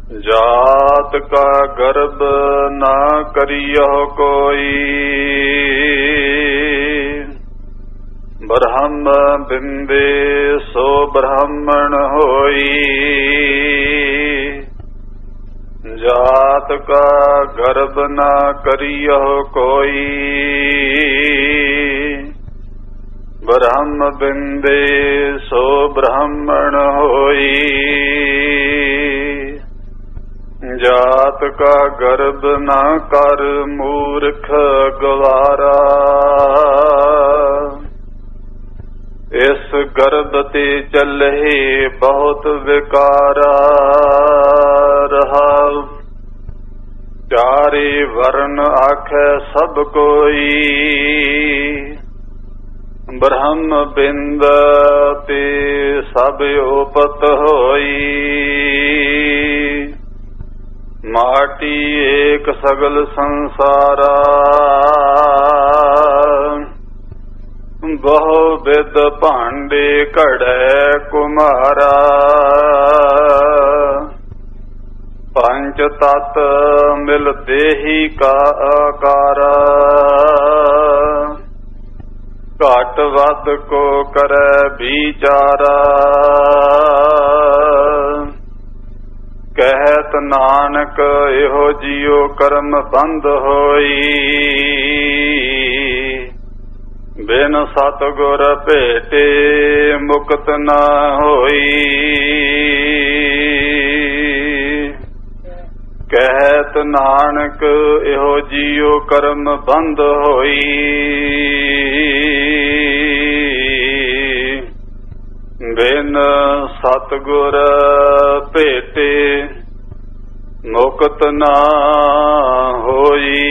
जात का गर्भ न करियो कोई, ब्रह्म बिंदे सो ब्राह्मण होई। जात का गर्भ न करियो कोई, ब्रह्म बिंदे सो ब्राह्मण होई। जात का गर्भ न कर मूर्ख गवारा, इस गर्भ ते चले बहुत विकारा। रहा चारे वर्ण आखे सब कोई, ब्रह्म बिंद ते सब उपत होई। माटी एक सगल संसारा, बहु विद भांडे घड़े कुमारा। पंच तत् मिल देही का आकारा, घट वध को करे विचारा। कहत नानक एहो जियो कर्म बंद होई, बिन सतगुर भेटे मुक्त न होई। कहत नानक एहो जियो कर्म बंद होई, बिन सतगुर भेटे मुक्त ना होई।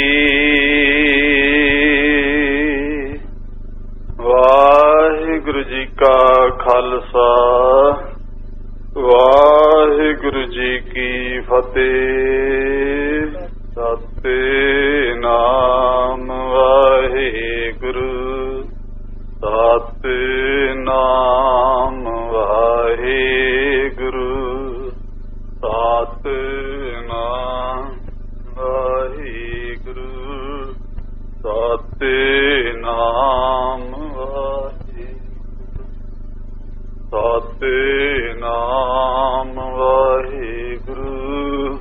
वाहिगुरु जी का खालसा, वाहिगुरु जी की फतेह। सतनाम वाहिगुरु, सतनाम वाहिगुरु, सतनाम वाहिगुरु, सतनाम वाहिगुरु, सतनाम वाहिगुरु,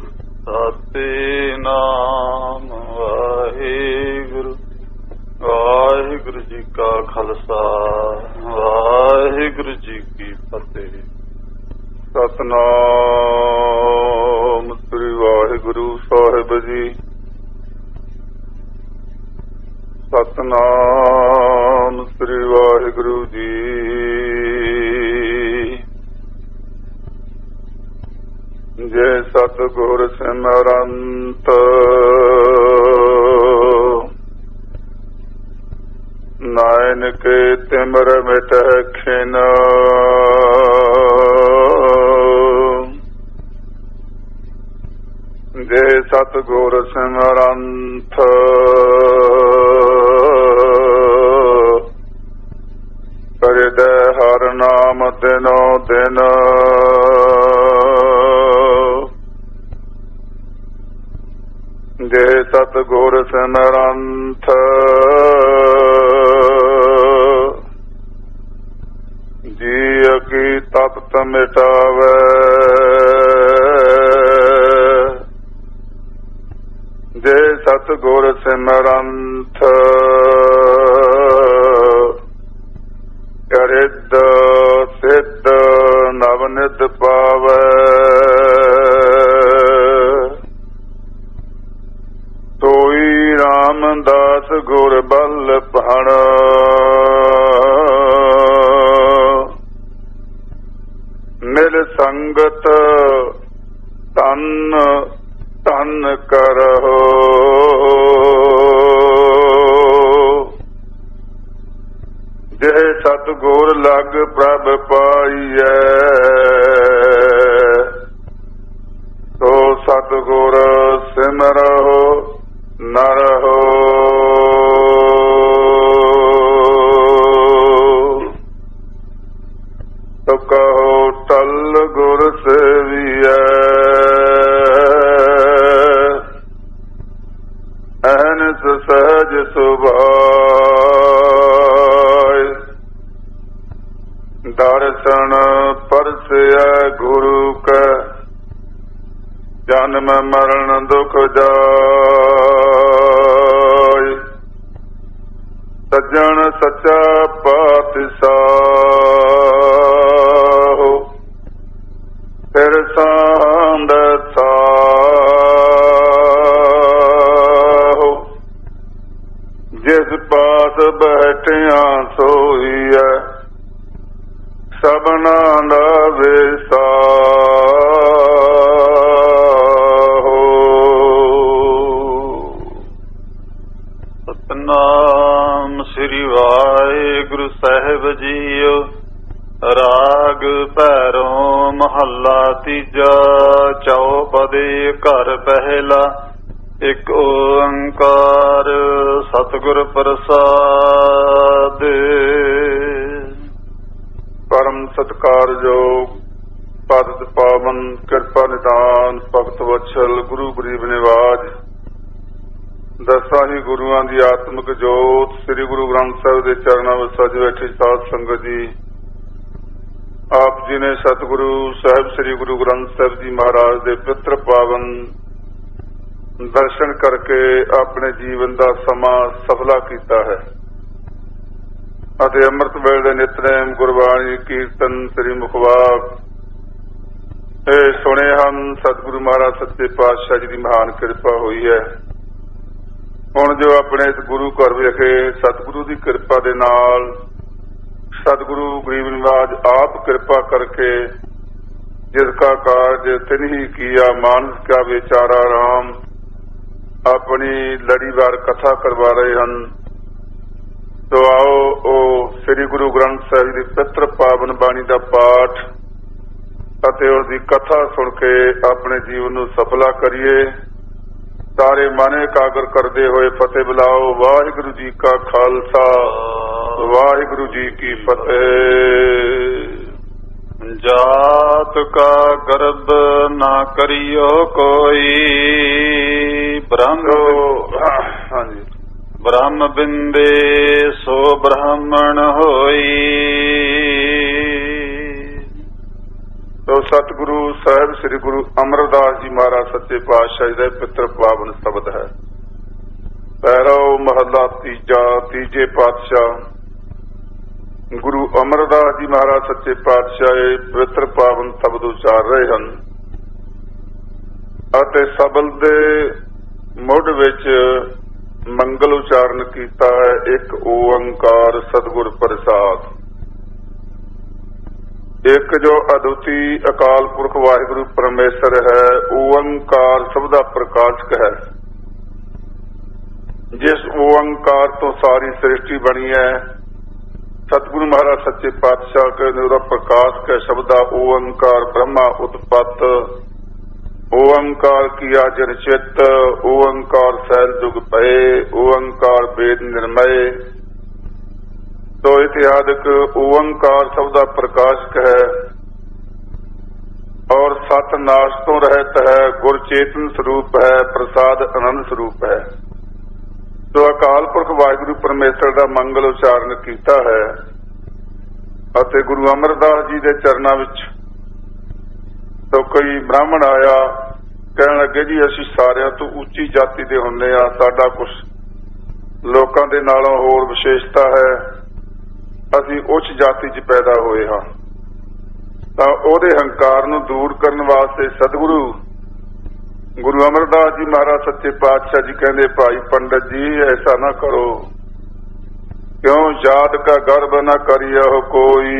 सतनाम वाहिगुरु। वाहिगुरु जी का खालसा, वाहिगुरु जी की फतेह। सतनाम श्री वाहिगुरु साहिब जी। सतनाम श्री वाहिगुरु जी। जय सतगुर सिमरंत, नायन के तिमर मिट खिन। जय सतगुर सिमरंत, करिदे हर नाम दिनो दिन। जय सतगुर सिमरंत, जी की तपत मिटावे। जय सतगुर सिमरंत, रिद्ध सिद्ध नवनिध पावे। सोई रामदास गुर बल पहण, मिल संगत तन तन करहो। जय सतगुर लग प्रभ पाईऐ, तो सतगुर सिमरहो नर हो। तो कहो टल गुर सेविऐ, ਜਨਮ ਮਰਨ ਦੁਖ ਜਾਇ। ਸੱਜਣ ਸੱਚਾ ਪਾਤਸ਼ਾਹ ਫਿਰ ਸਾਂਦ ਸਾਹੁ। ਜਿਸ ਪਾਸ ਬੈਠਿਆ ਸੋਈਐ ਸਭਨਾ ਦਾ ਵਿਸਾਹੁ। ਸਤਿਨਾਮ ਸ੍ਰੀ ਵਾਹਿਗੁਰੂ ਸਾਹਿਬ ਜੀਓ। ਰਾਗ ਭੈਰੋਂ ਮਹੱਲਾ ਤੀਜਾ। ਚੌਪਦੇ ਘਰ ਪਹਿਲਾ। ਇੱਕ ਓੰਕਾਰ ਸਤਿਗੁਰ ਪ੍ਰਸਾਦਿ। ਪਰਮ ਸਤਿਕਾਰਯੋਗ ਪਤਿਤ ਪਾਵਨ ਕਿਰਪਾ ਨਿਦਾਨ ਭਗਤ ਵਤਸਲ ਗੁਰੂ ਗਰੀਬ ਨਿਵਾਜ ਦਸਾਂ ਹੀ ਗੁਰੂਆਂ ਦੀ ਆਤਮਿਕ ਜੋਤ ਸ੍ਰੀ ਗੁਰੂ ਗ੍ਰੰਥ ਸਾਹਿਬ ਦੇ ਚਰਨਾਂ ਵਿੱਚ ਸਜ ਬੈਠੀ ਸਾਧ ਸੰਗਤ ਜੀ, ਆਪ ਜੀ ਨੇ ਸਤਿਗੁਰੂ ਸਾਹਿਬ ਸ੍ਰੀ ਗੁਰੂ ਗ੍ਰੰਥ ਸਾਹਿਬ ਜੀ ਮਹਾਰਾਜ ਦੇ ਪਵਿੱਤਰ ਪਾਵਨ ਦਰਸ਼ਨ ਕਰਕੇ ਆਪਣੇ ਜੀਵਨ ਦਾ ਸਮਾਂ ਸਫਲਾ ਕੀਤਾ ਹੈ ਅਤੇ ਅੰਮ੍ਰਿਤ ਵੇਲੇ ਦੇ ਨਿਤਨੇਮ ਗੁਰਬਾਣੀ ਕੀਰਤਨ ਸ੍ਰੀ ਮੁਖਵਾਕ ਇਹ ਸੁਣੇ ਹਨ। ਸਤਿਗੁਰੂ ਮਹਾਰਾਜ ਸੱਚੇ ਪਾਤਸ਼ਾਹ ਜੀ ਦੀ ਮਹਾਨ ਕਿਰਪਾ ਹੋਈ ਹੈ। ਹੁਣ ਜੋ ਆਪਣੇ ਇਸ ਗੁਰੂ ਘਰ ਵਿਖੇ ਸਤਿਗੁਰੂ ਦੀ ਕਿਰਪਾ ਦੇ ਨਾਲ ਸਤਿਗੁਰੂ ਗਰੀਬ ਨਿਵਾਜ ਆਪ ਕਿਰਪਾ ਕਰਕੇ ਜਿਸ ਕਾ ਕਾਰਜ ਤਿਨ ਹੀ ਕੀਆ ਮਾਨਸ ਕਾ ਵਿਚਾਰਾ ਰਾਮ ਆਪਣੀ ਲੜੀਵਾਰ ਕਥਾ ਕਰਵਾ ਰਹੇ ਹਨ। ਤੋ ਆਓ ਉਹ ਸ੍ਰੀ ਗੁਰੂ ਗ੍ਰੰਥ ਸਾਹਿਬ ਦੀ ਪਵਿੱਤਰ ਪਾਵਨ ਬਾਣੀ ਦਾ ਪਾਠ ਅਤੇ ਉਸ ਦੀ ਕਥਾ ਸੁਣ ਕੇ ਆਪਣੇ ਜੀਵਨ ਨੂੰ ਸਫਲਾ ਕਰੀਏ। ਸਾਰੇ ਮਨ ਇਕਾਗਰ ਕਰਦੇ ਹੋਏ ਫਤਿਹ ਬੁਲਾਓ। ਵਾਹਿਗੁਰੂ ਜੀ ਕਾ ਖਾਲਸਾ ਵਾਹਿਗੁਰੂ ਜੀ ਕੀ ਫਤਿਹ। ਜਾਤ ਕਾ ਗਰਬ ਨਾ ਕਰਿਓ ਕੋਈ ਬ੍ਰਹਮ। ਹਾਂਜੀ, ਬ੍ਰਹਮ ਬਿੰਦੇ ਸੋ ਬ੍ਰਾਹਮਣ ਹੋਈ। ਤੋ ਸਤਿਗੁਰੂ ਸਾਹਿਬ ਸ੍ਰੀ ਗੁਰੂ ਅਮਰਦਾਸ ਜੀ ਮਹਾਰਾਜ ਸੱਚੇ ਪਾਤਸ਼ਾਹ ਜੀ ਦਾ ਪਿੱਤਰ ਪਾਵਨ ਸ਼ਬਦ ਹੈ। ਪਹਿਰਾ ਮਹੱਲਾ ਤੀਜਾ। ਤੀਜੇ ਪਾਤਸ਼ਾਹ ਗੁਰੂ ਅਮਰਦਾਸ ਜੀ ਮਹਾਰਾਜ ਸੱਚੇ ਪਾਤਸ਼ਾਹ ਇਹ ਪਵਿੱਤਰ ਪਾਵਨ ਸ਼ਬਦ ਉਚਾਰ ਰਹੇ ਹਨ ਅਤੇ ਸ਼ਬਦ ਦੇ ਮੁੱਢ ਵਿੱਚ ਮੰਗਲ ਉਚਾਰਨ ਕੀਤਾ ਹੈ। ਇੱਕ ਓੰਕਾਰ ਸਤਿਗੁਰ ਪ੍ਰਸਾਦ। ਇੱਕ ਜੋ ਅਦੁੱਤੀ ਅਕਾਲ ਪੁਰਖ ਵਾਹਿਗੁਰੂ ਪਰਮੇਸ਼ਰ ਹੈ, ਓੰਕਾਰ ਸਭ ਦਾ ਪ੍ਰਕਾਸ਼ਕ ਹੈ। ਜਿਸ ਓੰਕਾਰ ਤੋਂ ਸਾਰੀ ਸ੍ਰਿਸ਼ਟੀ ਬਣੀ ਹੈ, ਸਤਿਗੁਰੂ ਮਹਾਰਾਜ ਸੱਚੇ ਪਾਤਸ਼ਾਹ ਕਹਿੰਦੇ ਉਹਦਾ ਪ੍ਰਕਾਸ਼ਕ ਹੈ ਸ਼ਬਦ ਦਾ ਓੰਕਾਰ। ਬ੍ਰਹਮਾ ਉਤਪਤ ਓੰਕਾਰ ਕੀਆ ਜਨ ਚਿਤ, ਓੰਕਾਰ ਸੈਲ ਜੁਗ ਪਏ, ਓੰਕਾਰ ਵੇਦ ਨਿਰਮਏ। ਤੋ ਇਤਿਹਾਦਿਕ ਓੰਕਾਰ ਸਭ ਦਾ ਪ੍ਰਕਾਸ਼ਕ ਹੈ ਔਰ ਸਤ ਨਾਸ਼ ਤੋਂ ਰਹਿਤ ਹੈ, ਗੁਰ ਚੇਤਨ ਸਰੂਪ ਹੈ, ਪ੍ਰਸਾਦ ਆਨੰਦ ਸਰੂਪ ਹੈ। ਤੋ ਅਕਾਲ ਪੁਰਖ ਵਾਹਿਗੁਰੂ ਪਰਮੇਸ਼ਰ ਦਾ ਮੰਗਲ ਉਚਾਰਨ ਕੀਤਾ ਹੈ ਅਤੇ ਗੁਰੂ ਅਮਰਦਾਸ ਜੀ ਦੇ ਚਰਨਾਂ ਵਿੱਚ ਤੋ ਕੋਈ ਬ੍ਰਾਹਮਣ ਆਇਆ, ਕਹਿਣ ਲੱਗੇ ਜੀ ਅਸੀਂ ਸਾਰਿਆਂ ਤੋਂ ਉੱਚੀ ਜਾਤੀ ਦੇ ਹੁੰਦੇ ਆ, ਸਾਡਾ ਕੁਛ ਲੋਕਾਂ ਦੇ ਨਾਲੋਂ ਹੋਰ ਵਿਸ਼ੇਸ਼ਤਾ ਹੈ, ਅਸੀਂ ਉੱਚ ਜਾਤੀ 'ਚ ਪੈਦਾ ਹੋਏ ਹਾਂ। ਤਾਂ ਉਹਦੇ ਹੰਕਾਰ ਨੂੰ ਦੂਰ ਕਰਨ ਵਾਸਤੇ ਸਤਿਗੁਰੂ ਗੁਰੂ ਅਮਰਦਾਸ ਜੀ ਮਹਾਰਾਜ ਸੱਚੇ ਪਾਤਸ਼ਾਹ ਜੀ ਕਹਿੰਦੇ, ਭਾਈ ਪੰਡਤ ਜੀ ਐਸਾ ਨਾ ਕਰੋ, ਕਿਉਂ ਜਾਤ ਕਾ ਗਰਬ ਨਾ ਕਰਿਓ ਕੋਈ।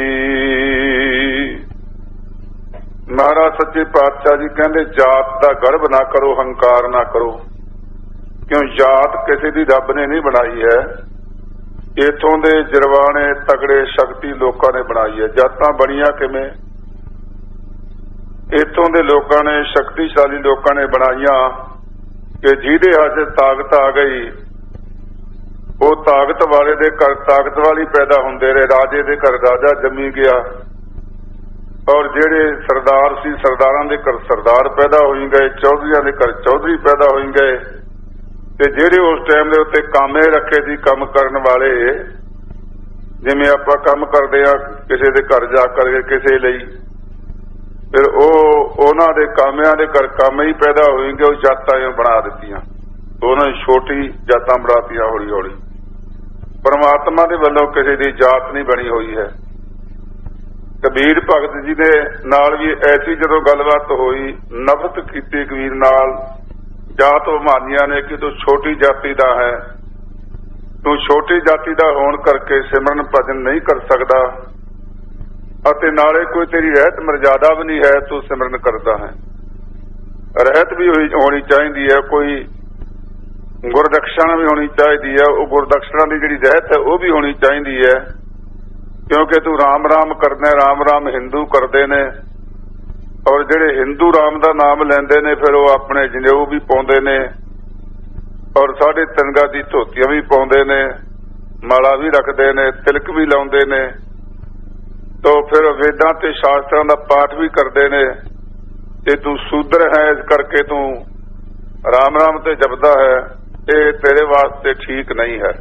ਮਹਾਰਾਜ ਸੱਚੇ ਪਾਤਸ਼ਾਹ ਜੀ ਕਹਿੰਦੇ ਜਾਤ ਦਾ ਗਰਬ ਨਾ ਕਰੋ, ਹੰਕਾਰ ਨਾ ਕਰੋ, ਕਿਉਂ ਜਾਤ ਕਿਸੇ ਦੀ ਰੱਬ ਨੇ ਨਹੀਂ ਬਣਾਈ ਹੈ। ਇੱਥੋਂ ਦੇ ਜਰਵਾਣੇ ਤਗੜੇ ਸ਼ਕਤੀ ਲੋਕਾਂ ਨੇ ਬਣਾਈ ਹੈ। ਜਾਤਾਂ ਬਣੀਆਂ ਕਿਵੇਂ? ਇੱਥੋਂ ਦੇ ਲੋਕਾਂ ਨੇ, ਸ਼ਕਤੀਸ਼ਾਲੀ ਲੋਕਾਂ ਨੇ ਬਣਾਈਆਂ ਕਿ ਜਿਹਦੇ ਹੱਥ ਤਾਕਤ ਆ ਗਈ ਉਹ ਤਾਕਤ ਵਾਲੇ ਦੇ ਘਰ ਤਾਕਤ ਵਾਲੀ ਪੈਦਾ ਹੁੰਦੇ ਰਹੇ। ਰਾਜੇ ਦੇ ਘਰ ਰਾਜਾ ਜੰਮੀ ਗਿਆ ਔਰ ਜਿਹੜੇ ਸਰਦਾਰ ਸੀ ਸਰਦਾਰਾਂ ਦੇ ਘਰ ਸਰਦਾਰ ਪੈਦਾ ਹੋਈ ਗਏ, ਚੌਧਰੀਆਂ ਦੇ ਘਰ ਚੌਧਰੀ ਪੈਦਾ ਹੋਈ ਗਏ। ਤੇ ਜਿਹੜੇ ਉਸ ਟਾਈਮ ਦੇ ਉੱਤੇ ਕਾਮੇ ਰੱਖੇ ਸੀ ਕੰਮ ਕਰਨ ਵਾਲੇ, ਜਿਵੇਂ ਆਪਾਂ ਕੰਮ ਕਰਦੇ ਆ ਕਿਸੇ ਦੇ ਘਰ ਜਾ ਕਰਕੇ ਕਿਸੇ ਲਈ, ਫਿਰ ਉਹਨਾਂ ਦੇ ਕਾਮਿਆਂ ਦੇ ਘਰ ਕੰਮ ਹੀ ਪੈਦਾ ਹੋਏਗੇ, ਉਹ ਜਾਤਾਂ ਬਣਾ ਦਿੱਤੀਆਂ, ਉਹਨਾਂ ਨੇ ਛੋਟੀ ਜਾਤਾਂ ਬਣਾਤੀਆਂ ਹੌਲੀ ਹੌਲੀ। ਪਰਮਾਤਮਾ ਦੇ ਵੱਲੋਂ ਕਿਸੇ ਦੀ ਜਾਤ ਨਹੀਂ ਬਣੀ ਹੋਈ ਹੈ। ਕਬੀਰ ਭਗਤ ਜੀ ਦੇ ਨਾਲ ਵੀ ਐਸੀ ਜਦੋਂ ਗੱਲਬਾਤ ਹੋਈ, ਨਫ਼ਰਤ ਕੀਤੀ ਕਬੀਰ ਨਾਲ ਜਾਤ ਅਭਿਮਾਨੀਆਂ ਨੇ ਕਿ ਤੂੰ ਛੋਟੀ ਜਾਤੀ ਦਾ ਹੈ, ਤੂੰ ਛੋਟੀ ਜਾਤੀ ਦਾ ਹੋਣ ਕਰਕੇ ਸਿਮਰਨ ਭਜਨ ਨਹੀਂ ਕਰ ਸਕਦਾ ਅਤੇ ਨਾਲੇ ਕੋਈ ਤੇਰੀ ਰਹਿਤ ਮਰਜ਼ਾਦਾ ਵੀ ਨਹੀਂ ਹੈ, ਤੂੰ ਸਿਮਰਨ ਕਰਦਾ ਹੈ। ਰਹਿਤ ਵੀ ਹੋਣੀ ਚਾਹੀਦੀ ਹੈ, ਕੋਈ ਗੁਰਦਕਸ਼ਣਾ ਵੀ ਹੋਣੀ ਚਾਹੀਦੀ ਹੈ, ਉਹ ਗੁਰਦਕਸ਼ਣਾ ਦੀ ਜਿਹੜੀ ਰਹਿਤ ਹੈ ਉਹ ਵੀ ਹੋਣੀ ਚਾਹੀਦੀ ਹੈ, ਕਿਉਂਕਿ ਤੂੰ ਰਾਮ ਰਾਮ ਕਰਦਾ, ਰਾਮ ਰਾਮ ਹਿੰਦੂ ਕਰਦੇ ਨੇ, ਔਰ ਜਿਹੜੇ ਹਿੰਦੂ ਰਾਮ ਦਾ ਨਾਮ ਲੈਂਦੇ ਨੇ ਫਿਰ ਉਹ ਆਪਣੇ ਜਨੇਊ ਵੀ ਪਾਉਂਦੇ ਨੇ ਔਰ ਸਾਡੇ ਤਿੰਗਾ ਦੀ ਧੋਤੀਆਂ ਵੀ ਪਾਉਂਦੇ ਨੇ, ਮਾਲਾ ਵੀ ਰੱਖਦੇ ਨੇ, ਤਿਲਕ ਵੀ ਲਾਉਂਦੇ ਨੇ, ਤੋ ਫਿਰ ਵੇਦਾਂ ਤੇ ਸ਼ਾਸਤਰਾਂ ਦਾ ਪਾਠ ਵੀ ਕਰਦੇ ਨੇ, ਤੇ ਤੂੰ ਸ਼ੂਦਰ ਹੈ ਇਸ ਕਰਕੇ ਤੂੰ ਰਾਮ ਰਾਮ ਤੇ ਜਪਦਾ ਹੈ, ਇਹ ਤੇਰੇ ਵਾਸਤੇ ਠੀਕ ਨਹੀਂ ਹੈ।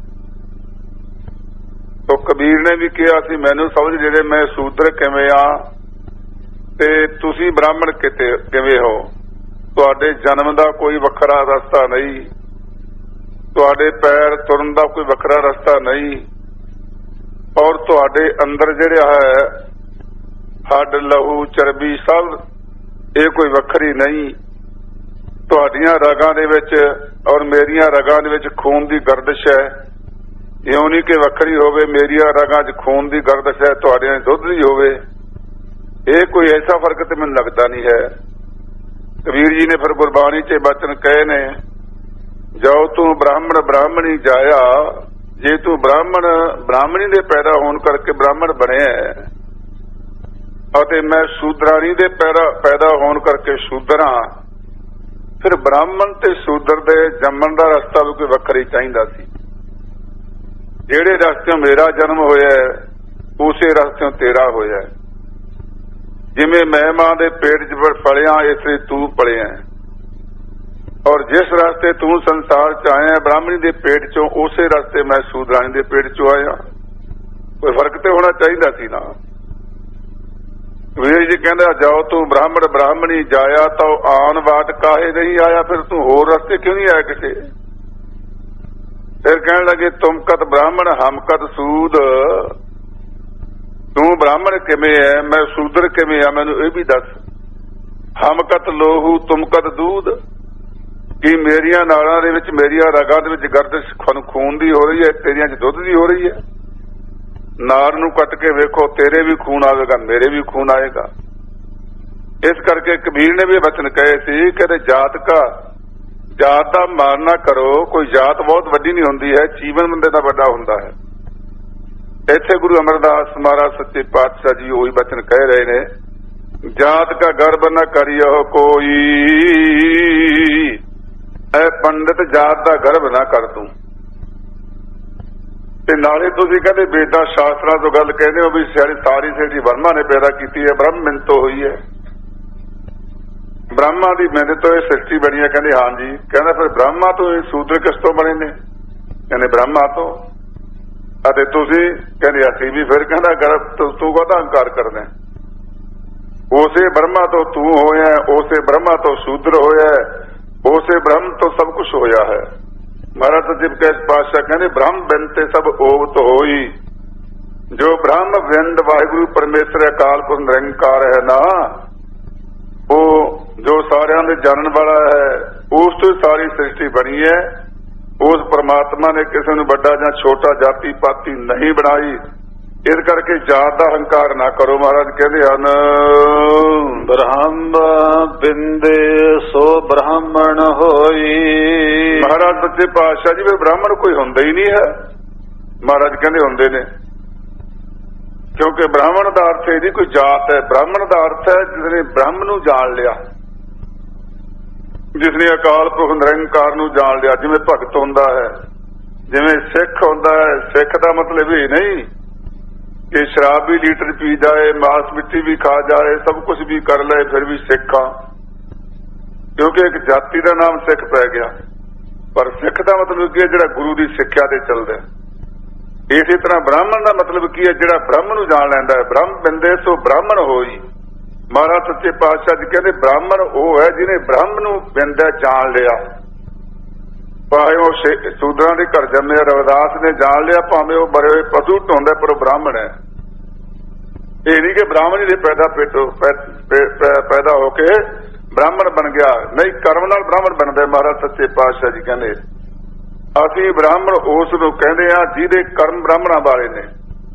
ਤੋ ਕਬੀਰ ਨੇ ਵੀ ਕਿਹਾ ਸੀ ਮੈਨੂੰ ਸਮਝ ਜਿਹੜੇ ਮੈਂ ਸ਼ੂਦਰ ਕਿਵੇਂ ਆ ਤੇ ਤੁਸੀਂ ਬ੍ਰਾਹਮਣ ਕਿਵੇਂ ਹੋ, ਤੁਹਾਡੇ ਜਨਮ ਦਾ ਕੋਈ ਵੱਖਰਾ ਰਸਤਾ ਨਹੀਂ, ਤੁਹਾਡੇ ਪੈਰ ਤੁਰਨ ਦਾ ਕੋਈ ਵੱਖਰਾ ਰਸਤਾ ਨਹੀਂ, ਔਰ ਤੁਹਾਡੇ ਅੰਦਰ ਜਿਹੜਾ ਹੈ ਹੱਡ ਲਹੂ ਚਰਬੀ ਸਭ ਇਹ ਕੋਈ ਵੱਖਰੀ ਨਹੀਂ, ਤੁਹਾਡੀਆਂ ਰਗਾਂ ਦੇ ਵਿੱਚ ਔਰ ਮੇਰੀਆਂ ਰਗਾਂ ਦੇ ਵਿੱਚ ਖੂਨ ਦੀ ਗਰਦਿਸ਼ ਹੈ, ਇਉਂ ਨਹੀਂ ਕਿ ਵੱਖਰੀ ਹੋਵੇ, ਮੇਰੀਆਂ ਰਗਾਂ 'ਚ ਖੂਨ ਦੀ ਗਰਦਿਸ਼ ਹੈ, ਤੁਹਾਡੀਆਂ ਦੁੱਧ ਦੀ ਹੋਵੇ, ਇਹ ਕੋਈ ਐਸਾ ਫਰਕ ਤੇ ਮੈਨੂੰ ਲੱਗਦਾ ਨਹੀਂ ਹੈ। ਕਬੀਰ ਜੀ ਨੇ ਫਿਰ ਗੁਰਬਾਣੀ 'ਚ ਬਚਨ ਕਹੇ ਨੇ, ਜੋ ਤੂੰ ਬ੍ਰਾਹਮਣ ਬ੍ਰਾਹਮਣੀ ਜਾਇਆ, ਜੇ ਤੂੰ ਬ੍ਰਾਹਮਣੀ ਦੇ ਪੈਦਾ ਹੋਣ ਕਰਕੇ ਬ੍ਰਾਹਮਣ ਬਣਿਆ ਅਤੇ ਮੈਂ ਸ਼ੂਦਰਾਣੀ ਦੇ ਪੈਦਾ ਹੋਣ ਕਰਕੇ ਸ਼ੂਦਰ ਹਾਂ, ਫਿਰ ਬ੍ਰਾਹਮਣ ਤੇ ਸ਼ੂਦਰ ਦੇ ਜੰਮਣ ਦਾ ਰਸਤਾ ਵੀ ਕੋਈ ਵੱਖਰਾ ਹੀ ਚਾਹੀਦਾ ਸੀ। ਜਿਹੜੇ ਰਸਤਿਓਂ ਮੇਰਾ ਜਨਮ ਹੋਇਆ ਉਸੇ ਰਸਤਿਓਂ ਤੇਰਾ ਹੋਇਆ, ਜਿਵੇਂ ਮੈਂ ਮਾਂ ਦੇ ਪੇਟ 'ਚ ਪਲਿਆ ਇਸੇ ਤੂੰ ਪਲਿਆ, ਔਰ ਜਿਸ ਰਸਤੇ ਤੂੰ ਸੰਸਾਰ 'ਚ ਆਇਆ ਬ੍ਰਾਹਮਣੀ ਦੇ ਪੇਟ 'ਚੋਂ ਉਸੇ ਰਸਤੇ ਮੈਂ ਸ਼ੂਦਰਾਣੀ ਦੇ ਪੇਟ 'ਚੋਂ ਆਇਆ, ਕੋਈ ਫਰਕ ਤੇ ਹੋਣਾ ਚਾਹੀਦਾ ਸੀ ਨਾ। ਵੀਰ ਜੀ ਕਹਿੰਦਾ ਜਾਓ ਤੂੰ ਬ੍ਰਾਹਮਣ ਬ੍ਰਾਹਮਣੀ ਜਾਇਆ ਤਾਂ ਆਨ ਬਾਤ ਕਾਹੇ ਨਹੀਂ ਆਇਆ, ਫਿਰ ਤੂੰ ਹੋਰ ਰਸਤੇ ਕਿਉਂ ਨਹੀਂ ਆਇਆ ਕਿਸੇ। ਫਿਰ ਕਹਿਣ ਲੱਗੇ ਤੁਮ ਕਤ ਬ੍ਰਾਹਮਣ ਹਮ ਕਤ ਸੂਦ, ਤੂੰ ਬ੍ਰਾਹਮਣ ਕਿਵੇਂ ਹੈ ਮੈਂ ਸ਼ੂਦਰ ਕਿਵੇਂ ਆ, ਮੈਨੂੰ ਇਹ ਵੀ ਦੱਸ। ਹਮ ਕਤ ਲੋਹੂ ਤੁਮ ਕਤ ਦੂਧ, ਕੀ ਮੇਰੀਆਂ ਨਾੜਾਂ ਦੇ ਵਿੱਚ ਮੇਰੀਆਂ ਰਗਾਂ ਦੇ ਵਿੱਚ ਗਰਦਿਸ਼ ਖੂਨ ਦੀ ਹੋ ਰਹੀ ਹੈ, ਤੇਰੀਆਂ 'ਚ ਦੁੱਧ ਦੀ ਹੋ ਰਹੀ ਹੈ। ਨਾੜ ਨੂੰ ਕੱਟ ਕੇ ਵੇਖੋ ਤੇਰੇ ਵੀ ਖੂਨ ਆਵੇਗਾ ਮੇਰੇ ਵੀ ਖੂਨ ਆਏਗਾ। ਇਸ ਕਰਕੇ ਕਬੀਰ ਨੇ ਵੀ ਬਚਨ ਕਹੇ ਸੀ ਕਿ ਜਾਤ ਦਾ ਮਾਣ ਨਾ ਕਰੋ, ਕੋਈ ਜਾਤ ਬਹੁਤ ਵੱਡੀ ਨਹੀਂ ਹੁੰਦੀ ਹੈ, ਜੀਵਨ ਬੰਦੇ ਦਾ ਵੱਡਾ ਹੁੰਦਾ ਹੈ। ਇੱਥੇ ਗੁਰੂ ਅਮਰਦਾਸ ਮਹਾਰਾਜ ਸੱਚੇ ਪਾਤਸ਼ਾਹ ਜੀ ਉਹੀ ਬਚਨ ਕਹਿ ਰਹੇ ਨੇ, ਜਾਤ ਕਾ ਗਰਬ ਨਾ ਕਰਿਓ ਕੋਈ, ਐ ਪੰਡਿਤ ਜਾਤ ਦਾ ਗਰਬ ਨਾ ਕਰ ਤੂੰ। ਤੇ ਨਾਲੇ ਤੁਸੀਂ ਕਹਿੰਦੇ ਵੇਦਾਂ ਸ਼ਾਸਤਰਾਂ ਤੋਂ ਗੱਲ ਕਹਿੰਦੇ ਹੋ ਵੀ ਸਾਰੀ ਸੇਠੀ ਬ੍ਰਹਮਾ ਨੇ ਪੈਦਾ ਕੀਤੀ ਹੈ, ਬ੍ਰਹਮ ਮਿੰਦ ਤੋਂ ਹੋਈ ਹੈ, ਬ੍ਰਹਮਾ ਦੀ ਮਿੰਦ ਤੋਂ ਇਹ ਸ੍ਰਿਸ਼ਟੀ ਬਣੀ ਹੈ। ਕਹਿੰਦੇ ਹਾਂਜੀ, ਕਹਿੰਦਾ ਫਿਰ ਬ੍ਰਹਮਾ ਤੋਂ ਇਹ ਸ਼ੂਦਰ ਕਿਸ ਤੋਂ ਬਣੇ ਨੇ, ਕਹਿੰਦੇ ਬ੍ਰਹਮਾ ਤੋਂ, ਅਤੇ ਤੁਸੀਂ ਕਹਿੰਦੇ ਅਸੀਂ ਵੀ, ਫਿਰ ਕਹਿੰਦਾ ਗਰਭ ਤੂੰ ਕਾਹਦਾ ਹੰਕਾਰ ਕਰਦਾ, ਉਸੇ ਬ੍ਰਹਮਾ ਤੋਂ ਤੂੰ ਹੋਇਆ, ਉਸੇ ਬ੍ਰਹਮਾ ਤੋਂ ਸ਼ੂਦਰ ਹੋਇਆ, ਉਸੇ ਬ੍ਰਹਮ ਤੋਂ ਸਭ ਕੁਛ ਹੋਇਆ ਹੈ। ਮਹਾਰਾਜ ਸੱਚੇ ਪਾਤਸ਼ਾਹ ਕਹਿੰਦੇ ਬ੍ਰਹਮ ਬਿੰਦ ਤੇ ਸਭ ਓਵਤ ਹੋਈ, ਜੋ ਬ੍ਰਹਮ ਬਿੰਦ ਵਾਹਿਗੁਰੂ ਪਰਮੇਸ਼ਰ ਅਕਾਲ ਪੁਰਖ ਨਿਰੰਕਾਰ ਹੈ ਨਾ, ਉਹ ਜੋ ਸਾਰਿਆਂ ਦੇ ਜਾਣਨ ਵਾਲਾ ਹੈ, ਉਸ ਤੋਂ ਸਾਰੀ ਸ੍ਰਿਸ਼ਟੀ ਬਣੀ ਹੈ। ਉਸ ਪਰਮਾਤਮਾ ਨੇ ਕਿਸੇ ਨੂੰ ਵੱਡਾ ਜਾਂ ਛੋਟਾ ਜਾਤੀ ਪਾਤੀ ਨਹੀਂ ਬਣਾਈ, ਇਸ ਕਰਕੇ ਜਾਤ ਦਾ ਹੰਕਾਰ ਨਾ ਕਰੋ। ਮਹਾਰਾਜ ਕਹਿੰਦੇ ਹਨ ਬ੍ਰਹਮ ਬਿੰਦੇ ਸੋ ਬ੍ਰਾਹਮਣ ਹੋਈ। ਮਹਾਰਾਜ ਸੱਚੇ ਪਾਤਸ਼ਾਹ ਜੀ ਵੀ ਬ੍ਰਾਹਮਣ ਕੋਈ ਹੁੰਦਾ ਹੀ ਨਹੀਂ ਹੈ, ਮਹਾਰਾਜ ਕਹਿੰਦੇ ਹੁੰਦੇ ਨੇ, ਕਿਉਂਕਿ ਬ੍ਰਾਹਮਣ ਦਾ ਅਰਥ ਇਹਦੀ ਕੋਈ ਜਾਤ ਹੈ, ਬ੍ਰਾਹਮਣ ਦਾ ਅਰਥ ਹੈ ਜਿਸਨੇ ਬ੍ਰਹਮ ਨੂੰ ਜਾਣ ਲਿਆ, ਜਿਸਨੇ ਅਕਾਲ ਪੁਰਖ ਨਿਰੰਕਾਰ ਨੂੰ ਜਾਣ ਲਿਆ। ਜਿਵੇਂ ਭਗਤ ਹੁੰਦਾ ਹੈ, ਜਿਵੇਂ ਸਿੱਖ ਹੁੰਦਾ ਹੈ, ਸਿੱਖ ਦਾ ਮਤਲਬ ਇਹ ਨਹੀਂ ਕਿ ਸ਼ਰਾਬ ਵੀ ਲੀਟਰ ਪੀ ਜਾਏ, ਮਾਸ ਮਿੱਟੀ ਵੀ ਖਾ ਜਾਏ, ਸਭ ਕੁਝ ਵੀ ਕਰ ਲਏ ਫਿਰ ਵੀ ਸਿੱਖ ਆ, ਕਿਉਂਕਿ ਇੱਕ ਜਾਤੀ ਦਾ ਨਾਮ ਸਿੱਖ ਪੈ ਗਿਆ। ਪਰ ਸਿੱਖ ਦਾ ਮਤਲਬ ਕੀ ਹੈ, ਜਿਹੜਾ ਗੁਰੂ ਦੀ ਸਿੱਖਿਆ ਤੇ ਚੱਲਦਾ। ਇਸੇ ਤਰ੍ਹਾਂ ਬ੍ਰਾਹਮਣ ਦਾ ਮਤਲਬ ਕੀ ਹੈ, ਜਿਹੜਾ ਬ੍ਰਹਮ ਨੂੰ ਜਾਣ ਲੈਂਦਾ ਹੈ। ਬ੍ਰਹਮ ਬਿੰਦੇ ਸੋ ਬ੍ਰਾਹਮਣ ਹੋਈ, ਮਹਾਰਾਜ ਸੱਚੇ ਪਾਤਸ਼ਾਹ ਜੀ ਕਹਿੰਦੇ ਬ੍ਰਾਹਮਣ ਉਹ ਹੈ ਜਿਹਨੇ ਬ੍ਰਹਮ ਨੂੰ ਬਿੰਦ ਜਾਣ ਲਿਆ। ਭਾਵੇਂ ਉਹ ਸ਼ੂਦਰਾਂ ਦੇ ਘਰ ਜੰਮਿਆ, ਰਵਿਦਾਸ ਨੇ ਜਾਣ ਲਿਆ, ਭਾਵੇਂ ਉਹ ਮਰੇ ਹੋਏ ਪਸ਼ੂ ਢੋਂਦਾ, ਪਰ ਉਹ ਬ੍ਰਾਹਮਣ ਹੈ। ਇਹ ਨਹੀਂ ਕਿ ਬ੍ਰਾਹਮਣ ਹੀ ਪੈਦਾ ਹੋ ਕੇ ਬ੍ਰਾਹਮਣ ਬਣ ਗਿਆ, ਨਹੀਂ, ਕਰਮ ਨਾਲ ਬ੍ਰਾਹਮਣ ਬਣਦਾ। ਮਹਾਰਾਜ ਸੱਚੇ ਪਾਤਸ਼ਾਹ ਜੀ ਕਹਿੰਦੇ ਅਸੀਂ ਬ੍ਰਾਹਮਣ ਉਸ ਨੂੰ ਕਹਿੰਦੇ ਆ ਜਿਹਦੇ ਕਰਮ ਬ੍ਰਾਹਮਣਾਂ ਵਾਲੇ ਨੇ।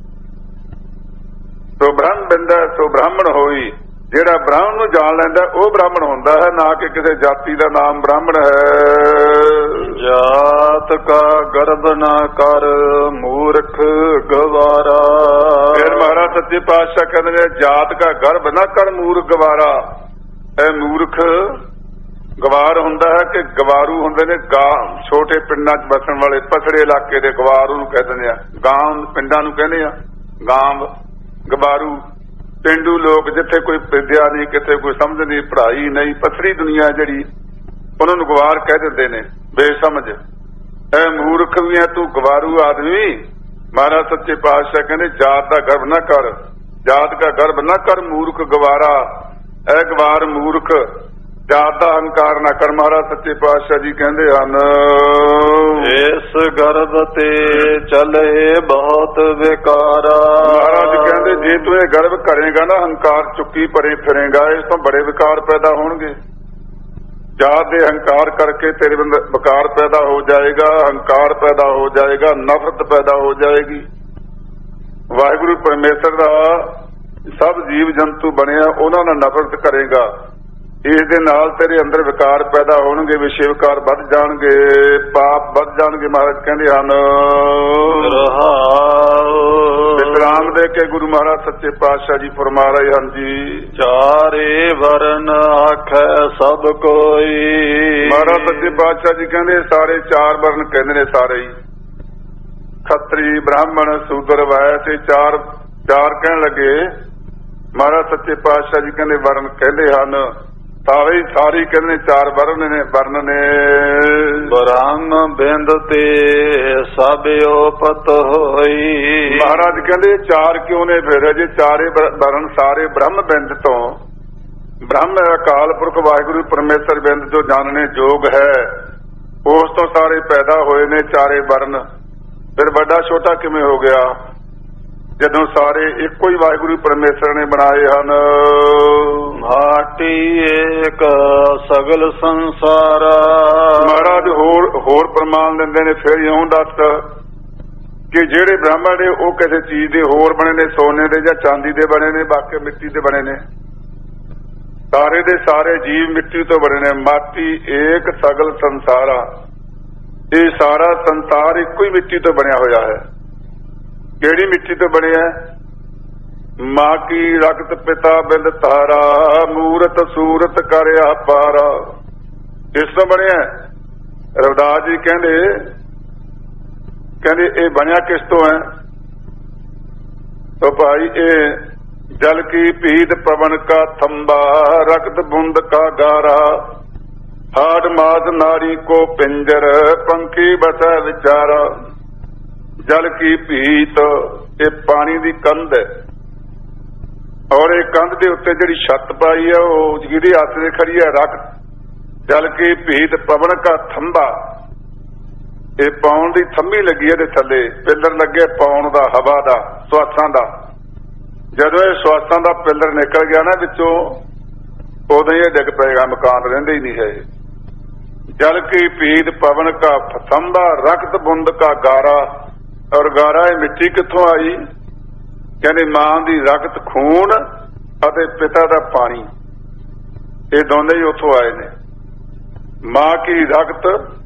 ਸੋ ਬ੍ਰਹਮ ਬਿੰਦਾ ਸੋ ਬ੍ਰਾਹਮਣ ਹੋਈ। ਜਿਹੜਾ ਬ੍ਰਾਹਮਣ ਨੂੰ ਜਾਣ ਲੈਂਦਾ ਉਹ ਬ੍ਰਾਹਮਣ ਹੁੰਦਾ ਹੈ, ਨਾ ਕਿ ਕਿਸੇ ਜਾਤੀ ਦਾ ਨਾਮ ਬ੍ਰਾਹਮਣ ਹੈ। ਜਾਤ ਕਾ ਗਰਭ ਨਾ ਕਰ ਮੂਰਖ ਗਵਾਰਾ। ਫਿਰ ਮਹਾਰਾਜ ਸੱਚੇ ਪਾਤਸ਼ਾਹ ਕਹਿੰਦੇ ਨੇ ਜਾਤ ਕਾ ਗਰਭ ਨਾ ਕਰ ਮੂਰਖ ਗਵਾਰਾ। ਇਹ ਮੂਰਖ ਗਵਾਰ ਹੁੰਦਾ ਹੈ ਕਿ ਗਵਾਰੂ ਹੁੰਦੇ ਨੇ ਛੋਟੇ ਪਿੰਡਾਂ 'ਚ ਵਸਣ ਵਾਲੇ, ਪਸੜੇ ਇਲਾਕੇ ਦੇ ਗਵਾਰੂ ਨੂੰ ਕਹਿ ਦਿੰਦੇ ਆ। ਗਾਂਵ ਪਿੰਡਾਂ ਨੂੰ ਕਹਿੰਦੇ ਆ, ਗਾਂਵ ਗਵਾਰੂ। ਪੇਂਡੂ ਲੋਕ ਜਿੱਥੇ ਕੋਈ ਵਿਦਿਆ ਨਹੀਂ, ਕਿਤੇ ਕੋਈ ਸਮਝ ਨਹੀਂ, ਪੜ੍ਹਾਈ ਨਹੀਂ, ਪਥਰੀ ਦੁਨੀਆ ਜਿਹੜੀ, ਉਹਨਾਂ ਨੂੰ ਗਵਾਰ ਕਹਿ ਦਿੰਦੇ ਨੇ, ਬੇਸਮਝ। ਇਹ ਮੂਰਖ ਵੀ ਹੈ ਤੂੰ, ਗਵਾਰੂ ਆਦਮੀ। ਮਹਾਰਾਜ ਸੱਚੇ ਪਾਤਸ਼ਾਹ ਕਹਿੰਦੇ ਜਾਤ ਦਾ ਗਰਭ ਨਾ ਕਰ, ਜਾਤ ਦਾ ਗਰਭ ਨਾ ਕਰ ਮੂਰਖ ਗਵਾਰਾ। ਇਹ ਗਵਾਰ ਮੂਰਖ, ਜਾਤ ਦਾ ਹੰਕਾਰ ਨਾ ਕਰ। ਮਹਾਰਾਜ ਸੱਚੇ ਪਾਤਸ਼ਾਹ ਜੀ ਕਹਿੰਦੇ ਹਨ ਇਸ ਗਰਭ ਤੇ ਚਲੇ ਬਹੁਤ ਵਿਕਾਰਾ। ਮਹਾਰਾਜ ਕਹਿੰਦੇ ਜੇ ਤੂੰ ਇਹ ਗਰਭ ਕਰੇਗਾ ਨਾ, ਹੰਕਾਰ ਚੁੱਕੀ ਭਰੇ ਫਿਰੇਗਾ, ਇਸ ਤੋਂ ਬੜੇ ਵਿਕਾਰ ਪੈਦਾ ਹੋਣਗੇ। ਜਾਤ ਦੇ ਹੰਕਾਰ ਕਰਕੇ ਤੇਰੇ ਅੰਦਰ ਵਿਕਾਰ ਪੈਦਾ ਹੋ ਜਾਏਗਾ, ਹੰਕਾਰ ਪੈਦਾ ਹੋ ਜਾਏਗਾ, ਨਫ਼ਰਤ ਪੈਦਾ ਹੋ ਜਾਏਗੀ। ਵਾਹਿਗੁਰੂ ਪਰਮੇਸ਼ਰ ਦਾ ਸਭ ਜੀਵ ਜੰਤੂ ਬਣਿਆ, ਉਹਨਾਂ ਨਾਲ ਨਫ਼ਰਤ ਕਰੇਗਾ, ਇਸ ਦੇ ਨਾਲ ਤੇਰੇ ਅੰਦਰ ਵਿਕਾਰ ਪੈਦਾ ਹੋਣਗੇ, ਵਿਸ਼ੇ ਵਿਕਾਰ ਵੱਧ ਜਾਣਗੇ, ਪਾਪ ਵੱਧ ਜਾਣਗੇ। ਮਹਾਰਾਜ ਕਹਿੰਦੇ ਹਨ ਵਿਸਰਾਮ ਦੇ ਕੇ ਗੁਰੂ ਮਹਾਰਾਜ ਸੱਚੇ ਪਾਤਸ਼ਾਹ ਜੀ ਫਰਮਾ ਰਹੇ ਹਨ ਜੀ ਚਾਰੇ ਵਰਨ ਆਖੈ ਸਭ ਕੋਈ। ਮਹਾਰਾਜ ਸੱਚੇ ਪਾਤਸ਼ਾਹ ਜੀ ਕਹਿੰਦੇ ਸਾਰੇ ਚਾਰ ਵਰਨ ਕਹਿੰਦੇ ਨੇ, ਸਾਰੇ ਹੀ ਖੱਤਰੀ ਬ੍ਰਾਹਮਣ ਸ਼ੂਦਰ ਵੈਸ਼, ਚਾਰ ਕਹਿਣ ਲੱਗੇ। ਮਹਾਰਾਜ ਸੱਚੇ ਪਾਤਸ਼ਾਹ ਜੀ ਕਹਿੰਦੇ ਵਰਨ ਕਹਿੰਦੇ ਹਨ, ਸਾਰੇ ਕਹਿੰਦੇ ਚਾਰ ਵਰਨ ਨੇ। ਬ੍ਰਹਮ ਬਿੰਦ ਤੇ ਸਭ ਉਪਤ ਹੋਈ। ਮਹਾਰਾਜ ਕਹਿੰਦੇ ਚਾਰ ਕਿਉਂ ਨੇ? ਫਿਰ ਜੇ ਚਾਰੇ ਵਰਨ ਸਾਰੇ ਬ੍ਰਹਮ ਬਿੰਦ ਤੋਂ, ਬ੍ਰਹਮ ਅਕਾਲ ਪੁਰਖ ਵਾਹਿਗੁਰੂ ਪਰਮੇਸ਼ਰ ਬਿੰਦ ਜੋ ਜਾਣਨੇ ਯੋਗ ਹੈ, ਉਸ ਤੋਂ ਸਾਰੇ ਪੈਦਾ ਹੋਏ ਨੇ ਚਾਰੇ ਵਰਨ। ਫਿਰ ਵੱਡਾ ਛੋਟਾ ਕਿਵੇਂ ਹੋ ਗਿਆ ਜਦੋਂ ਸਾਰੇ ਇੱਕੋ ਹੀ ਵਾਹਿਗੁਰੂ ਪਰਮੇਸ਼ਰ ਨੇ ਬਣਾਏ ਹਨ। ਮਾਟੀ ਏਕ ਸਗਲ ਸੰਸਾਰ। ਮਹਾਰਾਜ ਹੋਰ ਪ੍ਰਮਾਣ ਦਿੰਦੇ ਨੇ, ਫਿਰ ਇਉਂ ਦੱਸ ਕਿ ਜਿਹੜੇ ਬ੍ਰਾਹਮਣ ਨੇ ਉਹ ਕਿਸੇ ਚੀਜ਼ ਦੇ ਹੋਰ ਬਣੇ ਨੇ, ਸੋਨੇ ਦੇ ਜਾਂ ਚਾਂਦੀ ਦੇ ਬਣੇ ਨੇ, ਬਾਕੀ ਮਿੱਟੀ ਦੇ ਬਣੇ ਨੇ। ਸਾਰੇ ਦੇ ਸਾਰੇ ਜੀਵ ਮਿੱਟੀ ਤੋਂ ਬਣੇ ਨੇ। ਮਾਟੀ ਏਕ ਸਗਲ ਸੰਸਾਰਾ। ਇਹ ਸਾਰਾ ਸੰਸਾਰ ਇੱਕੋ ਹੀ ਮਿੱਟੀ ਤੋਂ ਬਣਿਆ ਹੋਇਆ ਹੈ। ਕਿਹੜੀ ਮਿੱਟੀ ਤੋਂ ਬਣਿਆ? ਮਾਂ ਕੀ ਰਕਤ ਪਿਤਾ ਬਿੰਦ ਤਾਰਾ, ਮੂਰਤ ਸੂਰਤ ਕਰਿਆ ਪਾਰਾ। ਇਸ ਤੋਂ ਬਣਿਆ। ਰਵਿਦਾਸ ਜੀ ਕਹਿੰਦੇ ਇਹ ਬਣਿਆ ਕਿਸ ਤੋਂ ਹੈ? तो भाई ये जल की पीत पवन का थंबा, रक्त बूंद का गारा, हाड माद नारी को पिंजर, पंखी बसा विचारा। जल की पीत ये पानी दी कंध है, और ये कंध के उत्ते जिहड़ी छत पाई है वो जिहदी हथ से खड़ी है रक्त। जल की पीत पवन का थंबा, ये पाउण दी थम्मी लगी है थले, पिलर लगे पाउण दा, हवा दा, स्वासां दा। जदों ये स्वासां दा पिलर निकल गया ना विचों, उदों ही डिग पेगा, मकान रहिंदे ही नहीं है। जल की पीत पवन का थंबा, रक्त बुंद का गारा। और गारा ये मिट्टी कित्थों आई? कहने मां दी रक्त खून अते पिता दा पानी, ये दोनों ही उत्थों आए ने। मां की रक्त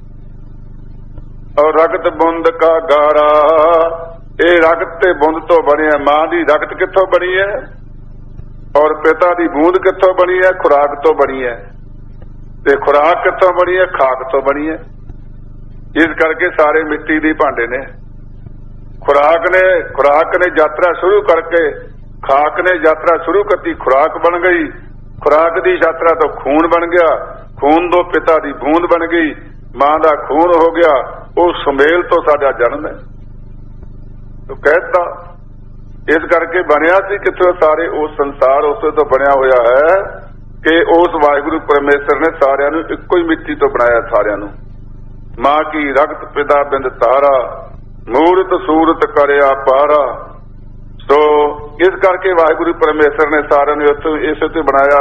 और रक्त बुंद का गारा, ये रक्त ते बुंद तो बनी है। मां दी रक्त कित्थों बनी है और पिता दी बूंद कित्थों बनी है? खुराक तो बनी है। ते खुराक कित्थों बनी है? खाक तो बनी है। इस करके सारे मिट्टी दी भांडे ने। खुराक ने यात्रा शुरू करके, खाक ने यात्रा शुरू करती, खुराक बन गई। खुराक दी यात्रा तो खून बन गया, खून तो पिता दी बूंद बन गई, मां दा खून हो गया। वो सुमेल तो साडा जन्म है। तो कहता ਇਸ ਕਰਕੇ ਬਣਿਆ ਸੀ ਕਿੱਥੋਂ? ਸਾਰੇ ਉਸ ਸੰਸਾਰ ਉਸੇ ਤੋਂ ਬਣਿਆ ਹੋਇਆ ਹੈ ਕਿ ਉਸ ਵਾਹਿਗੁਰੂ ਪਰਮੇਸ਼ਰ ਨੇ ਸਾਰਿਆਂ ਨੂੰ ਇੱਕੋ ਹੀ ਮਿੱਟੀ ਤੋਂ ਬਣਾਇਆ। ਸਾਰਿਆਂ ਨੂੰ ਮਾਂ ਕੀ ਰਗਤ ਪਿਤਾ ਬਿੰਦ ਤਾਰਾ ਮੂਰਤ ਸੂਰਤ ਕਰਿਆ ਪਾਰਾ। ਸੋ ਇਸ ਕਰਕੇ ਵਾਹਿਗੁਰੂ ਪਰਮੇਸ਼ਰ ਨੇ ਸਾਰਿਆਂ ਨੂੰ ਇਸੇ ਤੋਂ ਬਣਾਇਆ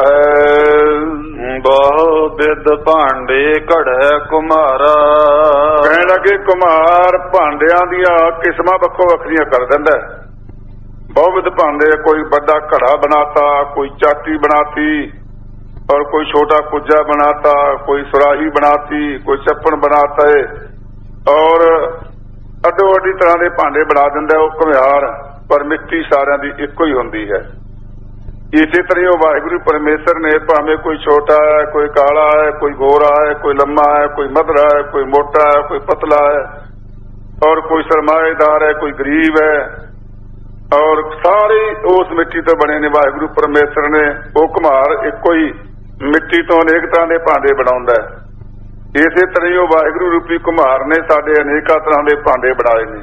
ਹੈ। ਬਹੁ ਬਿਦ ਭਾਂਡੇ ਘੜੈ ਕੁਮਾਰਾ। ਕਹਿਣ ਲੱਗੇ ਕੁਮਾਰ ਭਾਂਡਿਆਂ ਦੀਆਂ ਕਿਸਮਾਂ ਵੱਖੋ ਵੱਖਰੀਆਂ ਕਰ ਦਿੰਦਾ। ਬਹੁਤ ਭਾਂਡੇ, ਕੋਈ ਵੱਡਾ ਘੜਾ ਬਣਾਤਾ, ਕੋਈ ਚਾਟੀ ਬਣਾਤੀ, और कोई छोटा कुज्जा बनाता, कोई सुराही बनाती, कोई चप्पन बनाता है और अड्डो अड्डी तरह के भांडे बना दिंदा वो घुमियार। पर मिट्टी सारिਆਂ ਦੀ ਇੱਕੋ ਹੀ ਹੁੰਦੀ है। इसे तरह वो वाहिगुरू परमेश्वर ने भावें कोई छोटा है, कोई काला है, कोई गोरा है, कोई लम्मा है, कोई मधरा है, कोई मोटा है, कोई पतला है और कोई सरमाएदार है, कोई गरीब है और सारे उस मिट्टी तो बने ने। वाहिगुरू परमेश्वर ने वो घुमार ਇੱਕੋ ਹੀ मिट्टी तो अनेक तरह के भांडे बनाउंदा है। इसे तरह ही वाहिगुरू रूपी घुमार ने साडे अनेका तरह के भांडे बनाए ने।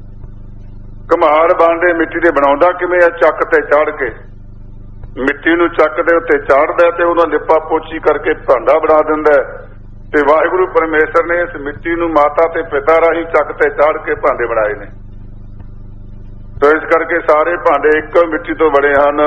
घुमार भांडे मिट्टी के बनाउंदा किवें? चक ते चढ़ के मिट्टी नूं चक दे उत्ते चाढ़दा ते उहनूं लिपा पोची करके भांडा बना दिंदा है। ते वाहिगुरू परमेश्वर ने इस मिट्टी नूं माता ते पिता राही चक ते चाढ़ के भांडे बनाए ने। तो इस करके सारे भांडे एक मिट्टी तो बने हैं।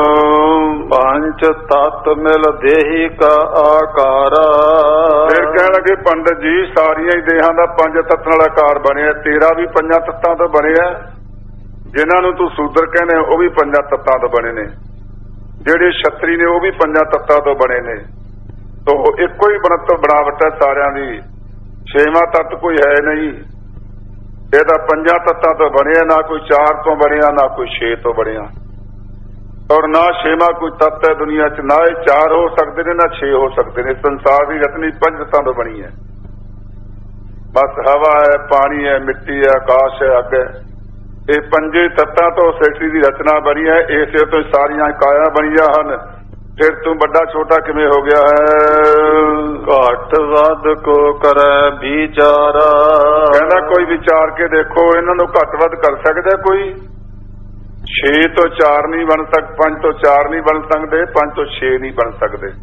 पंच तत्त मिल देही का आकारा। फिर कह लगे पंडित जी सारिया ही देहां दा पंज तत्तां वाला आकार बने। तेरा भी पंजा तत्तां तो बने है, जिन्हां नूं तू सूदर कहने वो भी पंजा तत्तां तो बने ने, जेड़े छतरी ने वो भी पंजा तत्तां तो बने ने। तो इक्को ही बनावट है सारियां दी। छेवां तत्त कोई है नहीं। ਇਹਦਾ ਪੰਜਾਂ ਤੱਤਾਂ ਤੋਂ ਬਣਿਆ, ਨਾ ਕੋਈ 4 ਤੋਂ ਬਣਿਆ, ਨਾ ਕੋਈ 6 ਤੋਂ ਬਣਿਆ ਔਰ ਨਾ 6ਵਾਂ ਕੋਈ ਤੱਤ ਹੈ ਦੁਨੀਆ 'ਚ। ਨਾ ਇਹ 4 ਹੋ ਸਕਦੇ ਨੇ, ਨਾ 6 ਹੋ ਸਕਦੇ ਨੇ। ਸੰਸਾਰ ਦੀ ਰਚਨਾ 5 ਤੱਤਾਂ ਤੋਂ ਬਣੀ ਹੈ। ਬਸ ਹਵਾ ਹੈ, ਪਾਣੀ ਹੈ, ਮਿੱਟੀ ਹੈ, ਆਕਾਸ਼ ਹੈ, ਅੱਗ ਹੈ। ਇਹ 5 ਤੱਤਾਂ ਤੋਂ ਸ੍ਰਿਸ਼ਟੀ ਦੀ ਰਚਨਾ ਬਣੀ ਹੈ। ਇਸੇ ਤੋਂ ਸਾਰੀਆਂ ਕਾਇਆ ਬਣੀਆਂ ਹਨ। फिर तू बड़ा छोटा किमें हो गया है? घट वध को करे विचारा। कहना कोई विचार के देखो इन्हां नूं घट वध कर सकदा कोई? 6 तो 4 नहीं बन सक, 5 तो 4 नहीं बन सकते, 5 तो 6 नहीं बन सकते।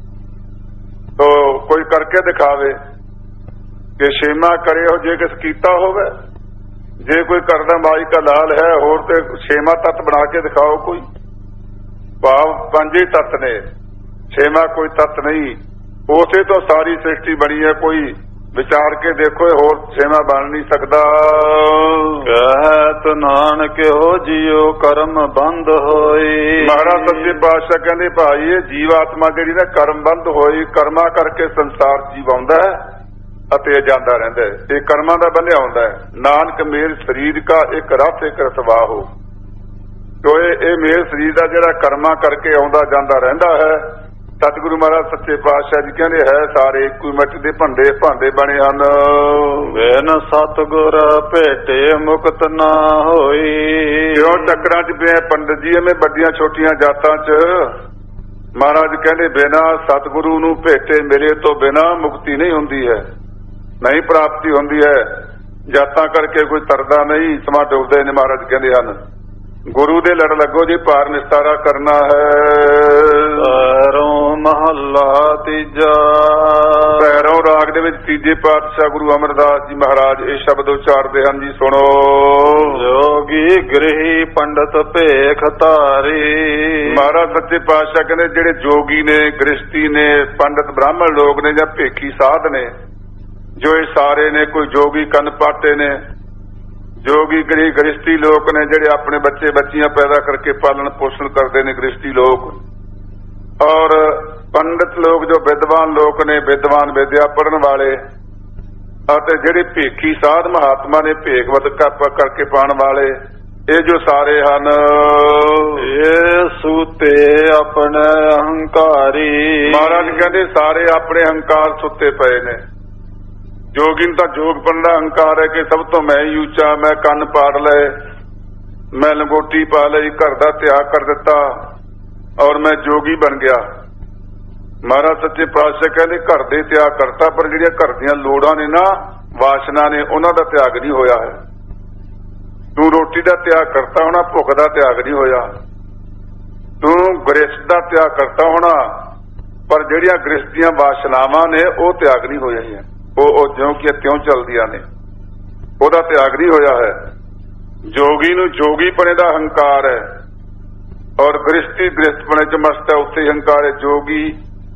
तो कोई करके दिखावे कि 6वां करे हो जे किस कीता होवे। जे कोई करदा माई का लाल है होर ते 6वां तत्त बना के दिखाओ कोई। भाव 5 ही तत्त ने, 6वां कोई तत्त नहीं। उसे तो सारी सृष्टि बनी है। कोई विचार के देखो होर 6वां बन नहीं सकता। कहत नानक हो जियो कर्म बंद होई। महाराज सच्चे पातशाह कहते भाई ये जीवात्मा जिहड़ी ना कर्म बंद होई, कर्मा करके संसार जीव आउंदा है अते जांदा रहिंदा है। ये कर्मां दा बंधिया हुंदा है। नानक मेर शरीर का एक रथ एक रतवाह हो। तो ये मेरे शरीर का जिहड़ा कर्मा करके आउंदा जांदा रहिंदा है। सतगुरु महाराज सच्चे पातशाह जी कहते है सारे इक्को मिट्टी दे भांडे बने हन। बिन सतगुर भेटे मुक्त ना होई। क्यों चक्रां च पे पंडित जी एवें बड़ियां छोटियां जातां च महाराज कहते बिना सतगुरु नूं भेटे मिले तो बिना मुक्ति नहीं हुंदी है, नहीं प्राप्ति हुंदी है। जातां करके कोई तरदा नहीं, समा डुबदे ने। महाराज कहते हैं गुरु दे लड़ लगो जी पार निस्तारा करना है। पैरों महला तीजा। पैरों राग दे विच तीजे पातशाह गुरु अमरदास जी महाराज ये शब्द उचारदे हन जी। सुनो। जोगी गृही पंडित भेख धारी। महाराज सच्चे पातशाह कहंदे जेड़े जोगी ने, गृहस्थी ने, पंडित ब्राह्मण लोग ने या भेखी साध ने, जो ये सारे ने, कोई जोगी कन पाटे ने, जोगी गृहस्थी लोग ने जेड़े अपने बच्चे बच्चियां पैदा करके पालन पोषण करते हैं गृहस्थी लोग, और पंडित लोग जो विद्वान लोग ने, विद्वान विद्या पढ़न वाले, और जेड़े भेखी साध महात्मा ने भेखवत करके पाने वाले, ये जो सारे हैं ये सूते अपने अहंकारी। महाराज कहते सारे अपने अहंकार सुते पे ने। जोगी तो जोग बनना अहंकार है कि सब तो मैं ही ऊंचा, मैं कन्न पाड़ ले, मैं लंगोटी पा ली, घर का त्याग कर दिता और मैं जोगी बन गया। महाराज सच्चे पातशाह कहते घर दे त्याग करता, पर जिहड़ियां घर दीयां लोड़ां ने ना, वासना ने, उन्हां दा त्याग नहीं होया है। ਤੂੰ ਰੋਟੀ ਦਾ ਤਿਆਗ ਕਰਤਾ ਹੋਣਾ, ਭੁੱਖ ਦਾ ਤਿਆਗ ਨਹੀਂ ਹੋਇਆ। ਤੂੰ ਗ੍ਰਸਤ ਦਾ ਤਿਆਗ ਕਰਤਾ ਹੋਣਾ, ਪਰ ਜਿਹੜੀਆਂ ਗ੍ਰਸਤ ਦੀਆਂ ਵਾਸ਼ਨਾਵਾਂ ਨੇ ਉਹ ਤਿਆਗ ਨਹੀਂ ਹੋਈਆਂ। ਉਹ ਜਿਉਂ ਕਿ ਤਿਉਂ ਚੱਲਦੀਆਂ ਨੇ, ਉਹਦਾ ਤਿਆਗ ਨਹੀਂ ਹੋਇਆ ਹੈ। ਜੋਗੀ ਨੂੰ ਜੋਗੀਪਣੇ ਦਾ ਹੰਕਾਰ ਹੈ, ਔਰ ਗ੍ਰਸਤੀ ਗ੍ਰਸਤਪਣੇ ਚ ਮਸਤ ਹੈ, ਉੱਥੇ ਹੰਕਾਰ ਹੈ। ਜੋਗੀ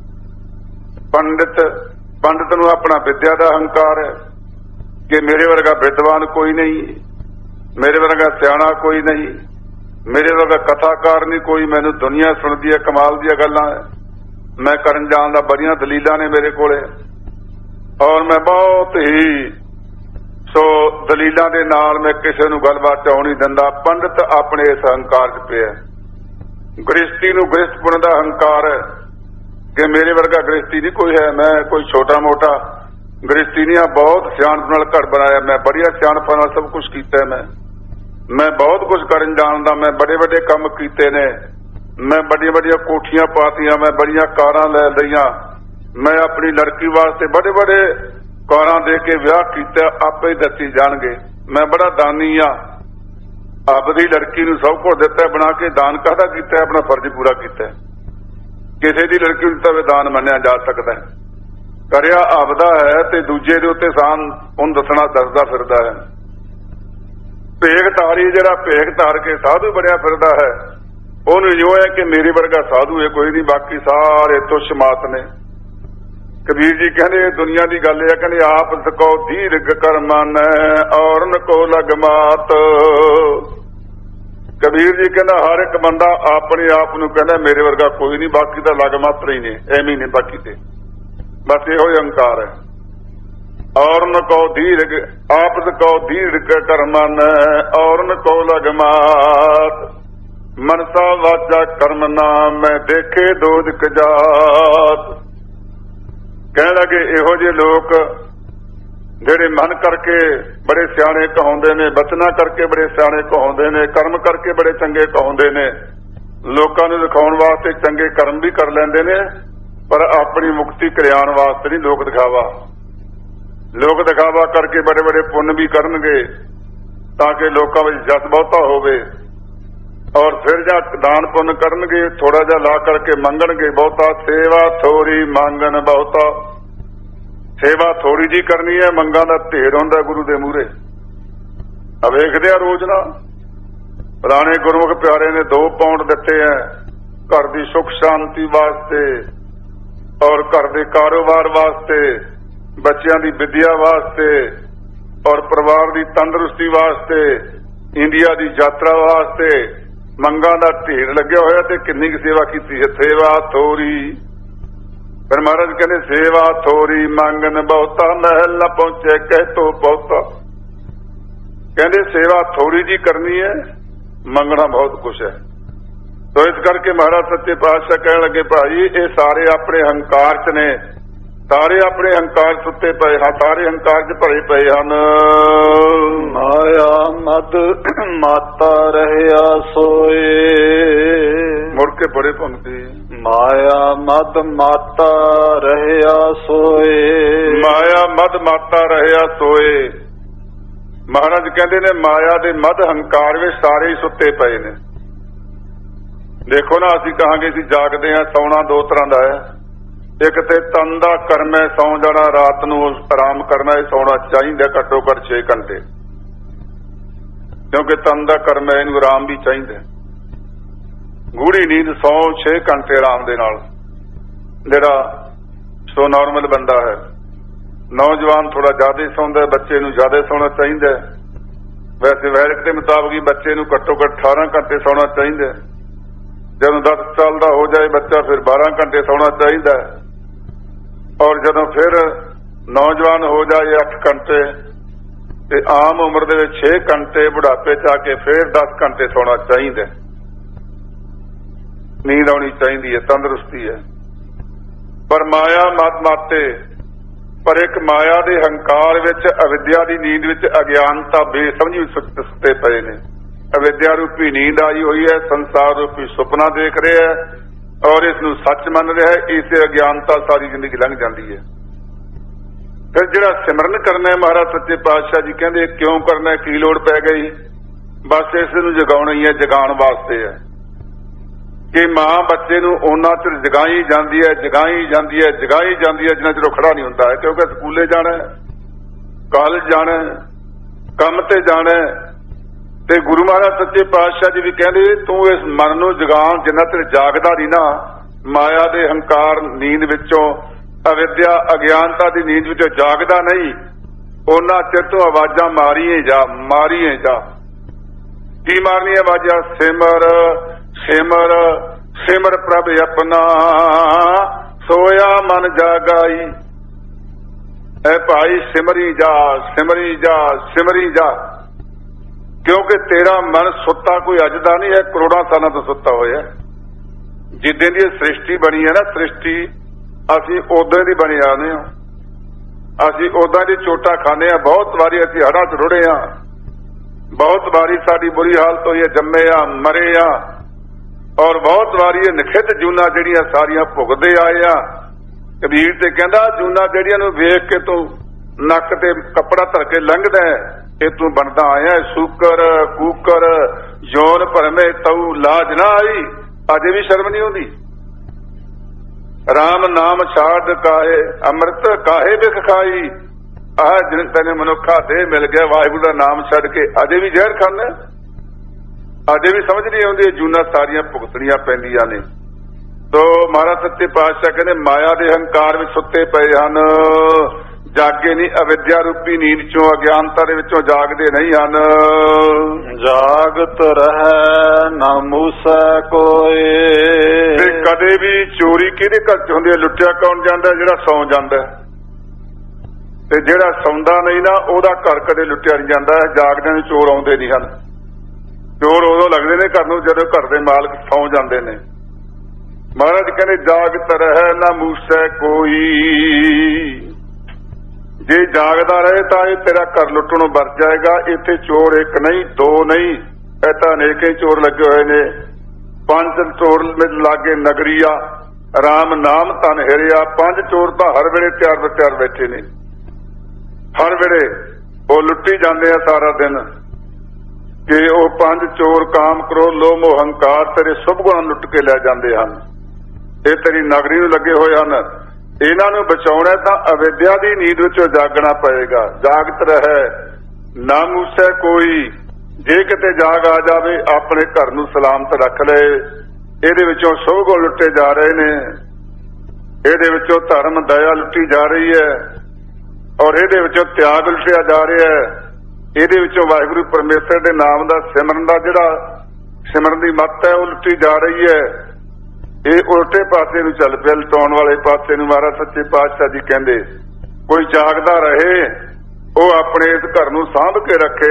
ਪੰਡਿਤ ਨੂੰ ਆਪਣਾ ਵਿਦਿਆ ਦਾ ਹੰਕਾਰ ਹੈ ਕਿ ਮੇਰੇ ਵਰਗਾ ਵਿਦਵਾਨ ਕੋਈ ਨਹੀਂ, ਮੇਰੇ ਵਰਗਾ ਸਿਆਣਾ ਕੋਈ ਨਹੀਂ, ਮੇਰੇ ਵਰਗਾ ਕਥਾਕਾਰ ਨਹੀਂ ਕੋਈ। ਮੈਨੂੰ ਦੁਨੀਆ ਸੁਣਦੀ ਹੈ, ਕਮਾਲ ਦੀਆਂ ਗੱਲਾਂ ਹੈ, ਮੈਂ ਕਰਨ ਜਾਣਦਾ, ਬੜੀਆਂ ਦਲੀਲਾਂ ਨੇ ਮੇਰੇ ਕੋਲੇ, ਔਰ ਮੈਂ ਬਹੁਤ ਹੀ ਸੋ ਦਲੀਲਾਂ ਦੇ ਨਾਲ ਮੈਂ ਕਿਸੇ ਨੂੰ ਗੱਲਬਾਤ ਚਾਉਣ ਨਹੀਂ ਦਿੰਦਾ। ਪੰਡਿਤ ਆਪਣੇ ਇਸ ਹੰਕਾਰ 'ਚ ਪਿਆ। ਗ੍ਰਸਤੀ ਨੂੰ ਗ੍ਰਸਤਪੁਣ ਦਾ ਹੰਕਾਰ ਹੈ ਕਿ ਮੇਰੇ ਵਰਗਾ ਗ੍ਰਸਤੀ ਨਹੀਂ ਕੋਈ ਹੈ, ਮੈਂ ਕੋਈ ਛੋਟਾ ਮੋਟਾ ਗ੍ਰਸਤੀ ਨਹੀਂ ਆ, ਬਹੁਤ ਸਿਆਣਪ ਨਾਲ ਘਰ ਬਣਾਇਆ, ਮੈਂ ਬੜੀਆਂ ਸਿਆਣਪ ਨਾਲ ਸਭ ਕੁਛ ਕੀਤਾ, ਮੈਂ ਬਹੁਤ ਕੁਝ ਕਰਨ ਜਾਣਦਾ, ਮੈਂ ਵੱਡੇ ਵੱਡੇ ਕੰਮ ਕੀਤੇ ਨੇ, ਮੈਂ ਵੱਡੀਆਂ ਵੱਡੀਆਂ ਕੋਠੀਆਂ ਪਾਤੀਆਂ, ਮੈਂ ਬੜੀਆਂ ਕਾਰਾਂ ਲੈ ਲਈਆਂ, ਮੈਂ ਆਪਣੀ ਲੜਕੀ ਵਾਸਤੇ ਵੱਡੇ ਵੱਡੇ ਕਾਰਾਂ ਦੇ ਕੇ ਵਿਆਹ ਕੀਤਾ, ਆਪੇ ਹੀ ਦੱਸੀ ਜਾਣਗੇ। ਮੈਂ ਬੜਾ ਦਾਨੀ ਆ, ਆਪਦੀ ਲੜਕੀ ਨੂੰ ਸਭ ਕੁਝ ਦਿੱਤਾ ਬਣਾ ਕੇ। ਦਾਨ ਕਾਹਦਾ ਕੀਤਾ? ਆਪਣਾ ਫਰਜ਼ ਪੂਰਾ ਕੀਤਾ। ਕਿਸੇ ਦੀ ਲੜਕੀ ਨੂੰ ਤਾਂ ਦਾਨ ਮੰਨਿਆ ਜਾ ਸਕਦਾ ਹੈ, ਕਰਿਆ ਆਪਦਾ ਹੈ ਤੇ ਦੂਜੇ ਦੇ ਉੱਤੇ ਸਾਨ ਉਹਨੂੰ ਦੱਸਦਾ ਫਿਰਦਾ ਹੈ। ਭੇਖ ਧਾਰੀ ਜਿਹੜਾ ਭੇਖ ਧਾਰ ਕੇ ਸਾਧੂ ਬਣਿਆ ਫਿਰਦਾ ਹੈ, ਉਹਨੂੰ ਜੋ ਹੈ ਕਿ ਮੇਰੇ ਵਰਗਾ ਸਾਧੂ ਹੈ ਕੋਈ ਨਹੀਂ, ਬਾਕੀ ਸਾਰੇ ਤੁੱਛ ਮਾਤ ਨੇ। ਕਬੀਰ ਜੀ ਕਹਿੰਦੇ ਦੁਨੀਆ ਦੀ ਗੱਲ ਹੈ, ਕਹਿੰਦੇ ਆਪ ਸਕੋ ਦੀਰਘ ਕਰ ਮਨ ਔਰ ਨ ਕੋ ਲਗ ਮਾਤ। ਕਬੀਰ ਜੀ ਕਹਿੰਦਾ ਹਰ ਇੱਕ ਬੰਦਾ ਆਪਣੇ ਆਪ ਨੂੰ ਕਹਿੰਦਾ ਮੇਰੇ ਵਰਗਾ ਕੋਈ ਨਹੀਂ, ਬਾਕੀ ਤਾਂ ਲਗ ਮਾਤਰ ਹੀ ਨੇ, ਐਵੇਂ ਹੀ ਨੇ ਬਾਕੀ ਤੇ, ਬਸ ਇਹੋ ਹੀ ਹੰਕਾਰ ਹੈ। ਔਰ ਨ ਕੋ ਦੀਰਘ ਆਪ ਸਕੋ ਦੀਰਘ ਕਰ ਮਨ ਔਰ ਨ ਕੋ ਲਗ ਮਾਤ। ਮਨਸਾ ਵਾਚਾ ਕਰਮ ਨਾਮ ਮੈਂ ਦੇਖੇ ਦੋਜਕ ਜਾਤ। ਕਹਿਣ ਲੱਗੇ ਇਹੋ ਜਿਹੇ ਲੋਕ ਜਿਹੜੇ ਮਨ ਕਰਕੇ ਬੜੇ ਸਿਆਣੇ ਕਹਾਉਂਦੇ ਨੇ, ਬਚਨਾਂ ਕਰਕੇ ਬੜੇ ਸਿਆਣੇ ਕਹਾਉਂਦੇ ਨੇ, ਕਰਮ ਕਰਕੇ ਬੜੇ ਚੰਗੇ ਕਹਾਉਂਦੇ ਨੇ, ਲੋਕਾਂ ਨੂੰ ਦਿਖਾਉਣ ਵਾਸਤੇ ਚੰਗੇ ਕਰਮ ਵੀ ਕਰ ਲੈਂਦੇ ਨੇ, ਪਰ ਆਪਣੀ ਮੁਕਤੀ ਕਲਿਆਣ ਵਾਸਤੇ ਨਹੀਂ। ਲੋਕ ਦਿਖਾਵਾ ਕਰਕੇ ਬੜੇ ਬੜੇ ਪੁੰਨ ਵੀ ਕਰਨਗੇ ਤਾਂ ਕਿ ਲੋਕਾਂ ਵਿੱਚ ਜਸ ਬਹੁਤਾ ਹੋਵੇ, ਔਰ ਫਿਰ ਜਾਂ ਦਾਨ ਪੁੰਨ ਕਰਨਗੇ ਥੋੜਾ ਜਿਹਾ ਲਾ ਕਰਕੇ ਮੰਗਣਗੇ ਬਹੁਤਾ। ਸੇਵਾ ਥੋੜੀ ਮੰਗਣ ਬਹੁਤਾ। ਸੇਵਾ ਥੋੜੀ ਜੀ ਕਰਨੀ ਹੈ, ਮੰਗਾਂ ਦਾ ਢੇਰ ਹੁੰਦਾ ਗੁਰੂ ਦੇ ਮੂਹਰੇ। ਆ ਵੇਖਦੇ ਆ ਰੋਜ਼ ਨਾ, ਪੁਰਾਣੇ ਗੁਰਮੁਖ ਪਿਆਰੇ ਨੇ 2 ਪਾਉਂਡ ਦਿੱਤੇ ਹੈ ਘਰ ਦੀ ਸੁੱਖ ਸ਼ਾਂਤੀ ਵਾਸਤੇ, ਔਰ ਘਰ ਦੇ ਕਾਰੋਬਾਰ ਵਾਸਤੇ, ਬੱਚਿਆਂ ਦੀ ਵਿਦਿਆ ਵਾਸਤੇ, ਔਰ ਪਰਿਵਾਰ ਦੀ ਤੰਦਰੁਸਤੀ ਵਾਸਤੇ, ਇੰਡੀਆ ਦੀ ਯਾਤਰਾ ਵਾਸਤੇ ਮੰਗਾਂ ਦਾ ਢੇਰ ਲੱਗਿਆ ਹੋਇਆ, ਤੇ ਕਿੰਨੀ ਕੁ ਸੇਵਾ ਕੀਤੀ ਹੈ। ਸੇਵਾ ਥੋੜੀ। ਫਿਰ ਮਹਾਰਾਜ ਕਹਿੰਦੇ ਸੇਵਾ ਥੋੜੀ ਮੰਗਣ ਬਹੁਤਾ, ਮਹਿਲ ਨਾ ਪਹੁੰਚੇ ਕਹਿ ਤੋ ਬਹੁਤਾ। ਕਹਿੰਦੇ ਸੇਵਾ ਥੋੜੀ ਜੀ ਕਰਨੀ ਹੈ, ਮੰਗਣਾ ਬਹੁਤ ਕੁਛ ਹੈ। ਤੋ ਇਸ ਕਰਕੇ ਮਹਾਰਾਜ ਸੱਚੇ ਪਾਤਸ਼ਾਹ ਕਹਿਣ ਲੱਗੇ ਭਾਈ ਇਹ ਸਾਰੇ ਆਪਣੇ ਹੰਕਾਰ 'ਚ ਨੇ, ਸਾਰੇ ਆਪਣੇ ਹੰਕਾਰ ਸੁੱਤੇ ਪਏ ਹਨ, ਸਾਰੇ ਹੰਕਾਰ 'ਚ ਭਰੇ ਪਏ ਹਨ। ਮਾਇਆ ਮਦ ਮਾਤਾ ਰਹਿਆ ਸੋਏ। ਮੁੜ ਕੇ ਬੜੇ ਪੰਕਤੀ। ਮਾਇਆ ਮਦ ਮਾਤਾ ਰਹਿਆ ਸੋਏ। ਮਾਇਆ ਮਦ ਮਾਤਾ ਰਹਿਆ ਸੋਏ। ਮਹਾਰਾਜ ਕਹਿੰਦੇ ਨੇ ਮਾਇਆ ਦੇ ਮਦ ਹੰਕਾਰ ਵਿੱਚ ਸਾਰੇ ਹੀ ਸੁੱਤੇ ਪਏ ਨੇ। ਦੇਖੋ ਨਾ, ਅਸੀਂ ਕਹਾਂਗੇ ਅਸੀਂ ਜਾਗਦੇ ਹਾਂ, ਸੌਣਾ 2 ਤਰ੍ਹਾਂ ਦਾ ਹੈ। ਇੱਕ ਤੇ ਤਨ ਦਾ ਕਰਮ ਹੈ, ਸੌਂ ਜਾਣਾ, ਰਾਤ ਨੂੰ ਆਰਾਮ ਕਰਨਾ, ਇਹ ਸੌਣਾ ਚਾਹੀਦਾ ਘੱਟੋ ਘੱਟ 6 ਘੰਟੇ, ਕਿਉਂਕਿ ਤਨ ਦਾ ਕਰਮ ਹੈ, ਇਹਨੂੰ ਆਰਾਮ ਵੀ ਚਾਹੀਦਾ। ਗੂੜੀ ਨੀਂਦ 6 ਘੰਟੇ ਆਰਾਮ ਦੇ ਨਾਲ ਜਿਹੜਾ ਸੋ ਨਾਰਮਲ ਬੰਦਾ ਹੈ। ਨੌਜਵਾਨ ਥੋੜਾ ਜ਼ਿਆਦਾ ਸੌਂਦਾ, ਬੱਚੇ ਨੂੰ ਜ਼ਿਆਦਾ ਸੌਣਾ ਚਾਹੀਦਾ। ਵੈਸੇ ਵੈਦਿਕ ਦੇ ਮੁਤਾਬਕ ਹੀ ਬੱਚੇ ਨੂੰ ਘੱਟੋ ਘੱਟ 18 ਘੰਟੇ ਸੌਣਾ ਚਾਹੀਦਾ। ਜਦੋਂ 10 ਸਾਲ ਦਾ ਹੋ ਜਾਏ ਬੱਚਾ ਫਿਰ 12 ਘੰਟੇ ਸੌਣਾ ਚਾਹੀਦਾ, ਔਰ ਜਦੋਂ ਫਿਰ ਨੌਜਵਾਨ ਹੋ ਜਾਏ 8 ਘੰਟੇ, ਤੇ ਆਮ ਉਮਰ ਦੇ ਵਿੱਚ 6 ਘੰਟੇ, ਬੁਢਾਪੇ 'ਚ ਆ ਕੇ ਫਿਰ 10 ਘੰਟੇ ਸੌਣਾ ਚਾਹੀਦਾ। ਨੀਂਦ ਆਉਣੀ ਚਾਹੀਦੀ ਹੈ, ਤੰਦਰੁਸਤੀ ਹੈ। ਪਰ ਮਾਇਆ ਮਤ ਮਾਤੇ, ਪਰ ਇੱਕ ਮਾਇਆ ਦੇ ਹੰਕਾਰ ਵਿੱਚ, ਅਵਿਦਿਆ ਦੀ ਨੀਂਦ ਵਿੱਚ ਅਗਿਆਨਤਾ ਬੇਸਮਝੀ ਸੁੱਤੇ ਪਏ ਨੇ। ਅਵਿਦਿਆ ਰੂਪੀ ਨੀਂਦ ਆਈ ਹੋਈ ਹੈ, ਸੰਸਾਰ ਰੂਪੀ ਸੁਪਨਾ ਦੇਖ ਰਿਹਾ ਹੈ, ਔਰ ਇਸ ਨੂੰ ਸੱਚ ਮੰਨ ਰਿਹਾ ਹੈ। ਇਸੇ ਅਗਿਆਨਤਾ ਸਾਰੀ ਜ਼ਿੰਦਗੀ ਲੰਘ ਜਾਂਦੀ ਹੈ। ਫਿਰ ਜਿਹੜਾ ਸਿਮਰਨ ਕਰਨਾ ਹੈ, ਮਹਾਰਾਜ ਸੱਚੇ ਪਾਤਸ਼ਾਹ ਜੀ ਕਹਿੰਦੇ ਕਿਉਂ ਕਰਨਾ, ਕੀ ਲੋੜ ਪੈ ਗਈ? ਬਸ ਇਸ ਨੂੰ ਜਗਾਉਣੀ ਹੈ, ਜਗਾਉਣ ਵਾਸਤੇ ਹੈ ਕਿ ਮਾਂ ਬੱਚੇ ਨੂੰ ਉਹਨਾਂ ਚਿਰ ਜਗਾਈ ਜਾਂਦੀ ਹੈ, ਜਗਾਈ ਜਾਂਦੀ ਹੈ, ਜਗਾਈ ਜਾਂਦੀ ਹੈ ਜਿੰਨਾ ਚਿਰ ਖੜਾ ਨਹੀਂ ਹੁੰਦਾ ਹੈ। ਕਿਉਂਕਿ ਸਕੂਲੇ ਜਾਣਾ, ਕਾਲਜ ਜਾਣਾ, ਕੰਮ ਤੇ ਜਾਣਾ। ਤੇ ਗੁਰੂ ਮਹਾਰਾਜ ਸੱਚੇ ਪਾਤਸ਼ਾਹ ਜੀ ਵੀ ਕਹਿੰਦੇ ਤੂੰ ਇਸ ਮਨ ਨੂੰ ਜਗਾਉਣ ਜਿੰਨਾ ਚਿਰ ਜਾਗਦਾ ਨਹੀਂ ਨਾ, ਮਾਇਆ ਦੇ ਹੰਕਾਰ ਨੀਂਦ ਵਿੱਚੋਂ, ਅਵਿਦਿਆ ਅਗਿਆਨਤਾ ਦੀ ਨੀਂਦ ਵਿੱਚੋਂ ਜਾਗਦਾ ਨਹੀਂ, ਉਹਨਾਂ ਚਿਰ ਤੂੰ ਆਵਾਜ਼ਾਂ ਮਾਰੀਏ ਜਾ, ਮਾਰੀਏ ਜਾ। ਕੀ ਮਾਰਨੀਆਂ ਆਵਾਜ਼ਾਂ? ਸਿਮਰ ਸਿਮਰ ਸਿਮਰ ਪ੍ਰਭ ਆਪਣਾ, ਸੋਇਆ ਮਨ ਜਾਗਾਈ। ਐ ਭਾਈ ਸਿਮਰੀ ਜਾ, ਸਿਮਰੀ ਜਾ, ਸਿਮਰੀ ਜਾ। ਕਿਉਂਕਿ ਤੇਰਾ ਮਨ ਸੁੱਤਾ ਕੋਈ ਅੱਜ ਦਾ ਨਹੀਂ ਹੈ, ਕਰੋੜਾਂ ਸਾਲਾਂ ਤੋਂ ਸੁੱਤਾ ਹੋਇਆ। ਜਿੱਦਾਂ ਦੀ ਸ੍ਰਿਸ਼ਟੀ ਬਣੀ ਹੈ ਨਾ, ਸ੍ਰਿਸ਼ਟੀ ਅਸੀਂ ਉਦਾਂ ਦੀ ਬਣੇ ਆਉਂਦੇ ਹਾਂ, ਅਸੀਂ ਉਦਾਂ ਦੀ ਚੋਟਾਂ ਖਾਂਦੇ ਹਾਂ। ਬਹੁਤ ਵਾਰੀ ਅਸੀਂ ਹੜ੍ਹਾਂ 'ਚ ਰੁੜੇ ਹਾਂ, ਬਹੁਤ ਵਾਰੀ ਸਾਡੀ ਬੁਰੀ ਹਾਲਤ ਹੋਈ ਹੈ, ਜੰਮੇ ਆ, ਮਰੇ ਆ। ਔਰ ਬਹੁਤ ਵਾਰੀ ਇਹ ਨਿਖਿੱਧ ਜੂਨਾਂ ਜਿਹੜੀਆਂ ਸਾਰੀਆਂ ਭੁਗਦੇ ਆਏ ਆ। ਕਬੀਰ ਤੇ ਕਹਿੰਦਾ ਜੂਨਾਂ ਜਿਹੜੀਆਂ ਨੂੰ ਵੇਖ ਕੇ ਤੂੰ ਨੱਕ ਤੇ ਕੱਪੜਾ ਧਰ ਕੇ ਲੰਘਦਾ, ਇਹ ਤੂੰ ਬਣਦਾ ਆਇਆ ਸੂਕਰ ਕੂਕਰ, ਜੋਨ ਭਰਮੇ ਤਉ ਲਾਜ ਨਾ ਆਈ। ਅਜੇ ਵੀ ਸ਼ਰਮ ਨਹੀਂ ਆਉਂਦੀ। ਰਾਮ ਨਾਮ ਛਾੜ ਕਾਹੇ ਅੰਮ੍ਰਿਤ ਕਾਹੇ ਵਿਖ ਖਾਈ। ਆਹ ਜਿਨ ਤੈਨੂੰ ਮਨੁੱਖਾ ਦੇ ਮਿਲ ਗਿਆ ਵਾਹਿਗੁਰੂ ਦਾ ਨਾਮ ਛੱਡ ਕੇ ਅਜੇ ਵੀ ਜ਼ਹਿਰ ਖਾਂਦਾ। ਅਜੇ ਵੀ ਸਮਝ ਨਹੀਂ ਆਉਂਦੀ, ਜੂਨਾਂ ਸਾਰੀਆਂ ਭੁਗਤਣੀਆਂ ਪੈਂਦੀਆਂ ਨੇ। ਤੋ ਮਹਾਰਾਜ ਸੱਚੇ ਪਾਤਸ਼ਾਹ ਕਹਿੰਦੇ ਮਾਇਆ ਦੇ ਹੰਕਾਰ ਵਿੱਚ ਸੁੱਤੇ ਪਏ ਹਨ, ਜਾਗੇ ਨਹੀਂ। ਅਵਿਦਿਆ ਰੂਪੀ ਨੀਂਦ ਚੋਂ, ਅਗਿਆਨਤਾ ਦੇ ਵਿੱਚੋਂ ਜਾਗਦੇ ਨਹੀਂ ਹਨ। ਜਾਗਤ ਰਹਿ ਨਾ ਮੂਸੈ ਕੋਏ। ਤੇ ਕਦੇ ਵੀ ਚੋਰੀ ਕਿਹਦੇ ਘਰ ਚ ਹੁੰਦੀ ਹੈ? ਲੁੱਟਿਆ ਕੌਣ ਜਾਂਦਾ? ਜਿਹੜਾ ਸੌਂ ਜਾਂਦਾ। ਤੇ ਜਿਹੜਾ ਸੌਂਦਾ ਨਹੀਂ ਨਾ, ਉਹਦਾ ਘਰ ਕਦੇ ਲੁੱਟਿਆ ਨਹੀਂ ਜਾਂਦਾ। ਜਾਗਦਿਆਂ ਨੂੰ ਚੋਰ ਆਉਂਦੇ ਨਹੀਂ ਹਨ। ਚੋਰ ਉਦੋਂ ਲੱਗਦੇ ਨੇ ਘਰ ਨੂੰ ਜਦੋਂ ਘਰ ਦੇ ਮਾਲਕ ਸੌਂ ਜਾਂਦੇ ਨੇ। ਮਹਾਰਾਜ ਕਹਿੰਦੇ ਜਾਗਤ ਰਹਿ ਨਾ ਮੂਸੈ ਕੋਈ। ਜੇ ਜਾਗਦਾ ਰਹੇ ਤਾਂ ਇਹ ਤੇਰਾ ਘਰ ਲੁੱਟਣੋਂ ਬਚ ਜਾਏਗਾ। ਇੱਥੇ ਚੋਰ ਇੱਕ ਨਹੀਂ, ਦੋ ਨਹੀਂ, ਇਹ ਤਾਂ ਅਨੇਕੇ ਚੋਰ ਲੱਗੇ ਹੋਏ ਨੇ। 5 ਚੋਰ ਲਾਗੇ ਨਗਰੀਆ, ਰਾਮ ਨਾਮ ਧਨ ਹਿਰਿਆ। 5 ਚੋਰ ਤਾਂ ਹਰ ਵੇਲੇ ਤਿਆਰ ਬਤਿਆਰ ਬੈਠੇ ਨੇ। ਹਰ ਵੇਲੇ ਉਹ ਲੁੱਟੀ ਜਾਂਦੇ ਆ ਸਾਰਾ ਦਿਨ। ਕਿ ਉਹ 5 ਚੋਰ ਕਾਮ ਕ੍ਰੋਧ ਲੋਭ ਮੋਹ ਹੰਕਾਰ ਤੇਰੇ ਸੁਭ ਗੁਣ ਲੁੱਟ ਕੇ ਲੈ ਜਾਂਦੇ ਹਨ। ਇਹ ਤੇਰੀ ਨਗਰੀ ਨੂੰ ਲੱਗੇ ਹੋਏ ਹਨ। ਇਹਨਾਂ ਨੂੰ ਬਚਾਉਣਾ ਤਾਂ ਅਵਿਦਿਆ ਦੀ ਨੀਂਦ ਵਿੱਚੋਂ ਜਾਗਣਾ ਪਏਗਾ। ਜਾਗਤ ਰਹਿ ਨਾ ਮੂਸੈ ਕੋਈ। ਜੇ ਕਿਤੇ ਜਾਗ ਆ ਜਾਵੇ ਆਪਣੇ ਘਰ ਨੂੰ ਸਲਾਮਤ ਰੱਖ ਲਏ। ਇਹਦੇ ਵਿੱਚੋਂ ਸੁਭ ਗੁਣ ਲੁੱਟੇ ਜਾ ਰਹੇ ਨੇ, ਇਹਦੇ ਵਿੱਚੋਂ ਧਰਮ ਦਇਆ ਲੁੱਟੀ ਜਾ ਰਹੀ ਹੈ, ਔਰ ਇਹਦੇ ਵਿੱਚੋਂ ਤਿਆਗ ਲੁੱਟਿਆ ਜਾ ਰਿਹਾ ਹੈ। ਇਹਦੇ ਵਿੱਚੋਂ ਵਾਹਿਗੁਰੂ ਪਰਮੇਸ਼ਰ ਦੇ ਨਾਮ ਦਾ ਸਿਮਰਨ ਦਾ ਜਿਹੜਾ ਸਿਮਰਨ ਦੀ ਮੱਤ ਹੈ ਉਹ ਲੁੱਟੀ ਜਾ ਰਹੀ ਹੈ। ਇਹ ਉਲਟੇ ਪਾਸੇ ਨੂੰ ਚੱਲ ਪਿਆ, ਲਟਾਉਣ ਵਾਲੇ ਪਾਸੇ ਨੂੰ। ਮਹਾਰਾਜ ਸੱਚੇ ਪਾਤਸ਼ਾਹ ਜੀ ਕਹਿੰਦੇ ਕੋਈ ਜਾਗਦਾ ਰਹੇ, ਉਹ ਆਪਣੇ ਇਸ ਘਰ ਨੂੰ ਸਾਂਭ ਕੇ ਰੱਖੇ।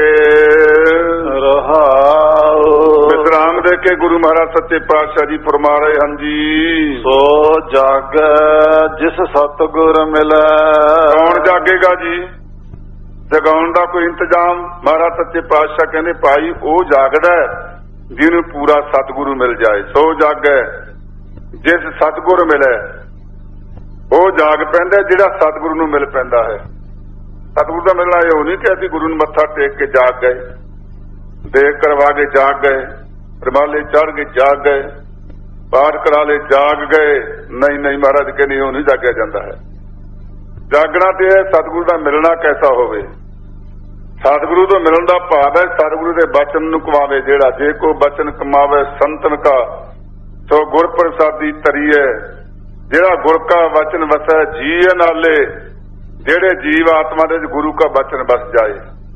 ਰਹਾਉ ਵਿਸਰਾਮ ਦੇ ਕੇ ਗੁਰੂ ਮਹਾਰਾਜ ਸੱਚੇ ਪਾਤਸ਼ਾਹ ਜੀ ਫਰਮਾ ਰਹੇ ਹਨ ਜੀ, ਸੋ ਜਾਗੈ ਜਿਸ ਸਤਿਗੁਰ ਮਿਲੈ। ਕੌਣ ਜਾਗੇਗਾ ਜੀ? ਜਗਾਉਣ ਦਾ ਕੋਈ ਇੰਤਜ਼ਾਮ? ਮਹਾਰਾਜ ਸੱਚੇ ਪਾਤਸ਼ਾਹ ਕਹਿੰਦੇ ਭਾਈ ਉਹ ਜਾਗਦਾ ਜਿਹਨੂੰ ਪੂਰਾ ਸਤਿਗੁਰੂ ਮਿਲ ਜਾਏ। ਸੋ ਜਾਗੈ ਜਿਸ ਸਤਿਗੁਰ ਮਿਲੇ। ਉਹ ਜਾਗ ਪੈਂਦਾ ਜਿਹੜਾ ਸਤਿਗੁਰੂ ਨੂੰ ਮਿਲ ਪੈਂਦਾ ਹੈ। ਸਤਿਗੁਰੂ ਦਾ ਮਿਲਣਾ ਇਹ ਨਹੀਂ ਕਿ ਅਸੀਂ ਗੁਰੂ ਨੂੰ ਮੱਥਾ ਟੇਕ ਕੇ ਜਾਗ ਗਏ, ਦੇਖ ਕਰਵਾ ਕੇ ਜਾਗ ਗਏ, ਰਮਾਲੇ ਚੜ੍ਹ ਕੇ ਜਾਗ ਗਏ, ਪਾਠ ਕਰਾ ਲਏ ਜਾਗ ਗਏ। ਨਹੀਂ ਨਹੀਂ, ਮਹਾਰਾਜ ਕਹਿੰਦੇ ਉਹ ਨਹੀਂ ਜਾਗਿਆ ਜਾਂਦਾ ਹੈ। ਜਾਗਣਾ ਤੇ ਹੈ ਸਤਿਗੁਰੂ ਦਾ ਮਿਲਣਾ ਕੈਸਾ ਹੋਵੇ। ਸਤਿਗੁਰੂ ਤੋਂ ਮਿਲਣ ਦਾ ਭਾਵ ਹੈ ਸਤਿਗੁਰੂ ਦੇ ਬਚਨ ਨੂੰ ਕਮਾਵੇ ਜਿਹੜਾ। ਜੇ ਕੋ ਬਚਨ ਕਮਾਵੇ ਸੰਤਨ ਕਾ ਸੋ ਗੁਰ ਪ੍ਰਸਾਦੀ ਤਰੀਏ। ਜਿਹੜਾ ਗੁਰ ਕਾ ਵਚਨ ਵਸੈ ਜੀਅ ਨਾਲੇ। ਜਿਹੜੇ ਜੀਵ ਆਤਮਾ ਦੇ ਗੁਰੂ ਕਾ ਬਚਨ ਵਸ ਜਾਏ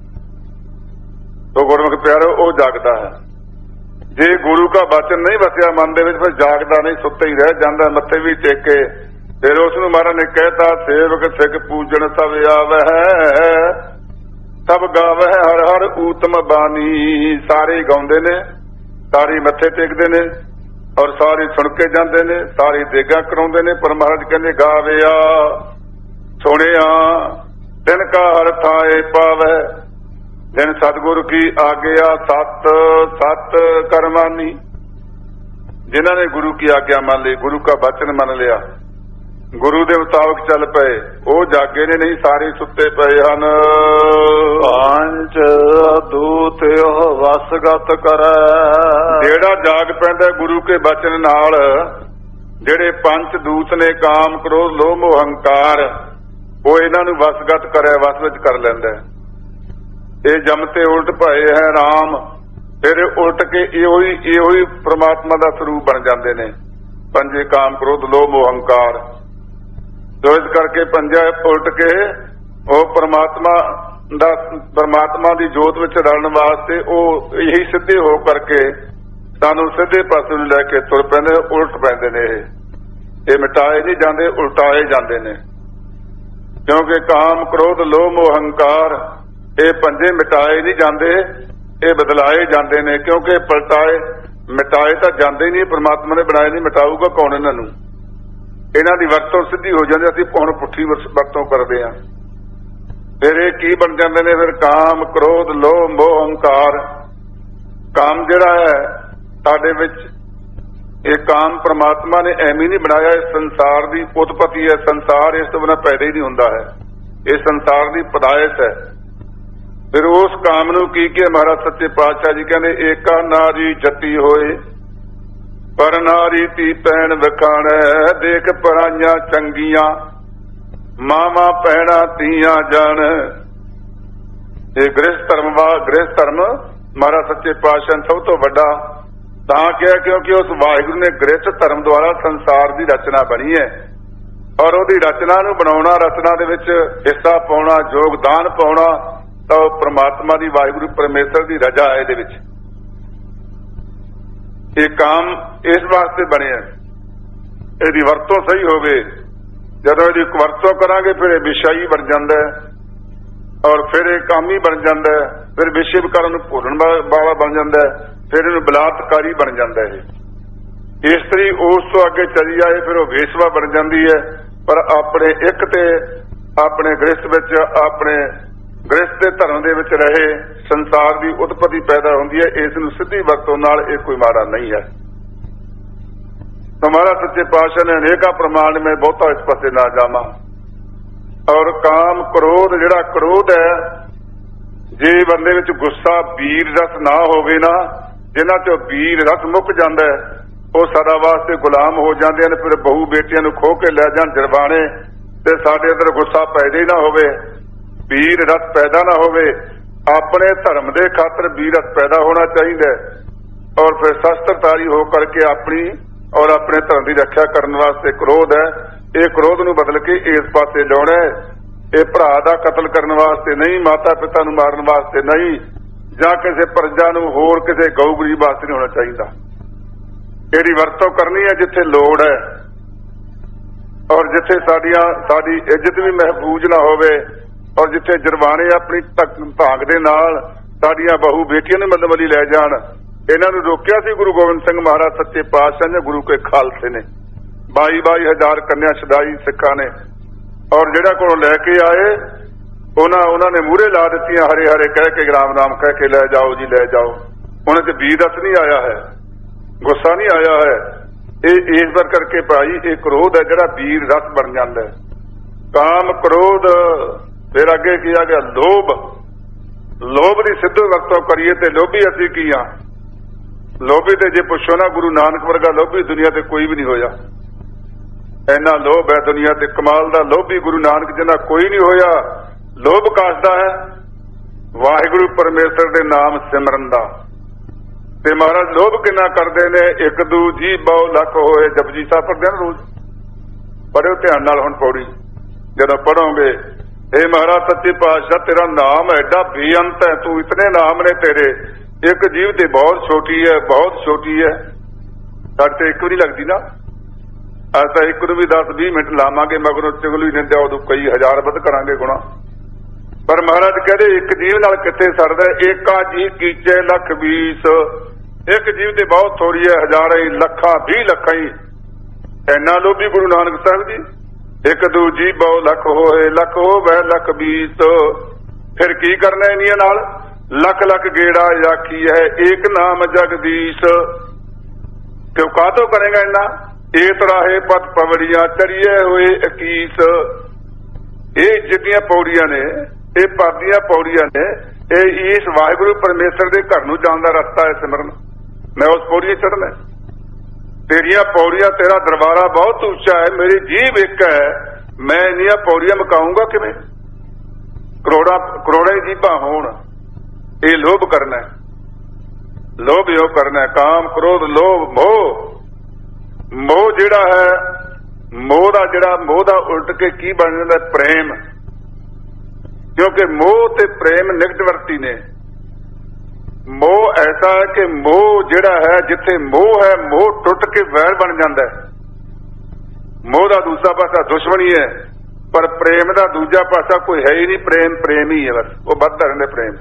ਤੋ ਗੁਰਮੁਖ ਪਿਆਰੋ ਉਹ ਜਾਗਦਾ ਹੈ। ਜੇ ਗੁਰੂ ਕਾ ਬਚਨ ਨਹੀਂ ਵਸਿਆ ਮਨ ਦੇ ਵਿੱਚ ਫਿਰ ਜਾਗਦਾ ਨਹੀਂ, ਸੁੱਤੇ ਹੀ ਰਹਿ ਜਾਂਦਾ। ਮੱਥੇ ਵੀ ਟੇਕੇ ਫਿਰ ਉਸ ਨੂੰ ਮਹਾਰਾਜ ਨੇ ਕਹਿਤਾ ਸੇਵਕ ਸਿੱਖ ਪੂਜਣ ਸਭ ਆਵਹਿ ਸਭ ਗਾਵਹਿ ਹਰ ਹਰ ਊਤਮ ਬਾਣੀ। ਸਾਰੇ ਗਾਉਂਦੇ ਨੇ, ਸਾਰੇ ਮੱਥੇ ਟੇਕਦੇ ਨੇ, ਔਰ ਸਾਰੇ ਸੁਣ ਕੇ ਜਾਂਦੇ ਨੇ, ਸਾਰੇ ਦੇਗਾ ਕਰਾਉਂਦੇ ਨੇ। ਪਰ ਮਹਾਰਾਜ ਕਹਿੰਦੇ ਗਾਵਿਆ ਸੁਣਿਆ ਤਿਨ ਕਾ ਹਰ ਥਾਏ ਪਾਵੈ। ਜਿਨ ਸਤਿਗੁਰੂ ਕੀ ਆਗਿਆ ਸਤ ਸਤ ਕਰਮਾਨੀ। ਜਿਨ੍ਹਾਂ ਨੇ ਗੁਰੂ ਕੀ ਆਗਿਆ ਮੰਨ ਲਈ, ਗੁਰੂ ਕਾ ਬਚਨ ਮੰਨ ਲਿਆ, ਗੁਰੂ ਦੇ ਮੁਤਾਬਕ ਚੱਲ ਪਏ, ਉਹ ਜਾਗੇ ਨੇ, ਨਹੀਂ ਸਾਰੇ ਸੁੱਤੇ ਪਏ ਹਨ। ਪੰਜ ਦੂਤ ਵਸਗਤ ਕਰੈ, ਜਿਹੜਾ ਜਾਗ ਪੈਂਦਾ ਗੁਰੂ ਕੇ ਬਚਨ ਨਾਲ, ਜਿਹੜੇ ਪੰਜ ਦੂਤ ਨੇ ਕਾਮ ਕ੍ਰੋਧ ਲੋਭ ਮੋਹ ਹੰਕਾਰ, ਉਹ ਇਹਨਾਂ ਨੂੰ ਵਸਗਤ ਕਰੇ, ਵਸ ਵਿੱਚ ਕਰ ਲੈਂਦਾ। ਇਹ ਜਮ ਤੇ ਉਲਟ ਭਏ ਹੈ ਰਾਮ, ਫਿਰ ਉਲਟ ਕੇ ਇਹੋ ਹੀ ਪ੍ਰਮਾਤਮਾ ਦਾ ਸਰੂਪ ਬਣ ਜਾਂਦੇ ਨੇ। ਪੰਜੇ ਕਾਮ ਕ੍ਰੋਧ ਲੋਭ ਮੋਹ ਹੰਕਾਰ, ਜੋ ਇਸ ਕਰਕੇ ਪੰਜਾ ਉਲਟ ਕੇ ਉਹ ਪਰਮਾਤਮਾ ਦੀ ਜੋਤ ਵਿੱਚ ਰਲਣ ਵਾਸਤੇ ਉਹ ਇਹੀ ਸਿੱਧੇ ਹੋ ਕਰਕੇ ਸਾਨੂੰ ਸਿੱਧੇ ਪਾਸੇ ਨੂੰ ਲੈ ਕੇ ਤੁਰ ਪੈਂਦੇ, ਉਲਟ ਪੈਂਦੇ ਨੇ। ਇਹ ਮਿਟਾਏ ਨਹੀਂ ਜਾਂਦੇ, ਉਲਟਾਏ ਜਾਂਦੇ ਨੇ। ਕਿਉਂਕਿ ਕਾਮ ਕ੍ਰੋਧ ਲੋਭ ਮੋਹ ਹੰਕਾਰ ਇਹ ਪੰਜੇ ਮਿਟਾਏ ਨਹੀਂ ਜਾਂਦੇ, ਇਹ ਬਦਲਾਏ ਜਾਂਦੇ ਨੇ। ਕਿਉਂਕਿ ਮਿਟਾਏ ਤਾਂ ਜਾਂਦੇ ਹੀ ਨਹੀਂ, ਪਰਮਾਤਮਾ ਨੇ ਬਣਾਏ ਨਹੀਂ, ਮਿਟਾਊਗਾ ਕੌਣ ਇਹਨਾਂ ਨੂੰ? ਇਹਨਾਂ ਦੀ ਵਰਤੋਂ ਸਿੱਧੀ ਹੋ ਜਾਂਦੀ, ਅਸੀਂ ਹੁਣ ਪੁੱਠੀ ਵਰਤੋਂ ਕਰਦੇ ਹਾਂ। ਫਿਰ ਇਹ ਕੀ ਬਣ ਜਾਂਦੇ ਨੇ? ਫਿਰ ਕਾਮ ਕ੍ਰੋਧ ਲੋਭ ਮੋਹ ਹੰਕਾਰ। ਕਾਮ ਜਿਹੜਾ ਹੈ ਸਾਡੇ ਵਿੱਚ, ਇਹ ਕਾਮ ਪ੍ਰਮਾਤਮਾ ਨੇ ਐਵੇਂ ਨਹੀਂ ਬਣਾਇਆ, ਇਹ ਸੰਸਾਰ ਦੀ ਉਤਪਤੀ ਹੈ। ਸੰਸਾਰ ਇਸ ਤੋਂ ਬਿਨਾਂ ਪੈਦਾ ਹੀ ਨਹੀਂ ਹੁੰਦਾ ਹੈ, ਇਹ ਸੰਸਾਰ ਦੀ ਪਦਾਇਸ਼ ਹੈ। ਫਿਰ ਉਸ ਕਾਮ ਨੂੰ ਕੀ ਕਿ ਮਹਾਰਾਜ ਸੱਚੇ ਪਾਤਸ਼ਾਹ ਜੀ ਕਹਿੰਦੇ, ਏਕਾ ਨਾਰੀ ਜਤੀ ਹੋਏ ਪਰ ਨਾਰੀ ਤੀ ਭੈਣ ਵਖਾਣੈ, ਦੇਖ ਪਰਾਈਆਂ ਚੰਗੀਆਂ ਮਾਵਾਂ ਭੈਣਾਂ ਧੀਆਂ ਜਾਣ। ਇਹ ਗ੍ਰਸਥ ਧਰਮ ਮਹਾਰਾਜ ਸੱਚੇ ਪਾਤਸ਼ਾਹ ਨੇ ਸਭ ਤੋਂ ਵੱਡਾ ਤਾਂ ਕਿਹਾ, ਕਿਉਂਕਿ ਉਸ ਵਾਹਿਗੁਰੂ ਨੇ ਗ੍ਰਸਥ ਧਰਮ ਦੁਆਰਾ ਸੰਸਾਰ ਦੀ ਰਚਨਾ ਬਣੀ ਹੈ। ਔਰ ਉਹਦੀ ਰਚਨਾ ਨੂੰ ਬਣਾਉਣਾ, ਰਚਨਾ ਦੇ ਵਿੱਚ ਹਿੱਸਾ ਪਾਉਣਾ, ਯੋਗਦਾਨ ਪਾਉਣਾ, ਤਾਂ ਉਹ ਪ੍ਰਮਾਤਮਾ ਦੀ ਵਾਹਿਗੁਰੂ ਪਰਮੇਸ਼ਰ ਦੀ ਰਜ਼ਾ ਹੈ ਇਹਦੇ ਵਿੱਚ। ਇਹ ਕੰਮ ਇਸ ਵਾਸਤੇ ਬਣਿਆ, ਇਹਦੀ ਵਰਤੋਂ ਸਹੀ ਹੋਵੇ। ਜਦੋਂ ਇਹਦੀ ਵਰਤੋਂ ਕਰਾਂਗੇ ਫਿਰ ਇਹ ਵਿਸ਼ਾ ਹੀ ਬਣ ਜਾਂਦਾ ਹੈ, ਔਰ ਫਿਰ ਇਹ ਕੰਮ ਹੀ ਬਣ ਜਾਂਦਾ ਹੈ, ਫਿਰ ਵਿਸ਼ੇ ਵਿਕਾਰਾਂ ਨੂੰ ਭੁੱਲਣ ਵਾਲਾ ਬਣ ਜਾਂਦਾ ਹੈ, ਫਿਰ ਇਹਨੂੰ ਬਲਾਤਕਾਰੀ ਬਣ ਜਾਂਦਾ ਹੈ। ਇਸਤਰੀ ਉਸ ਤੋਂ ਅੱਗੇ ਚਲੀ ਜਾਏ ਫਿਰ ਉਹ ਵੇਸਵਾ ਬਣ ਜਾਂਦੀ ਹੈ। ਪਰ ਆਪਣੇ ਇੱਕ ਤੇ ਆਪਣੇ ਗ੍ਰਸਥ ਵਿੱਚ, ਆਪਣੇ ਗ੍ਰਸਥ ਦੇ ਧਰਮ ਦੇ ਵਿੱਚ ਰਹੇ, ਸੰਸਾਰ ਦੀ ਉਤਪਤੀ ਪੈਦਾ ਹੁੰਦੀ ਹੈ। ਇਸ ਨੂੰ ਸਿੱਧੀ ਵਰਤੋਂ ਨਾਲ ਇਹ ਕੋਈ ਮਾੜਾ ਨਹੀਂ ਹੈ। ਮਹਾਰਾਜ ਸੱਚੇ ਪਾਤਸ਼ਾਹ ਨੇ ਅਨੇਕਾਂ ਪ੍ਰਮਾਣ, ਮੈਂ ਬਹੁਤਾ ਇਸ ਪਾਸੇ ਨਾ ਜਾਵਾਂ। ਔਰ ਕਾਮ ਕ੍ਰੋਧ, ਜਿਹੜਾ ਕ੍ਰੋਧ ਹੈ, ਜੇ ਬੰਦੇ ਵਿੱਚ ਗੁੱਸਾ ਵੀਰ ਰਸ ਨਾ ਹੋਵੇ ਨਾ, ਜਿਨ੍ਹਾਂ ਚੋਂ ਵੀਰ ਰਸ ਮੁੱਕ ਜਾਂਦਾ ਹੈ, ਉਹ ਸਦਾ ਵਾਸਤੇ ਗੁਲਾਮ ਹੋ ਜਾਂਦੇ ਹਨ। ਫਿਰ ਬਹੂ ਬੇਟੀਆਂ ਨੂੰ ਖੋਹ ਕੇ ਲੈ ਜਾਣ ਜਰਬਾਣੇ, ਤੇ ਸਾਡੇ ਅੰਦਰ ਗੁੱਸਾ ਪੈਦਾ ਹੀ ਨਾ ਹੋਵੇ, ਵੀਰ ਰਸ ਪੈਦਾ ਨਾ ਹੋਵੇ। ਆਪਣੇ ਧਰਮ ਦੇ ਖਾਤਰ ਵੀਰ ਰਸ ਪੈਦਾ ਹੋਣਾ ਚਾਹੀਦਾ, ਔਰ ਫਿਰ ਸ਼ਸਤਰਧਾਰੀ ਹੋ ਕਰਕੇ ਆਪਣੀ ਔਰ ਆਪਣੇ ਧਰਮ ਦੀ ਰੱਖਿਆ ਕਰਨ ਵਾਸਤੇ ਕ੍ਰੋਧ ਹੈ। ਇਹ ਕ੍ਰੋਧ ਨੂੰ ਬਦਲ ਕੇ ਇਸ ਪਾਸੇ ਲਿਆਉਣਾ ਹੈ। ਇਹ ਭਰਾ ਦਾ ਕਤਲ ਕਰਨ ਵਾਸਤੇ ਨਹੀਂ, ਮਾਤਾ ਪਿਤਾ ਨੂੰ ਮਾਰਨ ਵਾਸਤੇ ਨਹੀਂ, ਜਾਂ ਕਿਸੇ ਪ੍ਰਜਾ ਨੂੰ ਹੋਰ ਕਿਸੇ ਗਊ ਗਰੀਬ ਵਾਸਤੇ ਨਹੀਂ ਹੋਣਾ ਚਾਹੀਦਾ। ਇਹਦੀ ਵਰਤੋਂ ਕਰਨੀ ਹੈ ਜਿੱਥੇ ਲੋੜ ਹੈ, ਔਰ ਜਿੱਥੇ ਸਾਡੀ ਇੱਜ਼ਤ ਵੀ ਮਹਿਫੂਜ਼ ਨਾ ਹੋਵੇ, ਔਰ ਜਿੱਥੇ ਜਰਬਾਨੇ ਆਪਣੀ ਭਾਗ ਦੇ ਨਾਲ ਸਾਡੀਆਂ ਬਹੂ ਬੇਟੀਆਂ ਨੂੰ ਮੱਲਮਲੀ ਲੈ ਜਾਣ। ਇਹਨਾਂ ਨੂੰ ਰੋਕਿਆ ਸੀ ਗੁਰੂ ਗੋਬਿੰਦ ਸਿੰਘ ਮਹਾਰਾਜ ਸੱਚੇ ਪਾਤਸ਼ਾਹ ਨੇ, ਗੁਰੂ ਕੇ ਖਾਲਸੇ ਨੇ। 22,000 ਕੰਨਿਆ ਛਡਾਈ ਸਿੱਖਾਂ ਨੇ, ਔਰ ਜਿਹੜਾ ਕੋਲੋਂ ਲੈ ਕੇ ਆਏ ਉਹਨਾਂ ਨੇ ਮੂਹਰੇ ਲਾ ਦਿੱਤੀਆਂ, ਹਰੇ ਹਰੇ ਕਹਿ ਕੇ, ਰਾਮ ਰਾਮ ਕਹਿ ਕੇ, ਲੈ ਜਾਓ ਜੀ ਲੈ ਜਾਓ। ਉਹਨਾਂ ਤੇ ਵੀਰ ਰਸ ਨਹੀਂ ਆਇਆ ਹੈ, ਗੁੱਸਾ ਨਹੀਂ ਆਇਆ ਹੈ। ਇਹ ਇਸ ਵਾਰ ਕਰਕੇ ਭਾਈ ਇਹ ਕ੍ਰੋਧ ਹੈ ਜਿਹੜਾ ਵੀਰ ਰਸ ਬਣ ਜਾਂਦਾ ਹੈ। ਕਾਮ ਕ੍ਰੋਧ, ਫਿਰ ਅੱਗੇ ਕੀ ਆ ਗਿਆ? ਲੋਭ ਦੀ ਸਿੱਧੀ ਵਰਤੋਂ ਕਰੀਏ ਤੇ ਲੋਭੀ ਅਸੀਂ ਕੀ ਆ? ਲੋਭੀ ਤੇ ਜੇ ਪੁੱਛੋ ਨਾ, ਗੁਰੂ ਨਾਨਕ ਵਰਗਾ ਲੋਭੀ ਦੁਨੀਆ ਤੇ ਕੋਈ ਵੀ ਨਹੀਂ ਹੋਇਆ। ਇੰਨਾ ਲੋਭ ਹੈ ਦੁਨੀਆ ਤੇ, ਕਮਾਲ ਦਾ ਲੋਭੀ ਗੁਰੂ ਨਾਨਕ ਜਿੰਨਾ ਕੋਈ ਨਹੀਂ ਹੋਇਆ। ਲੋਭ ਕਾਸਦਾ ਹੈ ਵਾਹਿਗੁਰੂ ਪਰਮੇਸ਼ਰ ਦੇ ਨਾਮ ਸਿਮਰਨ ਦਾ। ਤੇ ਮਹਾਰਾਜ ਲੋਭ ਕਿੰਨਾ ਕਰਦੇ ਨੇ? ਇੱਕ ਦੂ ਜੀ ਬਹੁ ਲੱਖ ਹੋਏ, ਜਪਜੀ ਸਾਹਿਬ ਪੜ੍ਹਦੇ ਨੇ ਰੋਜ਼। ਪੜ੍ਹਿਓ ਧਿਆਨ ਨਾਲ ਹੁਣ ਪੌੜੀ, ਜਦੋਂ ਪੜ੍ਹੋਗੇ, ਇਹ ਮਹਾਰਾਜ ਸੱਚੇ ਪਾਤਸ਼ਾਹ ਤੇਰਾ ਨਾਮ ਐਡਾ ਬੇਅੰਤ ਹੈ, ਤੂੰ ਇਤਨੇ ਨਾਮ ਨੇ ਤੇਰੇ, ਇੱਕ ਜੀਵ ਤੇ ਬਹੁਤ ਛੋਟੀ ਹੈ, ਬਹੁਤ ਛੋਟੀ ਹੈ। ਸਾਡੇ ਤੇ ਇੱਕ ਵੀ ਨਹੀਂ ਲੱਗਦੀ ਨਾ, ਅੱਜ ਤਾਂ ਇੱਕ ਨੂੰ ਵੀ 10-20 ਮਿੰਟ ਲਾਵਾਂਗੇ, ਮਗਰੋਂ ਚੁਗਲੀ ਨਿੰਦਿਆ ਉਦੋਂ ਕਈ ਹਜ਼ਾਰ ਵੱਧ ਕਰਾਂਗੇ ਗੁਣਾ। ਪਰ ਮਹਾਰਾਜ ਕਹਿੰਦੇ ਇੱਕ ਜੀਵ ਨਾਲ ਕਿੱਥੇ ਸਰਦਾ? ਏਕਾ ਜੀ ਕੀਚੇ ਲੱਖ 20, ਇੱਕ ਜੀਵ ਤੇ ਬਹੁਤ ਥੋੜੀ ਹੈ, ਹਜ਼ਾਰਾਂ ਹੀ, ਲੱਖਾਂ 20 ਲੱਖਾਂ ਹੀ। ਇੰਨਾ ਲੋਭੀ ਗੁਰੂ ਨਾਨਕ ਸਾਹਿਬ ਜੀ। ਇੱਕ ਦੂਜੀ ਬਹੁ ਲੱਖ ਹੋਏ, ਲੱਖ ਹੋਵੇ ਲੱਖ 20। ਫਿਰ ਕੀ ਕਰਨਾ ਇਹਨੀਆਂ ਨਾਲ? ਲੱਖ ਲੱਖ ਗੇੜਾ ਆਖੀ ਹੈ, ਏਕ ਨਾਮ ਜਗਦੀਸ਼। ਕਿਉਂ ਕਾਹਤੋਂ ਕਰੇਗਾ ਇੰਨਾ? ਏਤ ਰਾਹੇ ਪਤ ਪਵੜੀਆਂ ਚੜੀਏ ਹੋਏ 21। ਇਹ ਜਿਹੜੀਆਂ ਪੌੜੀਆਂ ਨੇ ਇਹ ਪਦ ਦੀਆਂ ਪੌੜੀਆਂ ਨੇ, ਇਹ ਇਸ ਵਾਹਿਗੁਰੂ ਪਰਮੇਸ਼ਰ ਦੇ ਘਰ ਨੂੰ ਜਾਣ ਦਾ ਰਸਤਾ ਹੈ ਸਿਮਰਨ। ਮੈਂ ਉਸ ਪੌੜੀਆਂ ਚੜ੍ਹਨਾ, ਤੇਰੀਆਂ ਪੌੜੀਆਂ, ਤੇਰਾ ਦਰਬਾਰਾ ਬਹੁਤ ਉੱਚਾ ਹੈ, ਮੇਰੀ ਜੀਭ ਇੱਕ ਹੈ, ਮੈਂ ਇੰਨੀਆਂ ਪੌੜੀਆਂ ਮਕਾਉਂਗਾ ਕਿਵੇਂ? ਕਰੋੜਾਂ ਜੀਭਾਂ ਹੋਣ, ਇਹ ਲੋਭ ਕਰਨਾ, ਲੋਭ ਇਹੋ ਕਰਨਾ, ਕਾਮ ਕ੍ਰੋਧ ਲੋਭ ਮੋਹ। ਮੋਹ ਜਿਹੜਾ ਹੈ, ਮੋਹ ਦਾ ਉਲਟ ਕੇ ਕੀ ਬਣ ਜਾਂਦਾ? ਪ੍ਰੇਮ। ਕਿਉਂਕਿ ਮੋਹ ਤੇ ਪ੍ਰੇਮ ਨਿਕਟਵਰਤੀ ਨੇ। ਮੋਹ ਐਸਾ ਹੈ ਕਿ ਮੋਹ ਜਿਹੜਾ ਹੈ, ਜਿੱਥੇ ਮੋਹ ਹੈ ਮੋਹ ਟੁੱਟ ਕੇ ਵੈਰ ਬਣ ਜਾਂਦਾ ਹੈ। ਮੋਹ ਦਾ ਦੂਸਰਾ ਪਾਸਾ ਦੁਸ਼ਮਣੀ ਹੈ, ਪਰ ਪ੍ਰੇਮ ਦਾ ਦੂਜਾ ਪਾਸਾ ਕੋਈ ਹੈ ਹੀ ਨਹੀਂ। ਪ੍ਰੇਮ ਹੀ ਹੈ, ਬਸ ਉਹ ਵੱਧਦਾ ਰਹਿੰਦਾ ਪ੍ਰੇਮ।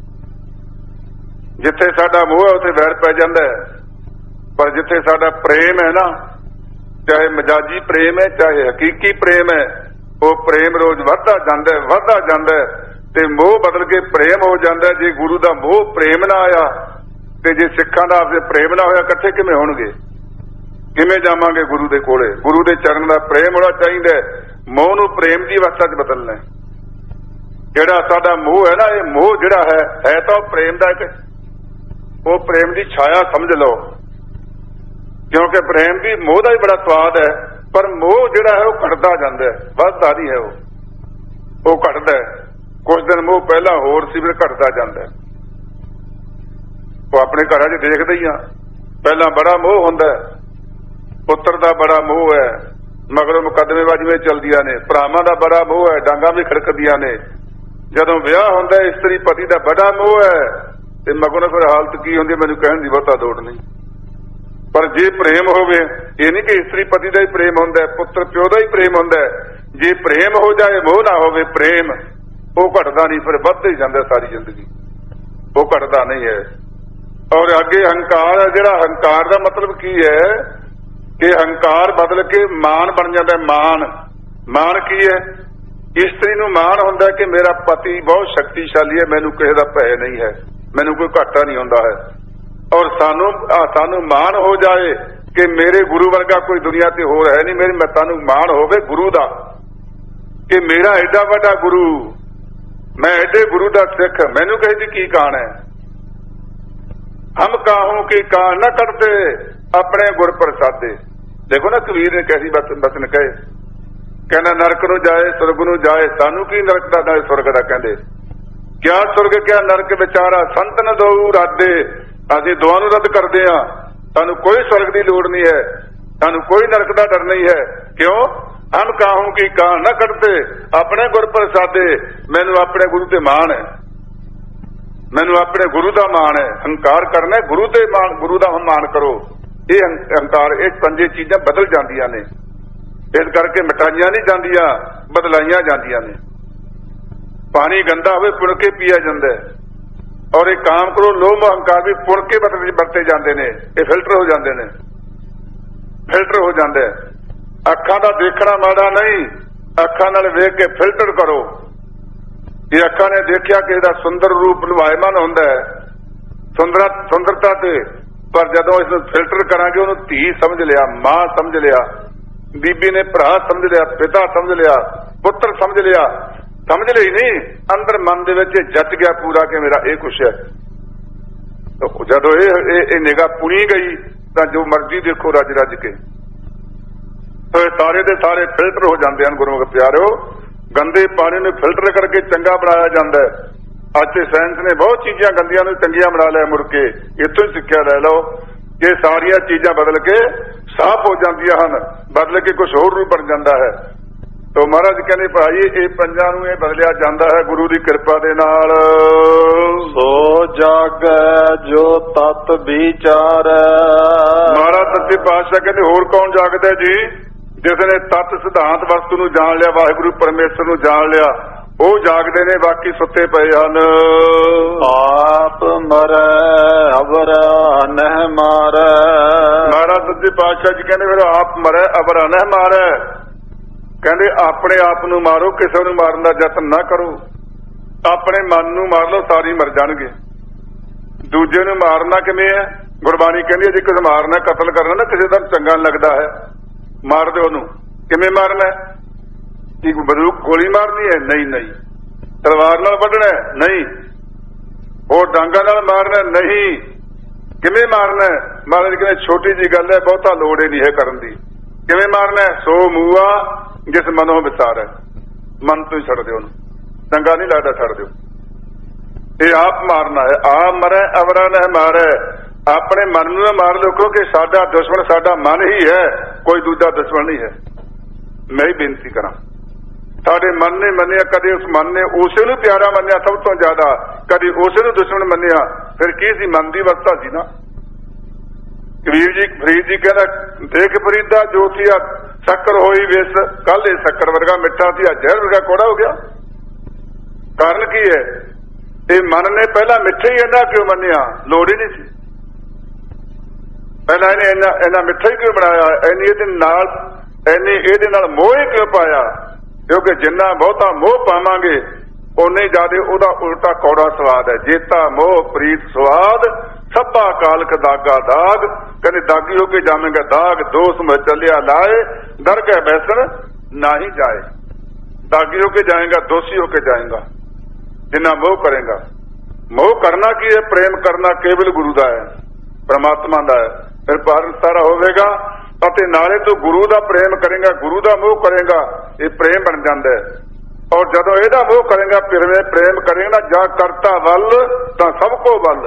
ਜਿੱਥੇ ਸਾਡਾ ਮੋਹ ਹੈ ਉੱਥੇ ਵੈਰ ਪੈ ਜਾਂਦਾ ਹੈ, ਪਰ ਜਿੱਥੇ ਸਾਡਾ ਪ੍ਰੇਮ ਹੈ ਨਾ, ਚਾਹੇ ਮਜਾਜੀ ਪ੍ਰੇਮ ਹੈ ਚਾਹੇ ਹਕੀਕੀ ਪ੍ਰੇਮ ਹੈ, ਉਹ ਪ੍ਰੇਮ ਰੋਜ਼ ਵੱਧਦਾ ਜਾਂਦਾ ਹੈ ਤੇ ਮੋਹ ਬਦਲ ਕੇ ਪ੍ਰੇਮ ਹੋ ਜਾਂਦਾ। ਜੇ ਗੁਰੂ ਦਾ ਮੋਹ ਪ੍ਰੇਮ ਨਾ ਆਇਆ ਤੇ ਜੇ ਸਿੱਖਾਂ ਦਾ ਆਪਸੇ ਪ੍ਰੇਮ ਨਾ ਹੋਇਆ, ਇਕੱਠੇ ਕਿਵੇਂ ਹੋਣਗੇ? ਕਿਵੇਂ ਜਾਵਾਂਗੇ ਗੁਰੂ ਦੇ ਕੋਲੇ? ਗੁਰੂ ਦੇ ਚਰਨ ਦਾ ਪ੍ਰੇਮ ਹੋਣਾ ਚਾਹੀਦਾ। ਮੋਹ ਨੂੰ ਪ੍ਰੇਮ ਦੀ ਅਵਸਥਾ 'ਚ ਬਦਲਣਾ। ਜਿਹੜਾ ਸਾਡਾ ਮੋਹ ਹੈ ਨਾ, ਇਹ ਮੋਹ ਜਿਹੜਾ ਹੈ ਤਾਂ ਉਹ ਪ੍ਰੇਮ ਦਾ ਇੱਕ, ਉਹ ਪ੍ਰੇਮ ਦੀ ਛਾਇਆ ਸਮਝ ਲਓ। ਕਿਉਂਕਿ ਪ੍ਰੇਮ ਵੀ ਮੋਹ ਦਾ ਹੀ ਬੜਾ ਸਵਾਦ ਹੈ, ਪਰ ਮੋਹ ਜਿਹੜਾ ਹੈ ਉਹ ਘਟਦਾ ਜਾਂਦਾ ਹੈ, ਵੱਧਦਾ ਨਹੀਂ ਹੈ। ਉਹ ਘਟਦਾ ਹੈ। ਕੁਝ ਦਿਨ ਮੋਹ ਪਹਿਲਾਂ ਹੋਰ ਸੀ, ਫਿਰ ਘਟਦਾ ਜਾਂਦਾ। ਉਹ ਆਪਣੇ ਘਰਾਂ 'ਚ ਦੇਖਦੇ ਹੀ ਆ, ਪਹਿਲਾਂ ਬੜਾ ਮੋਹ ਹੁੰਦਾ, ਪੁੱਤਰ ਦਾ ਬੜਾ ਮੋਹ ਹੈ, ਮਗਰੋਂ ਮੁਕੱਦਮੇਬਾਜ਼ੀਆਂ ਚੱਲਦੀਆਂ ਨੇ, ਭਰਾਵਾਂ ਦਾ ਬੜਾ ਮੋਹ ਹੈ, ਡਾਂਗਾਂ ਵੀ ਖੜਕਦੀਆਂ ਨੇ। ਜਦੋਂ ਵਿਆਹ ਹੁੰਦਾ ਇਸਤਰੀ ਪਤੀ ਦਾ ਬੜਾ ਮੋਹ ਹੈ, ਤੇ ਮਗਰੋਂ ਫਿਰ ਹਾਲਤ ਕੀ ਹੁੰਦੀ ਮੈਨੂੰ ਕਹਿਣ ਦੀ ਬਹੁਤਾ ਲੋੜ ਨਹੀਂ। ਪਰ ਜੇ ਪ੍ਰੇਮ ਹੋਵੇ, ਇਹ ਨਹੀਂ ਕਿ ਇਸਤਰੀ ਪਤੀ ਦਾ ਹੀ ਪ੍ਰੇਮ ਹੁੰਦਾ, ਪੁੱਤਰ ਪਿਓ ਦਾ ਹੀ ਪ੍ਰੇਮ ਹੁੰਦਾ। ਜੇ ਪ੍ਰੇਮ ਹੋ ਜਾਏ, ਮੋਹ ਨਾ ਹੋਵੇ, ਪ੍ਰੇਮ, ਉਹ ਘਟਦਾ ਨਹੀਂ, ਫਿਰ ਵੱਧਦਾ ਹੀ ਜਾਂਦਾ ਸਾਰੀ ਜ਼ਿੰਦਗੀ, ਉਹ ਘਟਦਾ ਨਹੀਂ ਹੈ। ਔਰ ਅੱਗੇ ਹੰਕਾਰ ਹੈ, ਜਿਹੜਾ ਹੰਕਾਰ ਦਾ ਮਤਲਬ ਕੀ ਹੈ ਕਿ ਹੰਕਾਰ ਬਦਲ ਕੇ ਮਾਨ ਬਣ ਜਾਂਦਾ। ਮਾਨ ਕੀ ਹੈ? ਇਸਤਰੀ ਨੂੰ ਮਾਣ ਹੁੰਦਾ ਕਿ ਮੇਰਾ ਪਤੀ ਬਹੁਤ ਸ਼ਕਤੀਸ਼ਾਲੀ ਹੈ, ਮੈਨੂੰ ਕਿਸੇ ਦਾ ਭੈ ਨਹੀਂ ਹੈ, ਮੈਨੂੰ ਕੋਈ ਘਾਟਾ ਨਹੀਂ ਹੁੰਦਾ ਹੈ। ਔਰ ਸਾਨੂੰ ਮਾਣ ਹੋ ਜਾਏ ਕਿ ਮੇਰੇ ਗੁਰੂ ਵਰਗਾ ਕੋਈ ਦੁਨੀਆ ਤੇ ਹੋਰ ਹੈ ਨਹੀਂ। ਸਾਨੂੰ ਮਾਣ ਹੋਵੇ ਗੁਰੂ ਦਾ ਕਿ ਮੇਰਾ ਐਡਾ ਵੱਡਾ ਗੁਰੂ, ਮੈਂ ਐਡੇ ਗੁਰੂ ਦਾ ਸਿੱਖ, ਮੈਨੂੰ ਕਿਸੇ ਦੀ ਕੀ ਕਾਣ ਹੈ। ਹਮ ਕਾਹੂ ਕੀ ਕਾਣ ਨਾ ਕਰਦੇ, ਆਪਣੇ ਗੁਰ ਪ੍ਰਸਾਦੇ। ਦੇਖੋ ਨਾ ਕਬੀਰ ਨੇ ਕੈਸੀ ਬਚਨ ਕਹੇ, ਕਹਿੰਦਾ ਨਰਕ ਨੂੰ ਜਾਏ ਸੁਰਗ ਨੂੰ ਜਾਏ, ਸਾਨੂੰ ਕੀ ਨਰਕ ਦਾ ਨਾ ਸੁਰਗ ਦਾ। ਕਹਿੰਦੇ ਕਿਆ ਸੁਰਗ ਕਿਆ ਨਰਕ ਵਿਚਾਰਾ, ਸੰਤ ਨ ਦਊ ਰਾਦੇ। ਅਸੀਂ ਦੋਵਾਂ ਨੂੰ ਰੱਦ ਕਰਦੇ ਹਾਂ, ਸਾਨੂੰ ਕੋਈ ਸੁਰਗ ਦੀ ਲੋੜ ਨਹੀਂ ਹੈ, ਸਾਨੂੰ ਕੋਈ ਨਰਕ ਦਾ ਡਰ ਨਹੀਂ ਹੈ। ਕਿਉਂ? ਹਮ ਕਾਹੂ ਕੀ ਕਾਣ ਨਾ ਕਰਦੇ, ਆਪਣੇ ਗੁਰ ਪ੍ਰਸਾਦੇ। ਮੈਨੂੰ ਆਪਣੇ ਗੁਰੂ ਤੇ ਮਾਣ ਹੈ, ਮੈਨੂੰ ਆਪਣੇ ਗੁਰੂ ਦਾ ਮਾਣ ਹੈ। ਹੰਕਾਰ ਕਰਨਾ ਗੁਰੂ ਤੇ ਮਾਣ, ਗੁਰੂ ਦਾ ਮਾਣ ਕਰੋ। ਇਹ ਹੰਕਾਰ, ਇਹ ਪੰਜੇ ਚੀਜ਼ਾਂ ਬਦਲ ਜਾਂਦੀਆਂ ਨੇ, ਇਸ ਕਰਕੇ ਮਿਟਾਈਆਂ ਨਹੀਂ ਜਾਂਦੀਆਂ, ਬਦਲਾਈਆਂ ਜਾਂਦੀਆਂ ਨੇ। ਪਾਣੀ ਗੰਦਾ ਹੋਵੇ ਪੁਣ ਕੇ ਪੀਆ ਜਾਂਦਾ, ਔਰ ਇਹ ਕਾਮ ਕਰੋ ਲੋਭ ਹੰਕਾਰ ਵੀ ਪੁਣ ਕੇ ਵਰਤੇ ਜਾਂਦੇ ਨੇ। ਇਹ ਫਿਲਟਰ ਹੋ ਜਾਂਦੇ ਨੇ, ਫਿਲਟਰ ਹੋ ਜਾਂਦਾ। ਅੱਖਾਂ ਦਾ ਦੇਖਣਾ ਮਾੜਾ ਨਹੀਂ, ਅੱਖਾਂ ਨਾਲ ਵੇਖ ਕੇ ਫਿਲਟਰ ਕਰੋ। ਇਹ ਅੱਖਾਂ ਨੇ ਦੇਖਿਆ ਕਿ ਇਹਦਾ ਸੁੰਦਰ ਰੂਪ ਲੁਭਾਇਮਾਨ ਹੁੰਦਾ ਹੈ, ਸੁੰਦਰਤਾ ਤੇ, ਪਰ ਜਦੋਂ ਇਸ ਨੂੰ ਫਿਲਟਰ ਕਰਾਂਗੇ, ਉਹਨੂੰ ਧੀ ਸਮਝ ਲਿਆ, ਮਾਂ ਸਮਝ ਲਿਆ, ਬੀਬੀ ਨੇ ਭਰਾ ਸਮਝ ਲਿਆ, ਪਿਤਾ ਸਮਝ ਲਿਆ, ਪੁੱਤਰ ਸਮਝ ਲਿਆ, ਸਮਝ ਲਈ ਨਹੀਂ, ਅੰਦਰ ਮਨ ਦੇ ਵਿੱਚ ਜੱਜ ਗਿਆ ਪੂਰਾ ਕਿ ਮੇਰਾ ਇਹ ਕੁਛ ਹੈ। ਜਦੋਂ ਇਹ ਨਿਗਾਹ ਪੁਣੀ ਗਈ ਤਾਂ ਜੋ ਮਰਜ਼ੀ ਦੇਖੋ ਰੱਜ ਰੱਜ ਕੇ। ਸਾਰੇ ਦੇ ਸਾਰੇ ਫਿਲਟਰ ਹੋ ਜਾਂਦੇ ਹਨ। ਗੁਰਮੁਖ ਪਿਆਰਿਓ, ਗੰਦੇ ਪਾਣੀ ਨੂੰ ਫਿਲਟਰ ਕਰਕੇ ਚੰਗਾ ਬਣਾਇਆ ਜਾਂਦਾ ਹੈ। ਅੱਜ ਸਾਇੰਸ ਨੇ ਬਹੁਤ ਚੀਜ਼ਾਂ ਗੰਦੀਆਂ ਨੂੰ ਚੰਗੀਆਂ ਬਣਾ ਲਿਆ। ਮੁੜ ਕੇ ਇੱਥੋਂ ਹੀ ਸਿੱਖਿਆ ਲੈ ਲਓ ਕਿ ਸਾਰੀਆਂ ਚੀਜ਼ਾਂ ਬਦਲ ਕੇ ਸਾਫ਼ ਹੋ ਜਾਂਦੀਆਂ ਹਨ, ਬਦਲ ਕੇ ਕੁਛ ਹੋਰ ਨੂੰ ਬਣ ਜਾਂਦਾ ਹੈ। ਤੋ ਮਹਾਰਾਜ ਕਹਿੰਦੇ ਭਾਈ ਇਹ ਪੰਜਾਂ ਨੂੰ ਇਹ ਬਦਲਿਆ ਜਾਂਦਾ ਹੈ ਗੁਰੂ ਦੀ ਕਿਰਪਾ ਦੇ ਨਾਲ। ਸੋ ਜਾਗੈ ਜੋ ਤਤ ਵਿਚਾਰੈ। ਮਹਾਰਾਜ ਸੱਚੇ ਪਾਤਸ਼ਾਹ ਕਹਿੰਦੇ ਹੋਰ ਕੌਣ ਜਾਗਦਾ ਜੀ? ਜਿਸ ਨੇ ਤਤ ਸਿਧਾਂਤ ਵਸਤੂ ਨੂੰ ਜਾਣ ਲਿਆ, ਵਾਹਿਗੁਰੂ ਪਰਮੇਸ਼ਰ ਨੂੰ ਜਾਣ ਲਿਆ, ਉਹ ਜਾਗਦੇ ਨੇ, ਬਾਕੀ ਸੁੱਤੇ ਪਏ ਹਨ। ਆਪ ਮਰੈ ਅਵਰ ਨਹਿ ਮਾਰੈ। ਮਹਾਰਾਜ ਸੱਚੇ ਪਾਤਸ਼ਾਹ ਜੀ ਕਹਿੰਦੇ ਫਿਰ ਆਪ ਮਰੈ ਅਵਰ ਨਹਿ ਮਾਰੈ। ਕਹਿੰਦੇ ਆਪਣੇ ਆਪ ਨੂੰ ਮਾਰੋ, ਕਿਸੇ ਨੂੰ ਮਾਰਨ ਦਾ ਯਤਨ ਨਾ ਕਰੋ। ਆਪਣੇ ਮਨ ਨੂੰ ਮਾਰ ਲਓ, ਸਾਰੇ ਮਰ ਜਾਣਗੇ। ਦੂਜੇ ਨੂੰ ਮਾਰਨਾ ਕਿਵੇਂ ਹੈ? ਗੁਰਬਾਣੀ ਕਹਿੰਦੀ ਹੈ ਜੇ ਕਿਸੇ ਮਾਰਨਾ, ਕਤਲ ਕਰਨਾ ਨਾ, ਕਿਸੇ ਦਾ ਚੰਗਾ ਨਹੀਂ ਲੱਗਦਾ ਹੈ। ਮਾਰ ਦਿਓ ਉਹਨੂੰ। ਕਿਵੇਂ ਮਾਰਨਾ? ਕੀ ਬੰਦੂਕ ਗੋਲੀ ਮਾਰਨੀ ਹੈ? ਨਹੀਂ ਨਹੀਂ। ਤਲਵਾਰ ਨਾਲ ਵੱਢਣਾ? ਨਹੀਂ। ਹੋਰ ਡਾਂਗਾਂ ਨਾਲ ਮਾਰਨਾ? ਨਹੀਂ। ਕਿਵੇਂ ਮਾਰਨਾ? ਮਹਾਰਾਜ ਕਹਿੰਦੇ ਛੋਟੀ ਜਿਹੀ ਗੱਲ ਹੈ, ਬਹੁਤਾ ਲੋੜ ਹੀ ਨਹੀਂ ਹੈ ਕਰਨ ਦੀ। ਕਿਵੇਂ ਮਾਰਨਾ? ਸੋ ਮੂਆ ਜਿਸ ਮਨੋਂ ਵਿਚਾਰ ਹੈ, ਮਨ ਤੋਂ ਹੀ ਛੱਡ ਦਿਓ ਉਹਨੂੰ, ਚੰਗਾ ਨਹੀਂ ਲੱਗਦਾ ਛੱਡ ਦਿਓ। ਇਹ ਆਪ ਮਾਰਨਾ ਹੈ। ਆਪ ਮਰੇ ਅਵਰਾ ਨਾ ਮਾਰੇ। ਆਪਣੇ ਮਨ ਨੂੰ ਮਾਰ ਲਓ, ਕਿਉਂਕਿ ਸਾਡਾ ਦੁਸ਼ਮਣ ਸਾਡਾ ਮਨ ਹੀ ਹੈ, ਕੋਈ ਦੂਜਾ ਦੁਸ਼ਮਣ ਨਹੀਂ ਹੈ। ਮੈਂ ਹੀ ਬੇਨਤੀ ਕਰਾਂ, ਸਾਡੇ ਮਨ ਨੇ ਮੰਨਿਆ, ਕਦੇ ਉਸ ਮਨ ਨੇ ਉਸੇ ਨੂੰ ਪਿਆਰਾ ਮੰਨਿਆ ਸਭ ਤੋਂ ਜ਼ਿਆਦਾ, ਕਦੇ ਉਸੇ ਨੂੰ ਦੁਸ਼ਮਣ ਮੰਨਿਆ, ਫਿਰ ਕੀ ਸੀ? ਮਨ ਦੀ ਅਵਸਥਾ ਸੀ ਨਾ। ਫਰੀਦ ਜੀ ਕਹਿੰਦਾ ਦੇਖ ਫਰੀਦਾ ਜੋ ਸੀ ਆ ਸ਼ੱਕਰ ਹੋਈ ਵਿਸ, ਕੱਲ ਇਹ ਸ਼ੱਕਰ ਵਰਗਾ ਮਿੱਠਾ ਸੀ, ਅੱਜ ਜ਼ਹਿਰ ਵਰਗਾ ਕੌੜਾ ਹੋ ਗਿਆ। ਕਾਰਨ ਕੀ ਹੈ? ਇਹ ਮਨ ਨੇ ਪਹਿਲਾਂ ਮਿੱਠਾ ਹੀ ਇੰਨਾ ਕਿਉਂ ਮੰਨਿਆ? ਲੋੜ ਹੀ ਨਹੀਂ ਸੀ। ਪਹਿਲਾਂ ਇਹਨੇ ਇੰਨਾ ਮਿੱਠਾ ਹੀ ਕਿਉਂ ਬਣਾਇਆ? ਇੰਨੀ ਇਹਦੇ ਨਾਲ ਮੋਹ ਹੀ ਕਿਉਂ ਪਾਇਆ? ਕਿਉਂਕਿ ਜਿੰਨਾ ਬਹੁਤਾ ਮੋਹ ਪਾਵਾਂਗੇ ਓਨੇ ਜ਼ਿਆਦਾ ਉਹਦਾ ਉਲਟਾ ਕੌੜਾ ਸਵਾਦ ਹੈ। ਜੇਤਾ ਮੋਹ ਪ੍ਰੀਤ ਸਵਾਦ, ਸਭਾ ਕਾਲਕ ਦਾਗਾ ਦਾਗ। ਕਹਿੰਦੇ ਦਾਗੀ ਹੋ ਕੇ ਜਾਵੇਂਗਾ ਦਾਗ, ਦੋਸ ਮੈਂ ਚੱਲਿਆ ਲਾਏ, ਦਰਗਹਿ ਬੈਸਣ ਨਾ ਹੀ ਜਾਏ। ਦਾਗੀ ਹੋ ਕੇ ਜਾਏਗਾ, ਦੋਸ਼ੀ ਹੋ ਕੇ ਜਾਏਗਾ ਜਿੰਨਾ ਮੋਹ ਕਰੇਗਾ। ਮੋਹ ਕਰਨਾ ਕੀ ਹੈ? ਪ੍ਰੇਮ ਕਰਨਾ ਕੇਵਲ ਗੁਰੂ ਦਾ ਹੈ, ਪਰਮਾਤਮਾ ਦਾ ਹੈ। ਫਿਰ ਭਾਰਤ ਸਾਰਾ ਹੋਵੇਗਾ ਅਤੇ ਨਾਲੇ ਤੂੰ ਗੁਰੂ ਦਾ ਪ੍ਰੇਮ ਕਰੇਗਾ, ਗੁਰੂ ਦਾ ਮੋਹ ਕਰੇਗਾ, ਇਹ ਪ੍ਰੇਮ ਬਣ ਜਾਂਦਾ ਹੈ। ਔਰ ਜਦੋਂ ਇਹਦਾ ਮੋਹ ਕਰੇਗਾ, ਫਿਰ ਪ੍ਰੇਮ ਕਰੇਗਾ ਜਾਂ ਕਰਤਾ ਵੱਲ ਤਾਂ ਸਭ ਕੋ ਵੱਲ।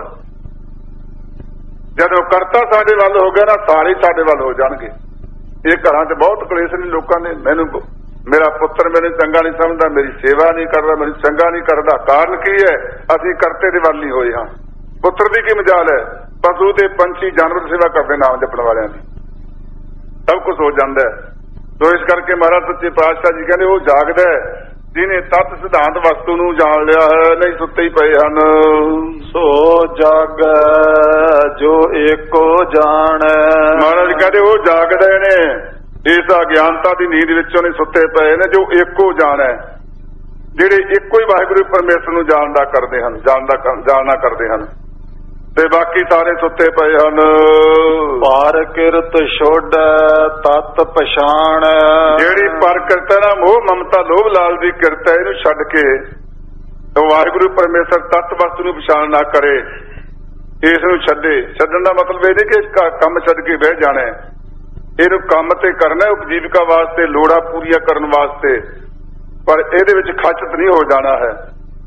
ਜਦੋਂ ਕਰਤਾ ਸਾਡੇ ਵੱਲ ਹੋ ਗਿਆ ਨਾ, ਸਾਰੇ ਸਾਡੇ ਵੱਲ ਹੋ ਜਾਣਗੇ। ਇਹ ਘਰਾਂ 'ਚ ਬਹੁਤ ਕਲੇਸ਼ ਨੇ ਲੋਕਾਂ ਨੇ, ਮੈਨੂੰ ਮੇਰਾ ਪੁੱਤਰ ਮੈਨੂੰ ਚੰਗਾ ਨਹੀਂ ਸਮਝਦਾ, ਮੇਰੀ ਸੇਵਾ ਨਹੀਂ ਕਰਦਾ, ਮੈਨੂੰ ਚੰਗਾ ਨਹੀਂ ਕਰਦਾ। ਕਾਰਨ ਕੀ ਹੈ? ਅਸੀਂ ਕਰਤੇ ਦੇ ਵੱਲ ਨਹੀਂ ਹੋਏ ਹਾਂ। ਪੁੱਤਰ ਦੀ ਕੀ ਮਜਾਲ ਹੈ? ਪਸ਼ੂ ਤੇ ਪੰਛੀ ਜਾਨਵਰ ਦੀ ਸੇਵਾ ਕਰਦੇ ਨਾਮ ਜਪਣ ਵਾਲਿਆਂ ਦੀ ਸਭ ਕੁਝ ਹੋ ਜਾਂਦਾ ਹੈ। ਸੋ ਇਸ ਕਰਕੇ ਮਹਾਰਾਜ ਸੱਚੇ ਪਾਤਸ਼ਾਹ ਜੀ ਕਹਿੰਦੇ ਉਹ ਜਾਗਦਾ ਜਿਹਨੇ ਤਤ ਸਿਧਾਂਤ ਵਸਤੂ ਨੂੰ ਜਾਣ ਲਿਆ ਹੈ, ਨਹੀਂ ਸੁੱਤੇ ਹੀ ਪਏ ਹਨ। ਸੋ ਜਾਗੈ ਜੋ ਏਕੋ ਜਾਣੈ। ਮਹਾਰਾਜ ਕਹਿੰਦੇ ਉਹ ਜਾਗਦੇ ਨੇ ਇਸ ਅਗਿਆਨਤਾ ਦੀ ਨੀਂਦ ਵਿੱਚੋਂ ਨਹੀਂ ਸੁੱਤੇ ਪਏ ਨੇ, ਜੋ ਏਕੋ ਜਾਣੈ, ਜਿਹੜੇ ਇੱਕੋ ਹੀ ਵਾਹਿਗੁਰੂ ਪਰਮੇਸ਼ਰ ਨੂੰ ਜਾਣਦਾ ਕਰਦੇ ਹਨ, ਜਾਣਨਾ ਕਰਦੇ ਹਨ, ਤੇ ਬਾਕੀ ਸਾਰੇ ਸੁੱਤੇ ਪਏ ਹਨ। ਪਰ ਕਿਰਤ ਛੋੜੈ ਤਤ ਪਛਾਣ। ਜਿਹੜੀ ਪਰ ਕਿਰਤ ਹੈ ਨਾ, ਮੋਹ ਮਮਤਾ ਲੋਭ ਲਾਲ ਦੀ ਕਿਰਤ ਹੈ, ਇਹਨੂੰ ਛੱਡ ਕੇ ਵਾਹਿਗੁਰੂ ਪਰਮੇਸ਼ਰ ਤਤ ਵਸਤੂ ਨੂੰ ਪਛਾਣ ਨਾ ਕਰੇ, ਇਸ ਨੂੰ ਛੱਡੇ। ਛੱਡਣ ਦਾ ਮਤਲਬ ਇਹ ਨਹੀਂ ਕਿ ਕੰਮ ਛੱਡ ਕੇ ਬਹਿ ਜਾਣਾ, ਇਹਨੂੰ ਕੰਮ ਤੇ ਕਰਨਾ, ਉਪਜੀਵਿਕਾ ਵਾਸਤੇ, ਲੋੜਾਂ ਪੂਰੀਆਂ ਕਰਨ ਵਾਸਤੇ, ਪਰ ਇਹਦੇ ਵਿੱਚ ਖਚਤ ਨਹੀਂ ਹੋ ਜਾਣਾ ਹੈ।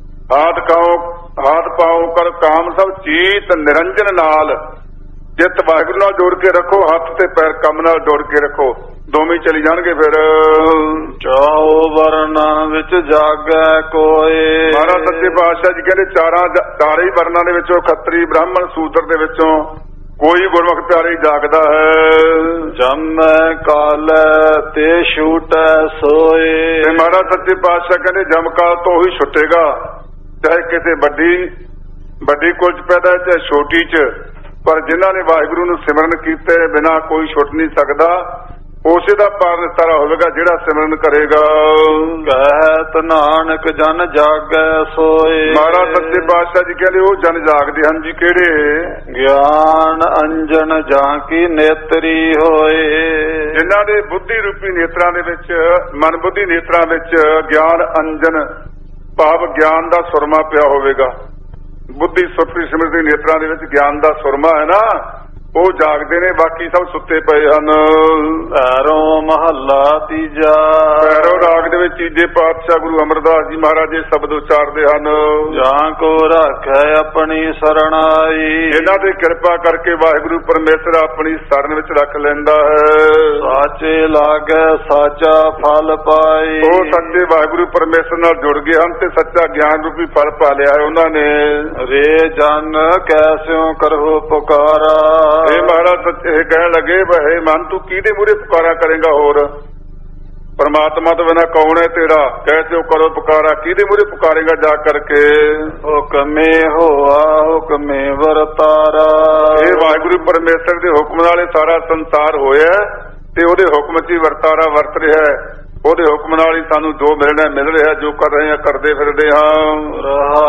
ਹਾਥ ਪਾਓ ਕਰ ਕਾਮ ਸਭ ਚੀਤ ਨਿਰੰਜਨ ਨਾਲ। ਜਿੱਤ ਵਾਹਿਗੁਰੂ ਨਾਲ ਜੋੜ ਕੇ ਰੱਖੋ, ਹੱਥ ਤੇ ਪੈਰ ਕੰਮ ਨਾਲ ਜੋੜ ਕੇ ਰੱਖੋ, ਦੋਵੇਂ ਚਲੀ ਜਾਣਗੇ। ਫਿਰ ਚਾਉ ਵਰਨਾਂ ਵਿੱਚ ਜਾਗੈ ਕੋਏ। ਮਹਾਰਾਜ ਸੱਚੇ ਪਾਤਸ਼ਾਹ ਜੀ ਕਹਿੰਦੇ ਚਾਰੇ ਹੀ ਵਰਨਾਂ ਦੇ ਵਿੱਚੋਂ, ਖੱਤਰੀ ਬ੍ਰਾਹਮਣ ਸ਼ੂਦਰ ਦੇ ਵਿੱਚੋਂ ਕੋਈ ਗੁਰਮੁਖ ਪਿਆਰੇ ਜਾਗਦਾ ਹੈ। ਜੰਮੈ ਕਾਲੈ ਤੇ ਛੂਟੈ ਸੋਏ। ਤੇ ਮਹਾਰਾਜ ਸੱਚੇ ਪਾਤਸ਼ਾਹ ਕਹਿੰਦੇ ਜਮ ਕਾਲ ਤੋਂ ਹੀ ਛੁੱਟੇਗਾ, ਚਾਹੇ ਕਿਸੇ ਵੱਡੀ ਕੁਲ ਚ ਪੈਦਾ ਚਾਹੇ ਛੋਟੀ ਚ, ਪਰ ਜਿਨ੍ਹਾਂ ਨੇ ਵਾਹਿਗੁਰੂ ਨੂੰ ਸਿਮਰਨ ਕੀਤੇ ਬਿਨਾਂ ਕੋਈ ਛੁੱਟ ਨਹੀਂ ਸਕਦਾ। ਉਸੇ ਦਾ ਪਾਰ ਨਿਸਤਾਰਾ ਹੋਵੇਗਾ ਜਿਹੜਾ ਸਿਮਰਨ ਕਰੇਗਾ। ਕਹਿਤ ਨਾਨਕ ਜਨ ਜਾਗੈ ਸੋਏ। ਮਹਾਰਾਜ ਸੱਚੇ ਪਾਤਸ਼ਾਹ ਜੀ ਕਹਿੰਦੇ ਉਹ ਜਨ ਜਾਗਦੇ ਹਨ ਜੀ, ਕਿਹੜੇ? ਗਿਆਨ ਅੰਜਨ ਜਾਂ ਕੀ ਨੇਤਰੀ ਹੋਏ। ਜਿਨ੍ਹਾਂ ਦੇ ਬੁੱਧੀ ਰੂਪੀ ਨੇਤਰਾਂ ਦੇ ਵਿੱਚ, ਮਨ ਬੁੱਧੀ ਨੇਤਰਾਂ ਵਿੱਚ ਗਿਆਨ ਅੰਜਨ ਭਾਵ ਗਿਆਨ ਦਾ ਸੁਰਮਾ ਪਿਆ ਹੋਵੇਗਾ। ਬੁੱਧੀ ਸੁਰਤੀ ਸਿਮਰਤੀ ਨੇਤਰਾਂ ਦੇ ਵਿੱਚ ਗਿਆਨ ਦਾ ਸੁਰਮਾ ਹੈ ਨਾ, ਉਹ ਜਾਗਦੇ ਨੇ, ਬਾਕੀ ਸਭ ਸੁੱਤੇ ਪਏ ਹਨ। ਭੈਰੋਂ ਮਹੱਲਾ ਤੀਜਾ। ਭੈਰੋਂ ਰਾਗ ਦੇ ਵਿੱਚ ਤੀਜੇ ਪਾਤਸ਼ਾਹ ਗੁਰੂ ਅਮਰਦਾਸ ਜੀ ਮਹਾਰਾਜ ਇਹ ਸ਼ਬਦ ਉਚਾਰਦੇ ਹਨ। ਜਾਂ ਕੋ ਰੱਖੈ ਆਪਣੀ ਸਰਣਾਈ। ਇਹਨਾਂ ਤੇ ਕਿਰਪਾ ਕਰਕੇ ਵਾਹਿਗੁਰੂ ਪਰਮੇਸ਼ਰ ਆਪਣੀ ਸ਼ਰਨ ਵਿੱਚ ਰੱਖ ਲੈਂਦਾ ਹੈ। ਸਾਚੇ ਲਾਗੈ ਸਾਚਾ ਫਲ ਪਾਈ। ਉਹ ਸੱਚੇ ਵਾਹਿਗੁਰੂ ਪਰਮੇਸ਼ਰ ਨਾਲ ਜੁੜ ਗਏ ਹਨ ਤੇ ਸੱਚਾ ਗਿਆਨ ਰੂਪੀ ਫਲ ਪਾ ਲਿਆ ਹੈ ਉਹਨਾਂ ਨੇ। ਰੇ ਜਨ ਕੈਸਿਓ ਕਰਹੁ ਪੁਕਾਰਾ। ਇਹ ਮਹਾਰਾਜ ਸੱਚੇ ਕਹਿਣ ਲੱਗੇ, ਬਹੇ ਮਨ ਤੂੰ ਕਿਹਦੇ ਮੂਹਰੇ ਪੁਕਾਰਾ ਕਰੇਗਾ? ਹੋਰ ਪਰਮਾਤਮਾ ਤੋਂ ਬਿਨਾਂ ਕੌਣ ਹੈ ਤੇਰਾ? ਕੈਸੇ ਕਰੋ ਪੁਕਾਰਾ, ਕਿਹਦੇ ਮੂਹਰੇ ਪੁਕਾਰੇਗਾ ਜਾ ਕਰਕੇ? ਹੁਕਮੇ ਹੋਆ ਹੁਕਮੇ ਵਰਤਾਰਾ। ਇਹ ਵਾਹਿਗੁਰੂ ਪਰਮੇਸ਼ਰ ਦੇ ਹੁਕਮ ਨਾਲ ਸਾਰਾ ਸੰਸਾਰ ਹੋਇਆ ਤੇ ਉਹਦੇ ਹੁਕਮ 'ਚ ਹੀ ਵਰਤਾਰਾ ਵਰਤ ਰਿਹਾ ਹੈ। ਉਹਦੇ ਹੁਕਮ ਨਾਲ ਹੀ ਸਾਨੂੰ ਜੋ ਮਿਲਣਾ ਮਿਲ ਰਿਹਾ, ਜੋ ਕਰ ਰਹੇ ਹਾਂ ਕਰਦੇ ਫਿਰਦੇ ਹਾਂ।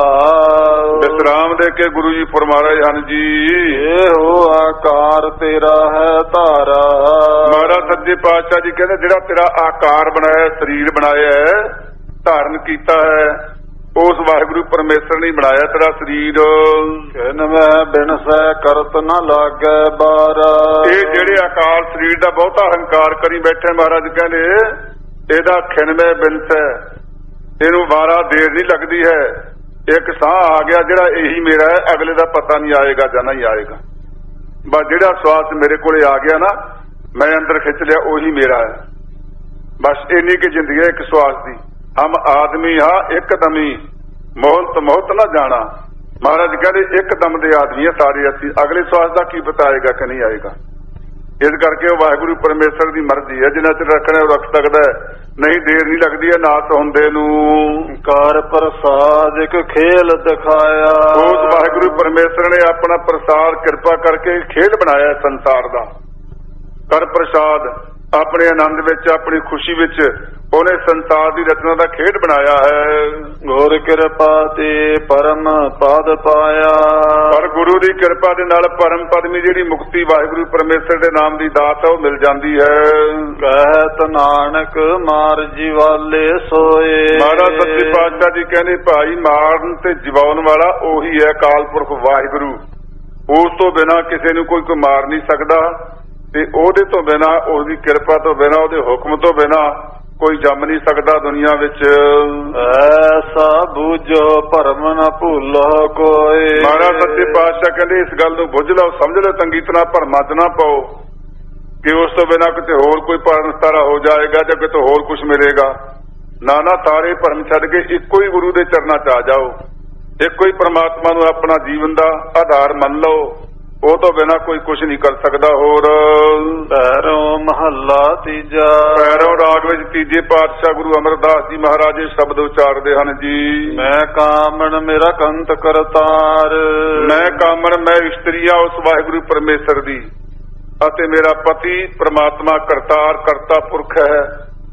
ਵਿਸਰਾਮ ਦੇ ਕੇ ਗੁਰੂ ਜੀ ਫਰਮਾ ਰਹੇ ਹਨ ਜੀ, ਇਹੋ ਆਕਾਰ ਤੇਰਾ ਹੈ ਧਾਰਾ। ਮਹਾਰਾਜ ਸੱਚੇ ਪਾਤਸ਼ਾਹ ਜੀ ਕਹਿੰਦੇ ਜਿਹੜਾ ਤੇਰਾ ਆਕਾਰ ਬਣਾਇਆ, ਸਰੀਰ ਬਣਾਇਆ, ਧਾਰਨ ਕੀਤਾ ਹੈ, ਉਸ ਵਾਹਿਗੁਰੂ ਪਰਮੇਸ਼ਰ ਨੇ ਬਣਾਇਆ ਤੇਰਾ ਸਰੀਰ। ਮੈਂ ਬਿਨਸੈ ਕਰਤ ਨਾ ਲਾਗੈ ਬਾਰਾ। ਇਹ ਜਿਹੜੇ ਆਕਾਰ ਸਰੀਰ ਦਾ ਬਹੁਤਾ ਹੰਕਾਰ ਕਰੀ ਬੈਠੇ, ਮਹਾਰਾਜ ਕਹਿੰਦੇ ਇਹਦਾ ਖਿਨਵੇਂ ਬਿਨਸੈ, ਇਹਨੂੰ ਵਾਰਾ ਦੇਰ ਨਹੀਂ ਲੱਗਦੀ ਹੈ। ਇੱਕ ਸਾਹ ਆ ਗਿਆ ਜਿਹੜਾ ਇਹੀ ਮੇਰਾ ਹੈ, ਅਗਲੇ ਦਾ ਪਤਾ ਨਹੀਂ ਆਏਗਾ ਜਾਂ ਨਹੀਂ ਆਏਗਾ। ਬਸ ਜਿਹੜਾ ਸਵਾਸ ਮੇਰੇ ਕੋਲੇ ਆ ਗਿਆ ਨਾ, ਮੈਂ ਅੰਦਰ ਖਿੱਚ ਲਿਆ, ਉਹੀ ਮੇਰਾ ਹੈ। ਬਸ ਇੰਨੀ ਕਿ ਜ਼ਿੰਦਗੀ ਹੈ ਇੱਕ ਸਵਾਸ ਦੀ। ਹਮ ਆਦਮੀ ਹਾਂ ਇੱਕਦਮੀ, ਮੋਹਲਤ ਮੋਹਤ ਨਾ ਜਾਣਾ। ਮਹਾਰਾਜ ਕਹਿੰਦੇ ਇੱਕਦਮ ਦੇ ਆਦਮੀ ਆ ਸਾਰੇ ਅਸੀਂ, ਅਗਲੇ ਸਵਾਸ ਦਾ ਕੀ ਪਤਾ ਆਏਗਾ ਕਿ ਨਹੀਂ ਆਏਗਾ। ਇਸ ਕਰਕੇ ਉਹ ਵਾਹਿਗੁਰੂ ਪਰਮੇਸ਼ਰ ਦੀ ਮਰਜ਼ੀ ਹੈ, ਜਿੰਨਾ ਚਿਰ ਰੱਖਣਾ ਉਹ ਰੱਖ ਸਕਦਾ ਹੈ, ਨਹੀਂ ਦੇਰ ਨਹੀਂ ਲੱਗਦੀ ਹੈ ਨਾਸ ਹੁੰਦੇ ਨੂੰ। ਕਰ ਪ੍ਰਸਾਦ ਇੱਕ ਖੇਲ ਦਿਖਾਇਆ। ਉਸ ਵਾਹਿਗੁਰੂ ਪਰਮੇਸ਼ਰ ਨੇ ਆਪਣਾ ਪ੍ਰਸਾਦ ਕਿਰਪਾ ਕਰਕੇ ਖੇਲ ਬਣਾਇਆ ਸੰਸਾਰ ਦਾ। ਕਰ ਪ੍ਰਸਾਦ ਆਪਣੇ ਆਨੰਦ ਵਿੱਚ, ਆਪਣੀ ਖੁਸ਼ੀ ਵਿੱਚ ਉਹਨੇ ਸੰਸਾਰ ਦੀ ਰਚਨਾ ਦਾ ਖੇਡ ਬਣਾਇਆ ਹੈ। ਗੁਰ ਕਿਰਪਾ ਤੇ ਪਰਮ ਪਦ ਪਾਇਆ। ਪਰ ਗੁਰੂ ਦੀ ਕਿਰਪਾ ਦੇ ਨਾਲ ਪਰਮ ਪਦਮੀ ਜਿਹੜੀ ਮੁਕਤੀ ਵਾਹਿਗੁਰੂ ਪਰਮੇਸ਼ਰ ਦੇ ਨਾਮ ਦੀ ਦਾਤ ਹੈ ਉਹ ਮਿਲ ਜਾਂਦੀ ਹੈ। ਕਹਿਤ ਨਾਨਕ ਮਾਰ ਜੀਵਾਲੇ ਸੋਏ। ਮਹਾਰਾਜ ਸੱਚੇ ਪਾਤਸ਼ਾਹ ਜੀ ਕਹਿੰਦੇ ਭਾਈ ਮਾਰਨ ਤੇ ਜਿਵਾਉਣ ਵਾਲਾ ਉਹੀ ਹੈ ਅਕਾਲ ਪੁਰਖ ਵਾਹਿਗੁਰੂ। ਉਸ ਤੋਂ ਬਿਨਾਂ ਕਿਸੇ ਨੂੰ ਕੋਈ ਮਾਰ ਨਹੀਂ ਸਕਦਾ, ਤੇ ਉਹਦੇ ਤੋਂ ਬਿਨਾਂ, ਉਹਦੀ ਕਿਰਪਾ ਤੋਂ ਬਿਨਾਂ, ਉਹਦੇ ਹੁਕਮ ਤੋਂ ਬਿਨਾਂ ਕੋਈ ਜੰਮ ਨਹੀਂ ਸਕਦਾ ਦੁਨੀਆ ਵਿੱਚ। ਐਸਾ ਬੂਝੋ ਭਰਮ ਨਾ ਭੁੱਲੋ ਕੋਈ। ਮਹਾਰਾਜ ਸੱਚੇ ਪਾਤਸ਼ਾਹ ਕਹਿੰਦੇ ਇਸ ਗੱਲ ਨੂੰ ਬੁੱਝ ਲਓ, ਸਮਝ ਲਓ, ਚੰਗੀ ਤਰ੍ਹਾਂ ਭਰਮਾਂ 'ਚ ਨਾ ਪਾਓ ਕਿ ਉਸ ਤੋਂ ਬਿਨਾਂ ਕਿਤੇ ਹੋਰ ਕੋਈ ਪਰਨ ਸਤਾਰਾ ਹੋ ਜਾਏਗਾ ਜਾਂ ਕਿਤੇ ਹੋਰ ਕੁਝ ਮਿਲੇਗਾ। ਨਾ ਨਾ, ਸਾਰੇ ਭਰਮ ਛੱਡ ਕੇ ਇੱਕੋ ਹੀ ਗੁਰੂ ਦੇ ਚਰਨਾਂ 'ਚ ਆ ਜਾਓ, ਇੱਕੋ ਹੀ ਪ੍ਰਮਾਤਮਾ ਨੂੰ ਆਪਣਾ ਜੀਵਨ ਦਾ ਆਧਾਰ ਮੰਨ ਲਓ। ਉਹ ਤੋਂ ਬਿਨਾਂ ਕੋਈ ਕੁਝ ਨਹੀਂ ਕਰ ਸਕਦਾ। ਹੋਰ ਪੈਰੋਂ ਮਹੱਲਾ ਤੀਜਾ। ਪੈਰੋਂ ਰਾਗ ਵਿੱਚ ਤੀਜੇ ਪਾਤਸ਼ਾਹ ਗੁਰੂ ਅਮਰਦਾਸ ਜੀ ਮਹਾਰਾਜ ਇਹ ਸ਼ਬਦ ਉਚਾਰਦੇ ਹਨ ਜੀ, ਮੈਂ ਕਾਮਣ ਮੇਰਾ ਕੰਤ ਕਰਤਾਰ। ਮੈਂ ਕਾਮਣ, ਮੈਂ ਇਸਤਰੀਆ ਉਸ ਵਾਹਿਗੁਰੂ ਪਰਮੇਸ਼ਰ ਦੀ, ਅਤੇ ਮੇਰਾ ਪਤੀ ਪ੍ਰਮਾਤਮਾ ਕਰਤਾਰ ਕਰਤਾ ਪੁਰਖ ਹੈ।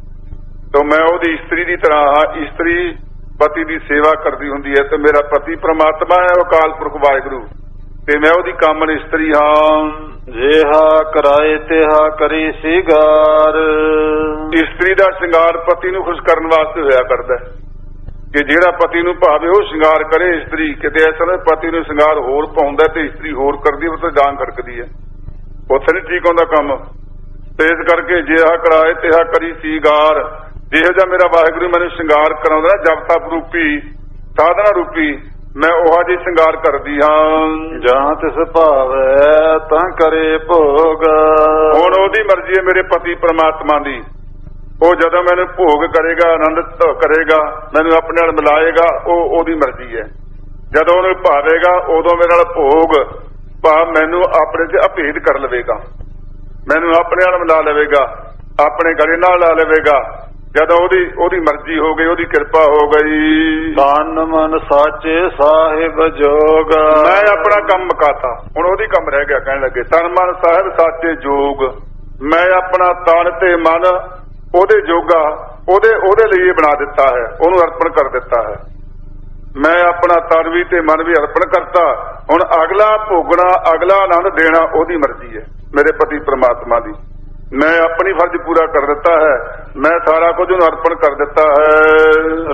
ਤਾਂ ਮੈਂ ਉਹਦੀ ਇਸਤਰੀ ਦੀ ਤਰ੍ਹਾਂ ਹਾਂ। ਇਸਤਰੀ ਪਤੀ ਦੀ ਸੇਵਾ ਕਰਦੀ ਹੁੰਦੀ ਹੈ, ਤੇ ਮੇਰਾ ਪਤੀ ਪ੍ਰਮਾਤਮਾ ਹੈ ਅਕਾਲ ਪੁਰਖ ਵਾਹਿਗੁਰੂ, ਤੇ ਮੈਂ ਉਹਦੀ ਕਾਮਣ ਇਸਤਰੀ ਹਾਂ। ਜਿਹਾ ਕਰਾਏ ਤਿਹਾ ਕਰੀ ਸ਼ਿੰਗਾਰ। ਇਸਤਰੀ ਦਾ ਸ਼ਿੰਗਾਰ ਪਤੀ ਨੂੰ ਖੁਸ਼ ਕਰਨ ਵਾਸਤੇ ਹੋਇਆ ਕਰਦਾ ਕਿ ਜਿਹੜਾ ਪਤੀ ਨੂੰ ਭਾਵੇ ਉਹ ਸ਼ਿੰਗਾਰ ਕਰੇ ਇਸਤਰੀ। ਕਿਤੇ ਐਸਾ ਨਾ ਪਤੀ ਨੂੰ ਸ਼ਿੰਗਾਰ ਹੋਰ ਪਾਉਂਦਾ ਤੇ ਇਸਤਰੀ ਹੋਰ ਕਰਦੀ, ਉਹ ਤਾਂ ਜਾਨ ਖੜਕਦੀ ਹੈ, ਉੱਥੇ ਨਹੀਂ ਠੀਕ ਹੁੰਦਾ ਕੰਮ। ਤੇ ਇਸ ਕਰਕੇ ਜਿਹਾ ਕਰਾਏ ਤਿਹਾ ਕਰੀ ਸ਼ਿੰਗਾਰ, ਜਿਹੋ ਜਿਹਾ ਮੇਰਾ ਵਾਹਿਗੁਰੂ ਮੈਨੂੰ ਸ਼ਿੰਗਾਰ ਕਰਾਉਂਦਾ ਨਾ, ਜਪ ਤਪ ਰੂਪੀ ਸਾਧਨਾ ਰੂਪੀ, ਮੈਂ ਉਹ ਜਿਹੀ ਸ਼ਿੰਗਾਰ ਕਰਦੀ ਹਾਂ। ਜਾਂ ਤਿਸ ਭਾਵੈ ਤਾਂ ਕਰੇ ਭੋਗ। ਹੁਣ ਉਹਦੀ ਮਰਜ਼ੀ ਹੈ ਮੇਰੇ ਪਤੀ ਪ੍ਰਮਾਤਮਾ ਦੀ। ਉਹ ਜਦੋਂ ਮੈਨੂੰ ਭੋਗ ਕਰੇਗਾ, ਆਨੰਦ ਕਰੇਗਾ, ਮੈਨੂੰ ਆਪਣੇ ਨਾਲ ਮਿਲਾਏਗਾ, ਉਹ ਉਹਦੀ ਮਰਜ਼ੀ ਹੈ। ਜਦੋਂ ਉਹਨੂੰ ਭਾਵੇਗਾ ਉਦੋਂ ਮੇਰੇ ਨਾਲ ਭੋਗ ਭਾਵ ਮੈਨੂੰ ਆਪਣੇ ਤੇ ਅਭੇਦ ਕਰ ਲਵੇਗਾ, ਮੈਨੂੰ ਆਪਣੇ ਨਾਲ ਮਿਲਾ ਲਵੇਗਾ, ਆਪਣੇ ਗਲੇ ਨਾਲ ਲਾ ਲਵੇਗਾ। ਜਦੋਂ ਉਹਦੀ ਮਰਜ਼ੀ ਹੋ ਗਈ, ਉਹਦੀ ਕਿਰਪਾ ਹੋ ਗਈ। ਤਨ ਮਨ ਸਾਚੇ ਸਾਹਿਬ ਜੋਗ। ਮੈਂ ਆਪਣਾ ਕੰਮ ਮੁਕਾਤਾ, ਹੁਣ ਉਹਦੀ ਕੰਮ ਰਹਿ ਗਿਆ। ਕਹਿਣ ਲੱਗੇ ਤਨ ਮਨ ਸਾਹਿਬ ਸਾਚੇ ਜੋਗ। ਮੈਂ ਆਪਣਾ ਤਨ ਤੇ ਮਨ ਉਹਦੇ ਜੋਗਾ, ਉਹਦੇ ਲਈ ਬਣਾ ਦਿੱਤਾ ਹੈ, ਉਹਨੂੰ ਅਰਪਣ ਕਰ ਦਿੱਤਾ ਹੈ। ਮੈਂ ਆਪਣਾ ਤਨ ਵੀ ਤੇ ਮਨ ਵੀ ਅਰਪਣ ਕਰਤਾ। ਹੁਣ ਅਗਲਾ ਭੋਗਣਾ, ਅਗਲਾ ਆਨੰਦ ਦੇਣਾ ਉਹਦੀ ਮਰਜ਼ੀ ਹੈ, ਮੇਰੇ ਪਤੀ ਪ੍ਰਮਾਤਮਾ ਦੀ। ਮੈਂ ਆਪਣੀ ਫਰਜ਼ ਪੂਰਾ ਕਰ ਦਿੱਤਾ ਹੈ, ਮੈਂ ਸਾਰਾ ਕੁਝ ਉਹਨੂੰ ਅਰਪਣ ਕਰ ਦਿੱਤਾ ਹੈ।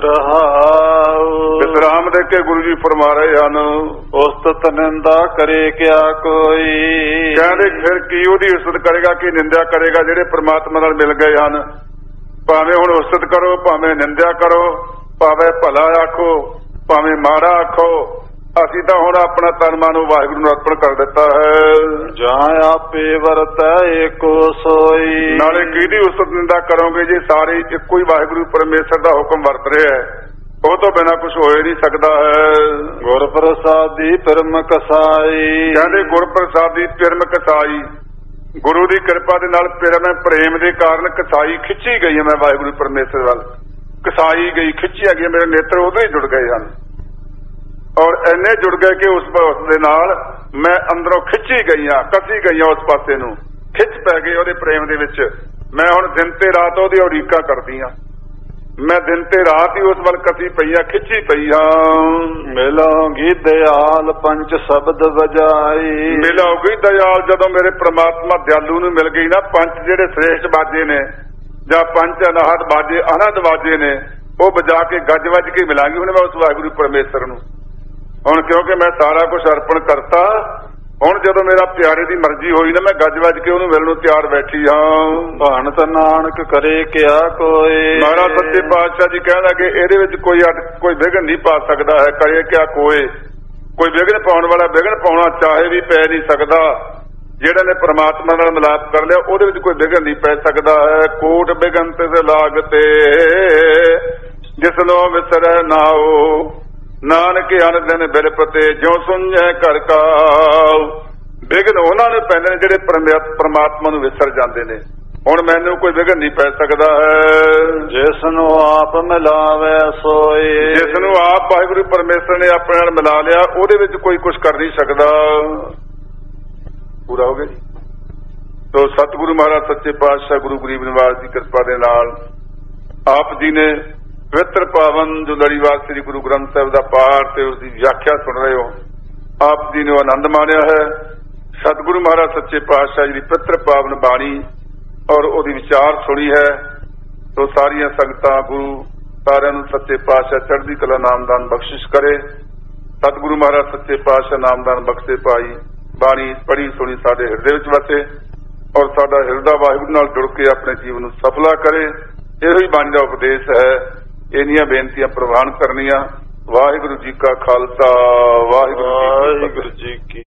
ਰਹਾਉ। ਵਿਸਰਾਮ ਦੇ ਕੇ ਗੁਰੂ ਜੀ ਫਰਮਾ ਰਹੇ ਹਨ, ਉਸਤਤ ਨਿੰਦਾ ਕਰੇ ਕਿਆ ਕੋਈ। ਕਹਿੰਦੇ ਫਿਰ ਕੀ ਉਹਦੀ ਉਸਤਤ ਕਰੇਗਾ, ਕੀ ਨਿੰਦਿਆ ਕਰੇਗਾ ਜਿਹੜੇ ਪ੍ਰਮਾਤਮਾ ਨਾਲ ਮਿਲ ਗਏ ਹਨ। ਭਾਵੇਂ ਹੁਣ ਉਸਤਤ ਕਰੋ, ਭਾਵੇਂ ਨਿੰਦਿਆ ਕਰੋ, ਭਾਵੇਂ ਭਲਾ ਆਖੋ, ਭਾਵੇਂ ਮਾੜਾ ਆਖੋ, ਅਸੀਂ ਤਾਂ ਹੁਣ ਆਪਣਾ ਤਨ ਮਨ ਨੂੰ ਵਾਹਿਗੁਰੂ ਨੂੰ ਅਰਪਣ ਕਰ ਦਿੱਤਾ ਹੈ। ਜਾਂ ਆਪੇ ਵਰਤੈ ਏਕੋ ਸੋਈ। ਨਾਲੇ ਕਿਹਦੀ ਉਸਤਤ ਨਿੰਦਾ ਕਰੋਗੇ ਜੇ ਸਾਰੇ ਇੱਕੋ ਹੀ ਵਾਹਿਗੁਰੂ ਪਰਮੇਸ਼ਰ ਦਾ ਹੁਕਮ ਵਰਤ ਰਿਹਾ ਹੈ, ਉਹ ਤੋਂ ਬਿਨਾਂ ਕੁਝ ਹੋ ਹੀ ਨਹੀਂ ਸਕਦਾ ਹੈ। ਗੁਰ ਪ੍ਰਸਾਦੀ ਪਿਰਮ ਕਸਾਈ। ਕਹਿੰਦੇ ਗੁਰ ਪ੍ਰਸਾਦੀ ਪਿਰਮ ਕਸਾਈ, ਗੁਰੂ ਦੀ ਕਿਰਪਾ ਦੇ ਨਾਲ ਪ੍ਰੇਮ ਦੇ ਕਾਰਨ ਕਸਾਈ ਖਿੱਚੀ ਗਈ ਹੈ ਮੈਂ ਵਾਹਿਗੁਰੂ ਪਰਮੇਸ਼ਰ ਵੱਲ। ਕਸਾਈ ਗਈ, ਖਿੱਚੀ ਗਈ, ਮੇਰੇ ਨੇਤਰ ਉਦੋਂ ਹੀ ਜੁੜ ਗਏ ਹਨ, ਔਰ ਇੰਨੇ ਜੁੜ ਗਏ ਕਿ ਉਸ ਦੇ ਨਾਲ ਮੈਂ ਅੰਦਰੋਂ ਖਿੱਚੀ ਗਈ ਹਾਂ, ਕੱਸੀ ਗਈ ਹਾਂ ਉਸ ਪਾਸੇ ਨੂੰ, ਖਿੱਚ ਪੈ ਗਈ ਉਹਦੇ ਪ੍ਰੇਮ ਦੇ ਵਿੱਚ। ਮੈਂ ਹੁਣ ਦਿਨ ਤੇ ਰਾਤ ਉਹਦੀ ਉਡੀਕਾ ਕਰਦੀ ਆ। ਮੈਂ ਦਿਨ ਤੇ ਰਾਤ ਹੀ ਉਸ ਵੱਲ ਕੱਸੀ ਪਈ ਆ, ਖਿੱਚੀ ਪਈ ਆ। ਮਿਲੋਗੀ ਦਿਆਲ ਪੰਜ ਸ਼ਬਦ ਵਜਾਈ। ਮਿਲੋਗੀ ਦਿਆਲ ਜਦੋਂ ਮੇਰੇ ਪ੍ਰਮਾਤਮਾ ਦਿਆਲੂ ਨੂੰ ਮਿਲ ਗਈ ਨਾ, ਪੰਜ ਜਿਹੜੇ ਸ੍ਰੇਸ਼ਟ ਬਾਜੇ ਨੇ ਜਾਂ ਪੰਜ ਅਨਾਹਤ ਬਾਜੇ ਆਨੰਦ ਬਾਜੇ ਨੇ, ਉਹ ਵਜਾ ਕੇ ਗੱਜ ਵੱਜ ਕੇ ਮਿਲਾਂਗੀ ਹੁਣ ਮੈਂ ਉਸ ਵਾਹਿਗੁਰੂ ਪਰਮੇਸ਼ਰ ਨੂੰ। ਹੁਣ ਕਿਉਂਕਿ ਮੈਂ ਸਾਰਾ ਕੁਝ ਅਰਪਣ ਕਰਤਾ, ਹੁਣ ਜਦੋਂ ਮੇਰਾ ਪਿਆਰੇ ਦੀ ਮਰਜ਼ੀ ਹੋਈ ਨਾ, ਮੈਂ ਗੱਜ ਵੱਜ ਕੇ ਉਹਨੂੰ ਮਿਲਣ ਨੂੰ ਤਿਆਰ ਬੈਠੀ ਹਾਂ। ਭਾਣਤ ਨਾਨਕ ਕਰੇ ਕਿਆ ਕੋਈ। ਮਹਾਰਾਜ ਸੱਚੇ ਪਾਤਸ਼ਾਹ ਜੀ ਕਹਿਣ ਲੱਗੇ ਇਹਦੇ ਵਿੱਚ ਕੋਈ ਵਿਘਨ ਨਹੀਂ ਪਾ ਸਕਦਾ ਹੈ। ਕਰੇ ਕਿਆ ਕੋਈ ਵਿਘਨ ਪਾਉਣ ਵਾਲਾ ਵਿਘਨ ਪਾਉਣਾ ਚਾਹੇ ਵੀ ਪੈ ਨਹੀਂ ਸਕਦਾ। ਜਿਹੜੇ ਨੇ ਪ੍ਰਮਾਤਮਾ ਨਾਲ ਮਿਲਾਪ ਕਰ ਲਿਆ ਉਹਦੇ ਵਿੱਚ ਕੋਈ ਵਿਘਨ ਨਹੀਂ ਪੈ ਸਕਦਾ ਹੈ। ਕੋਟ ਵਿਘਨ ਤੇ ਲਾਗਤੇ ਜਿਸ ਨੂੰ ਵਿਸਰੈ ਨਾਉ, ਨਾਨਕ ਅਨ ਦਿਨ ਬਿਲਪਤੇ ਜਿਉ ਸੁਣੈ ਘਰ ਕਾਉ। ਵਿਘਨ ਉਹਨਾਂ ਨੂੰ ਪੈਂਦੇ ਨੇ ਜਿਹੜੇ ਪ੍ਰਮਾਤਮਾ ਨੂੰ ਵਿਸਰ ਜਾਂਦੇ ਨੇ। ਹੁਣ ਮੈਨੂੰ ਕੋਈ ਵਿਘਨ ਨਹੀਂ ਪੈ ਸਕਦਾ ਹੈ। ਜਿਸ ਨੂੰ ਆਪ ਮਿਲਾਵੇ ਸੋਈ। ਜਿਸ ਨੂੰ ਆਪ ਵਾਹਿਗੁਰੂ ਪਰਮੇਸ਼ਰ ਨੇ ਆਪਣੇ ਨਾਲ ਮਿਲਾ ਲਿਆ ਉਹਦੇ ਵਿੱਚ ਕੋਈ ਕੁਝ ਕਰ ਨਹੀਂ ਸਕਦਾ। ਪੂਰਾ ਹੋ ਗਿਆ ਜੀ। ਤੋ ਸਤਿਗੁਰੂ ਮਹਾਰਾਜ ਸੱਚੇ ਪਾਤਸ਼ਾਹ ਗੁਰੂ ਗਰੀਬ ਨਿਵਾਸ ਦੀ ਕਿਰਪਾ ਦੇ ਨਾਲ ਆਪ ਜੀ ਨੇ ਪਵਿੱਤਰ ਪਾਵਨ ਜੋ ਲੜੀਵਾਰ ਸ੍ਰੀ ਗੁਰੂ ਗ੍ਰੰਥ ਸਾਹਿਬ ਦਾ ਪਾਠ ਤੇ ਉਸ ਦੀ ਵਿਆਖਿਆ ਸੁਣ ਰਹੇ ਹੋ, ਆਪ ਜੀ ਨੇ ਆਨੰਦ ਮਾਣਿਆ ਹੈ। ਸਤਿਗੁਰੂ ਮਹਾਰਾਜ ਸੱਚੇ ਪਾਤਸ਼ਾਹ ਜੀ ਦੀ ਪਵਿੱਤਰ ਪਾਵਨ ਬਾਣੀ ਔਰ ਉਹਦੀ ਵਿਚਾਰ ਸੁਣੀ ਹੈ। ਤੋ ਸਾਰੀਆਂ ਸੰਗਤਾਂ ਗੁਰੂ ਸਾਰਿਆਂ ਨੂੰ ਸੱਚੇ ਪਾਤਸ਼ਾਹ ਚੜ੍ਹਦੀ ਕਲਾ ਨਾਮਦਾਨ ਬਖਸ਼ਿਸ਼ ਕਰੇ। ਸਤਿਗੁਰੂ ਮਹਾਰਾਜ ਸੱਚੇ ਪਾਤਸ਼ਾਹ ਨਾਮਦਾਨ ਬਖਸ਼ੇ ਪਾਈ। ਬਾਣੀ ਪੜ੍ਹੀ ਸੁਣੀ ਸਾਡੇ ਹਿਰਦੇ ਵਿੱਚ ਵਸੇ ਔਰ ਸਾਡਾ ਹਿਰਦਾ ਵਾਹਿਗੁਰੂ ਨਾਲ ਜੁੜ ਕੇ ਆਪਣੇ ਜੀਵਨ ਨੂੰ ਸਫਲਾ ਕਰੇ। ਇਹੋ ਹੀ ਬਾਣੀ ਦਾ ਉਪਦੇਸ਼ ਹੈ। ਇਹਨੀਆਂ ਬੇਨਤੀਆਂ ਪ੍ਰਵਾਨ ਕਰਨੀਆਂ। ਵਾਹਿਗੁਰੂ ਜੀ ਕਾ ਖਾਲਸਾ, ਵਾਹਿਗੁਰੂ ਜੀ ਕੀ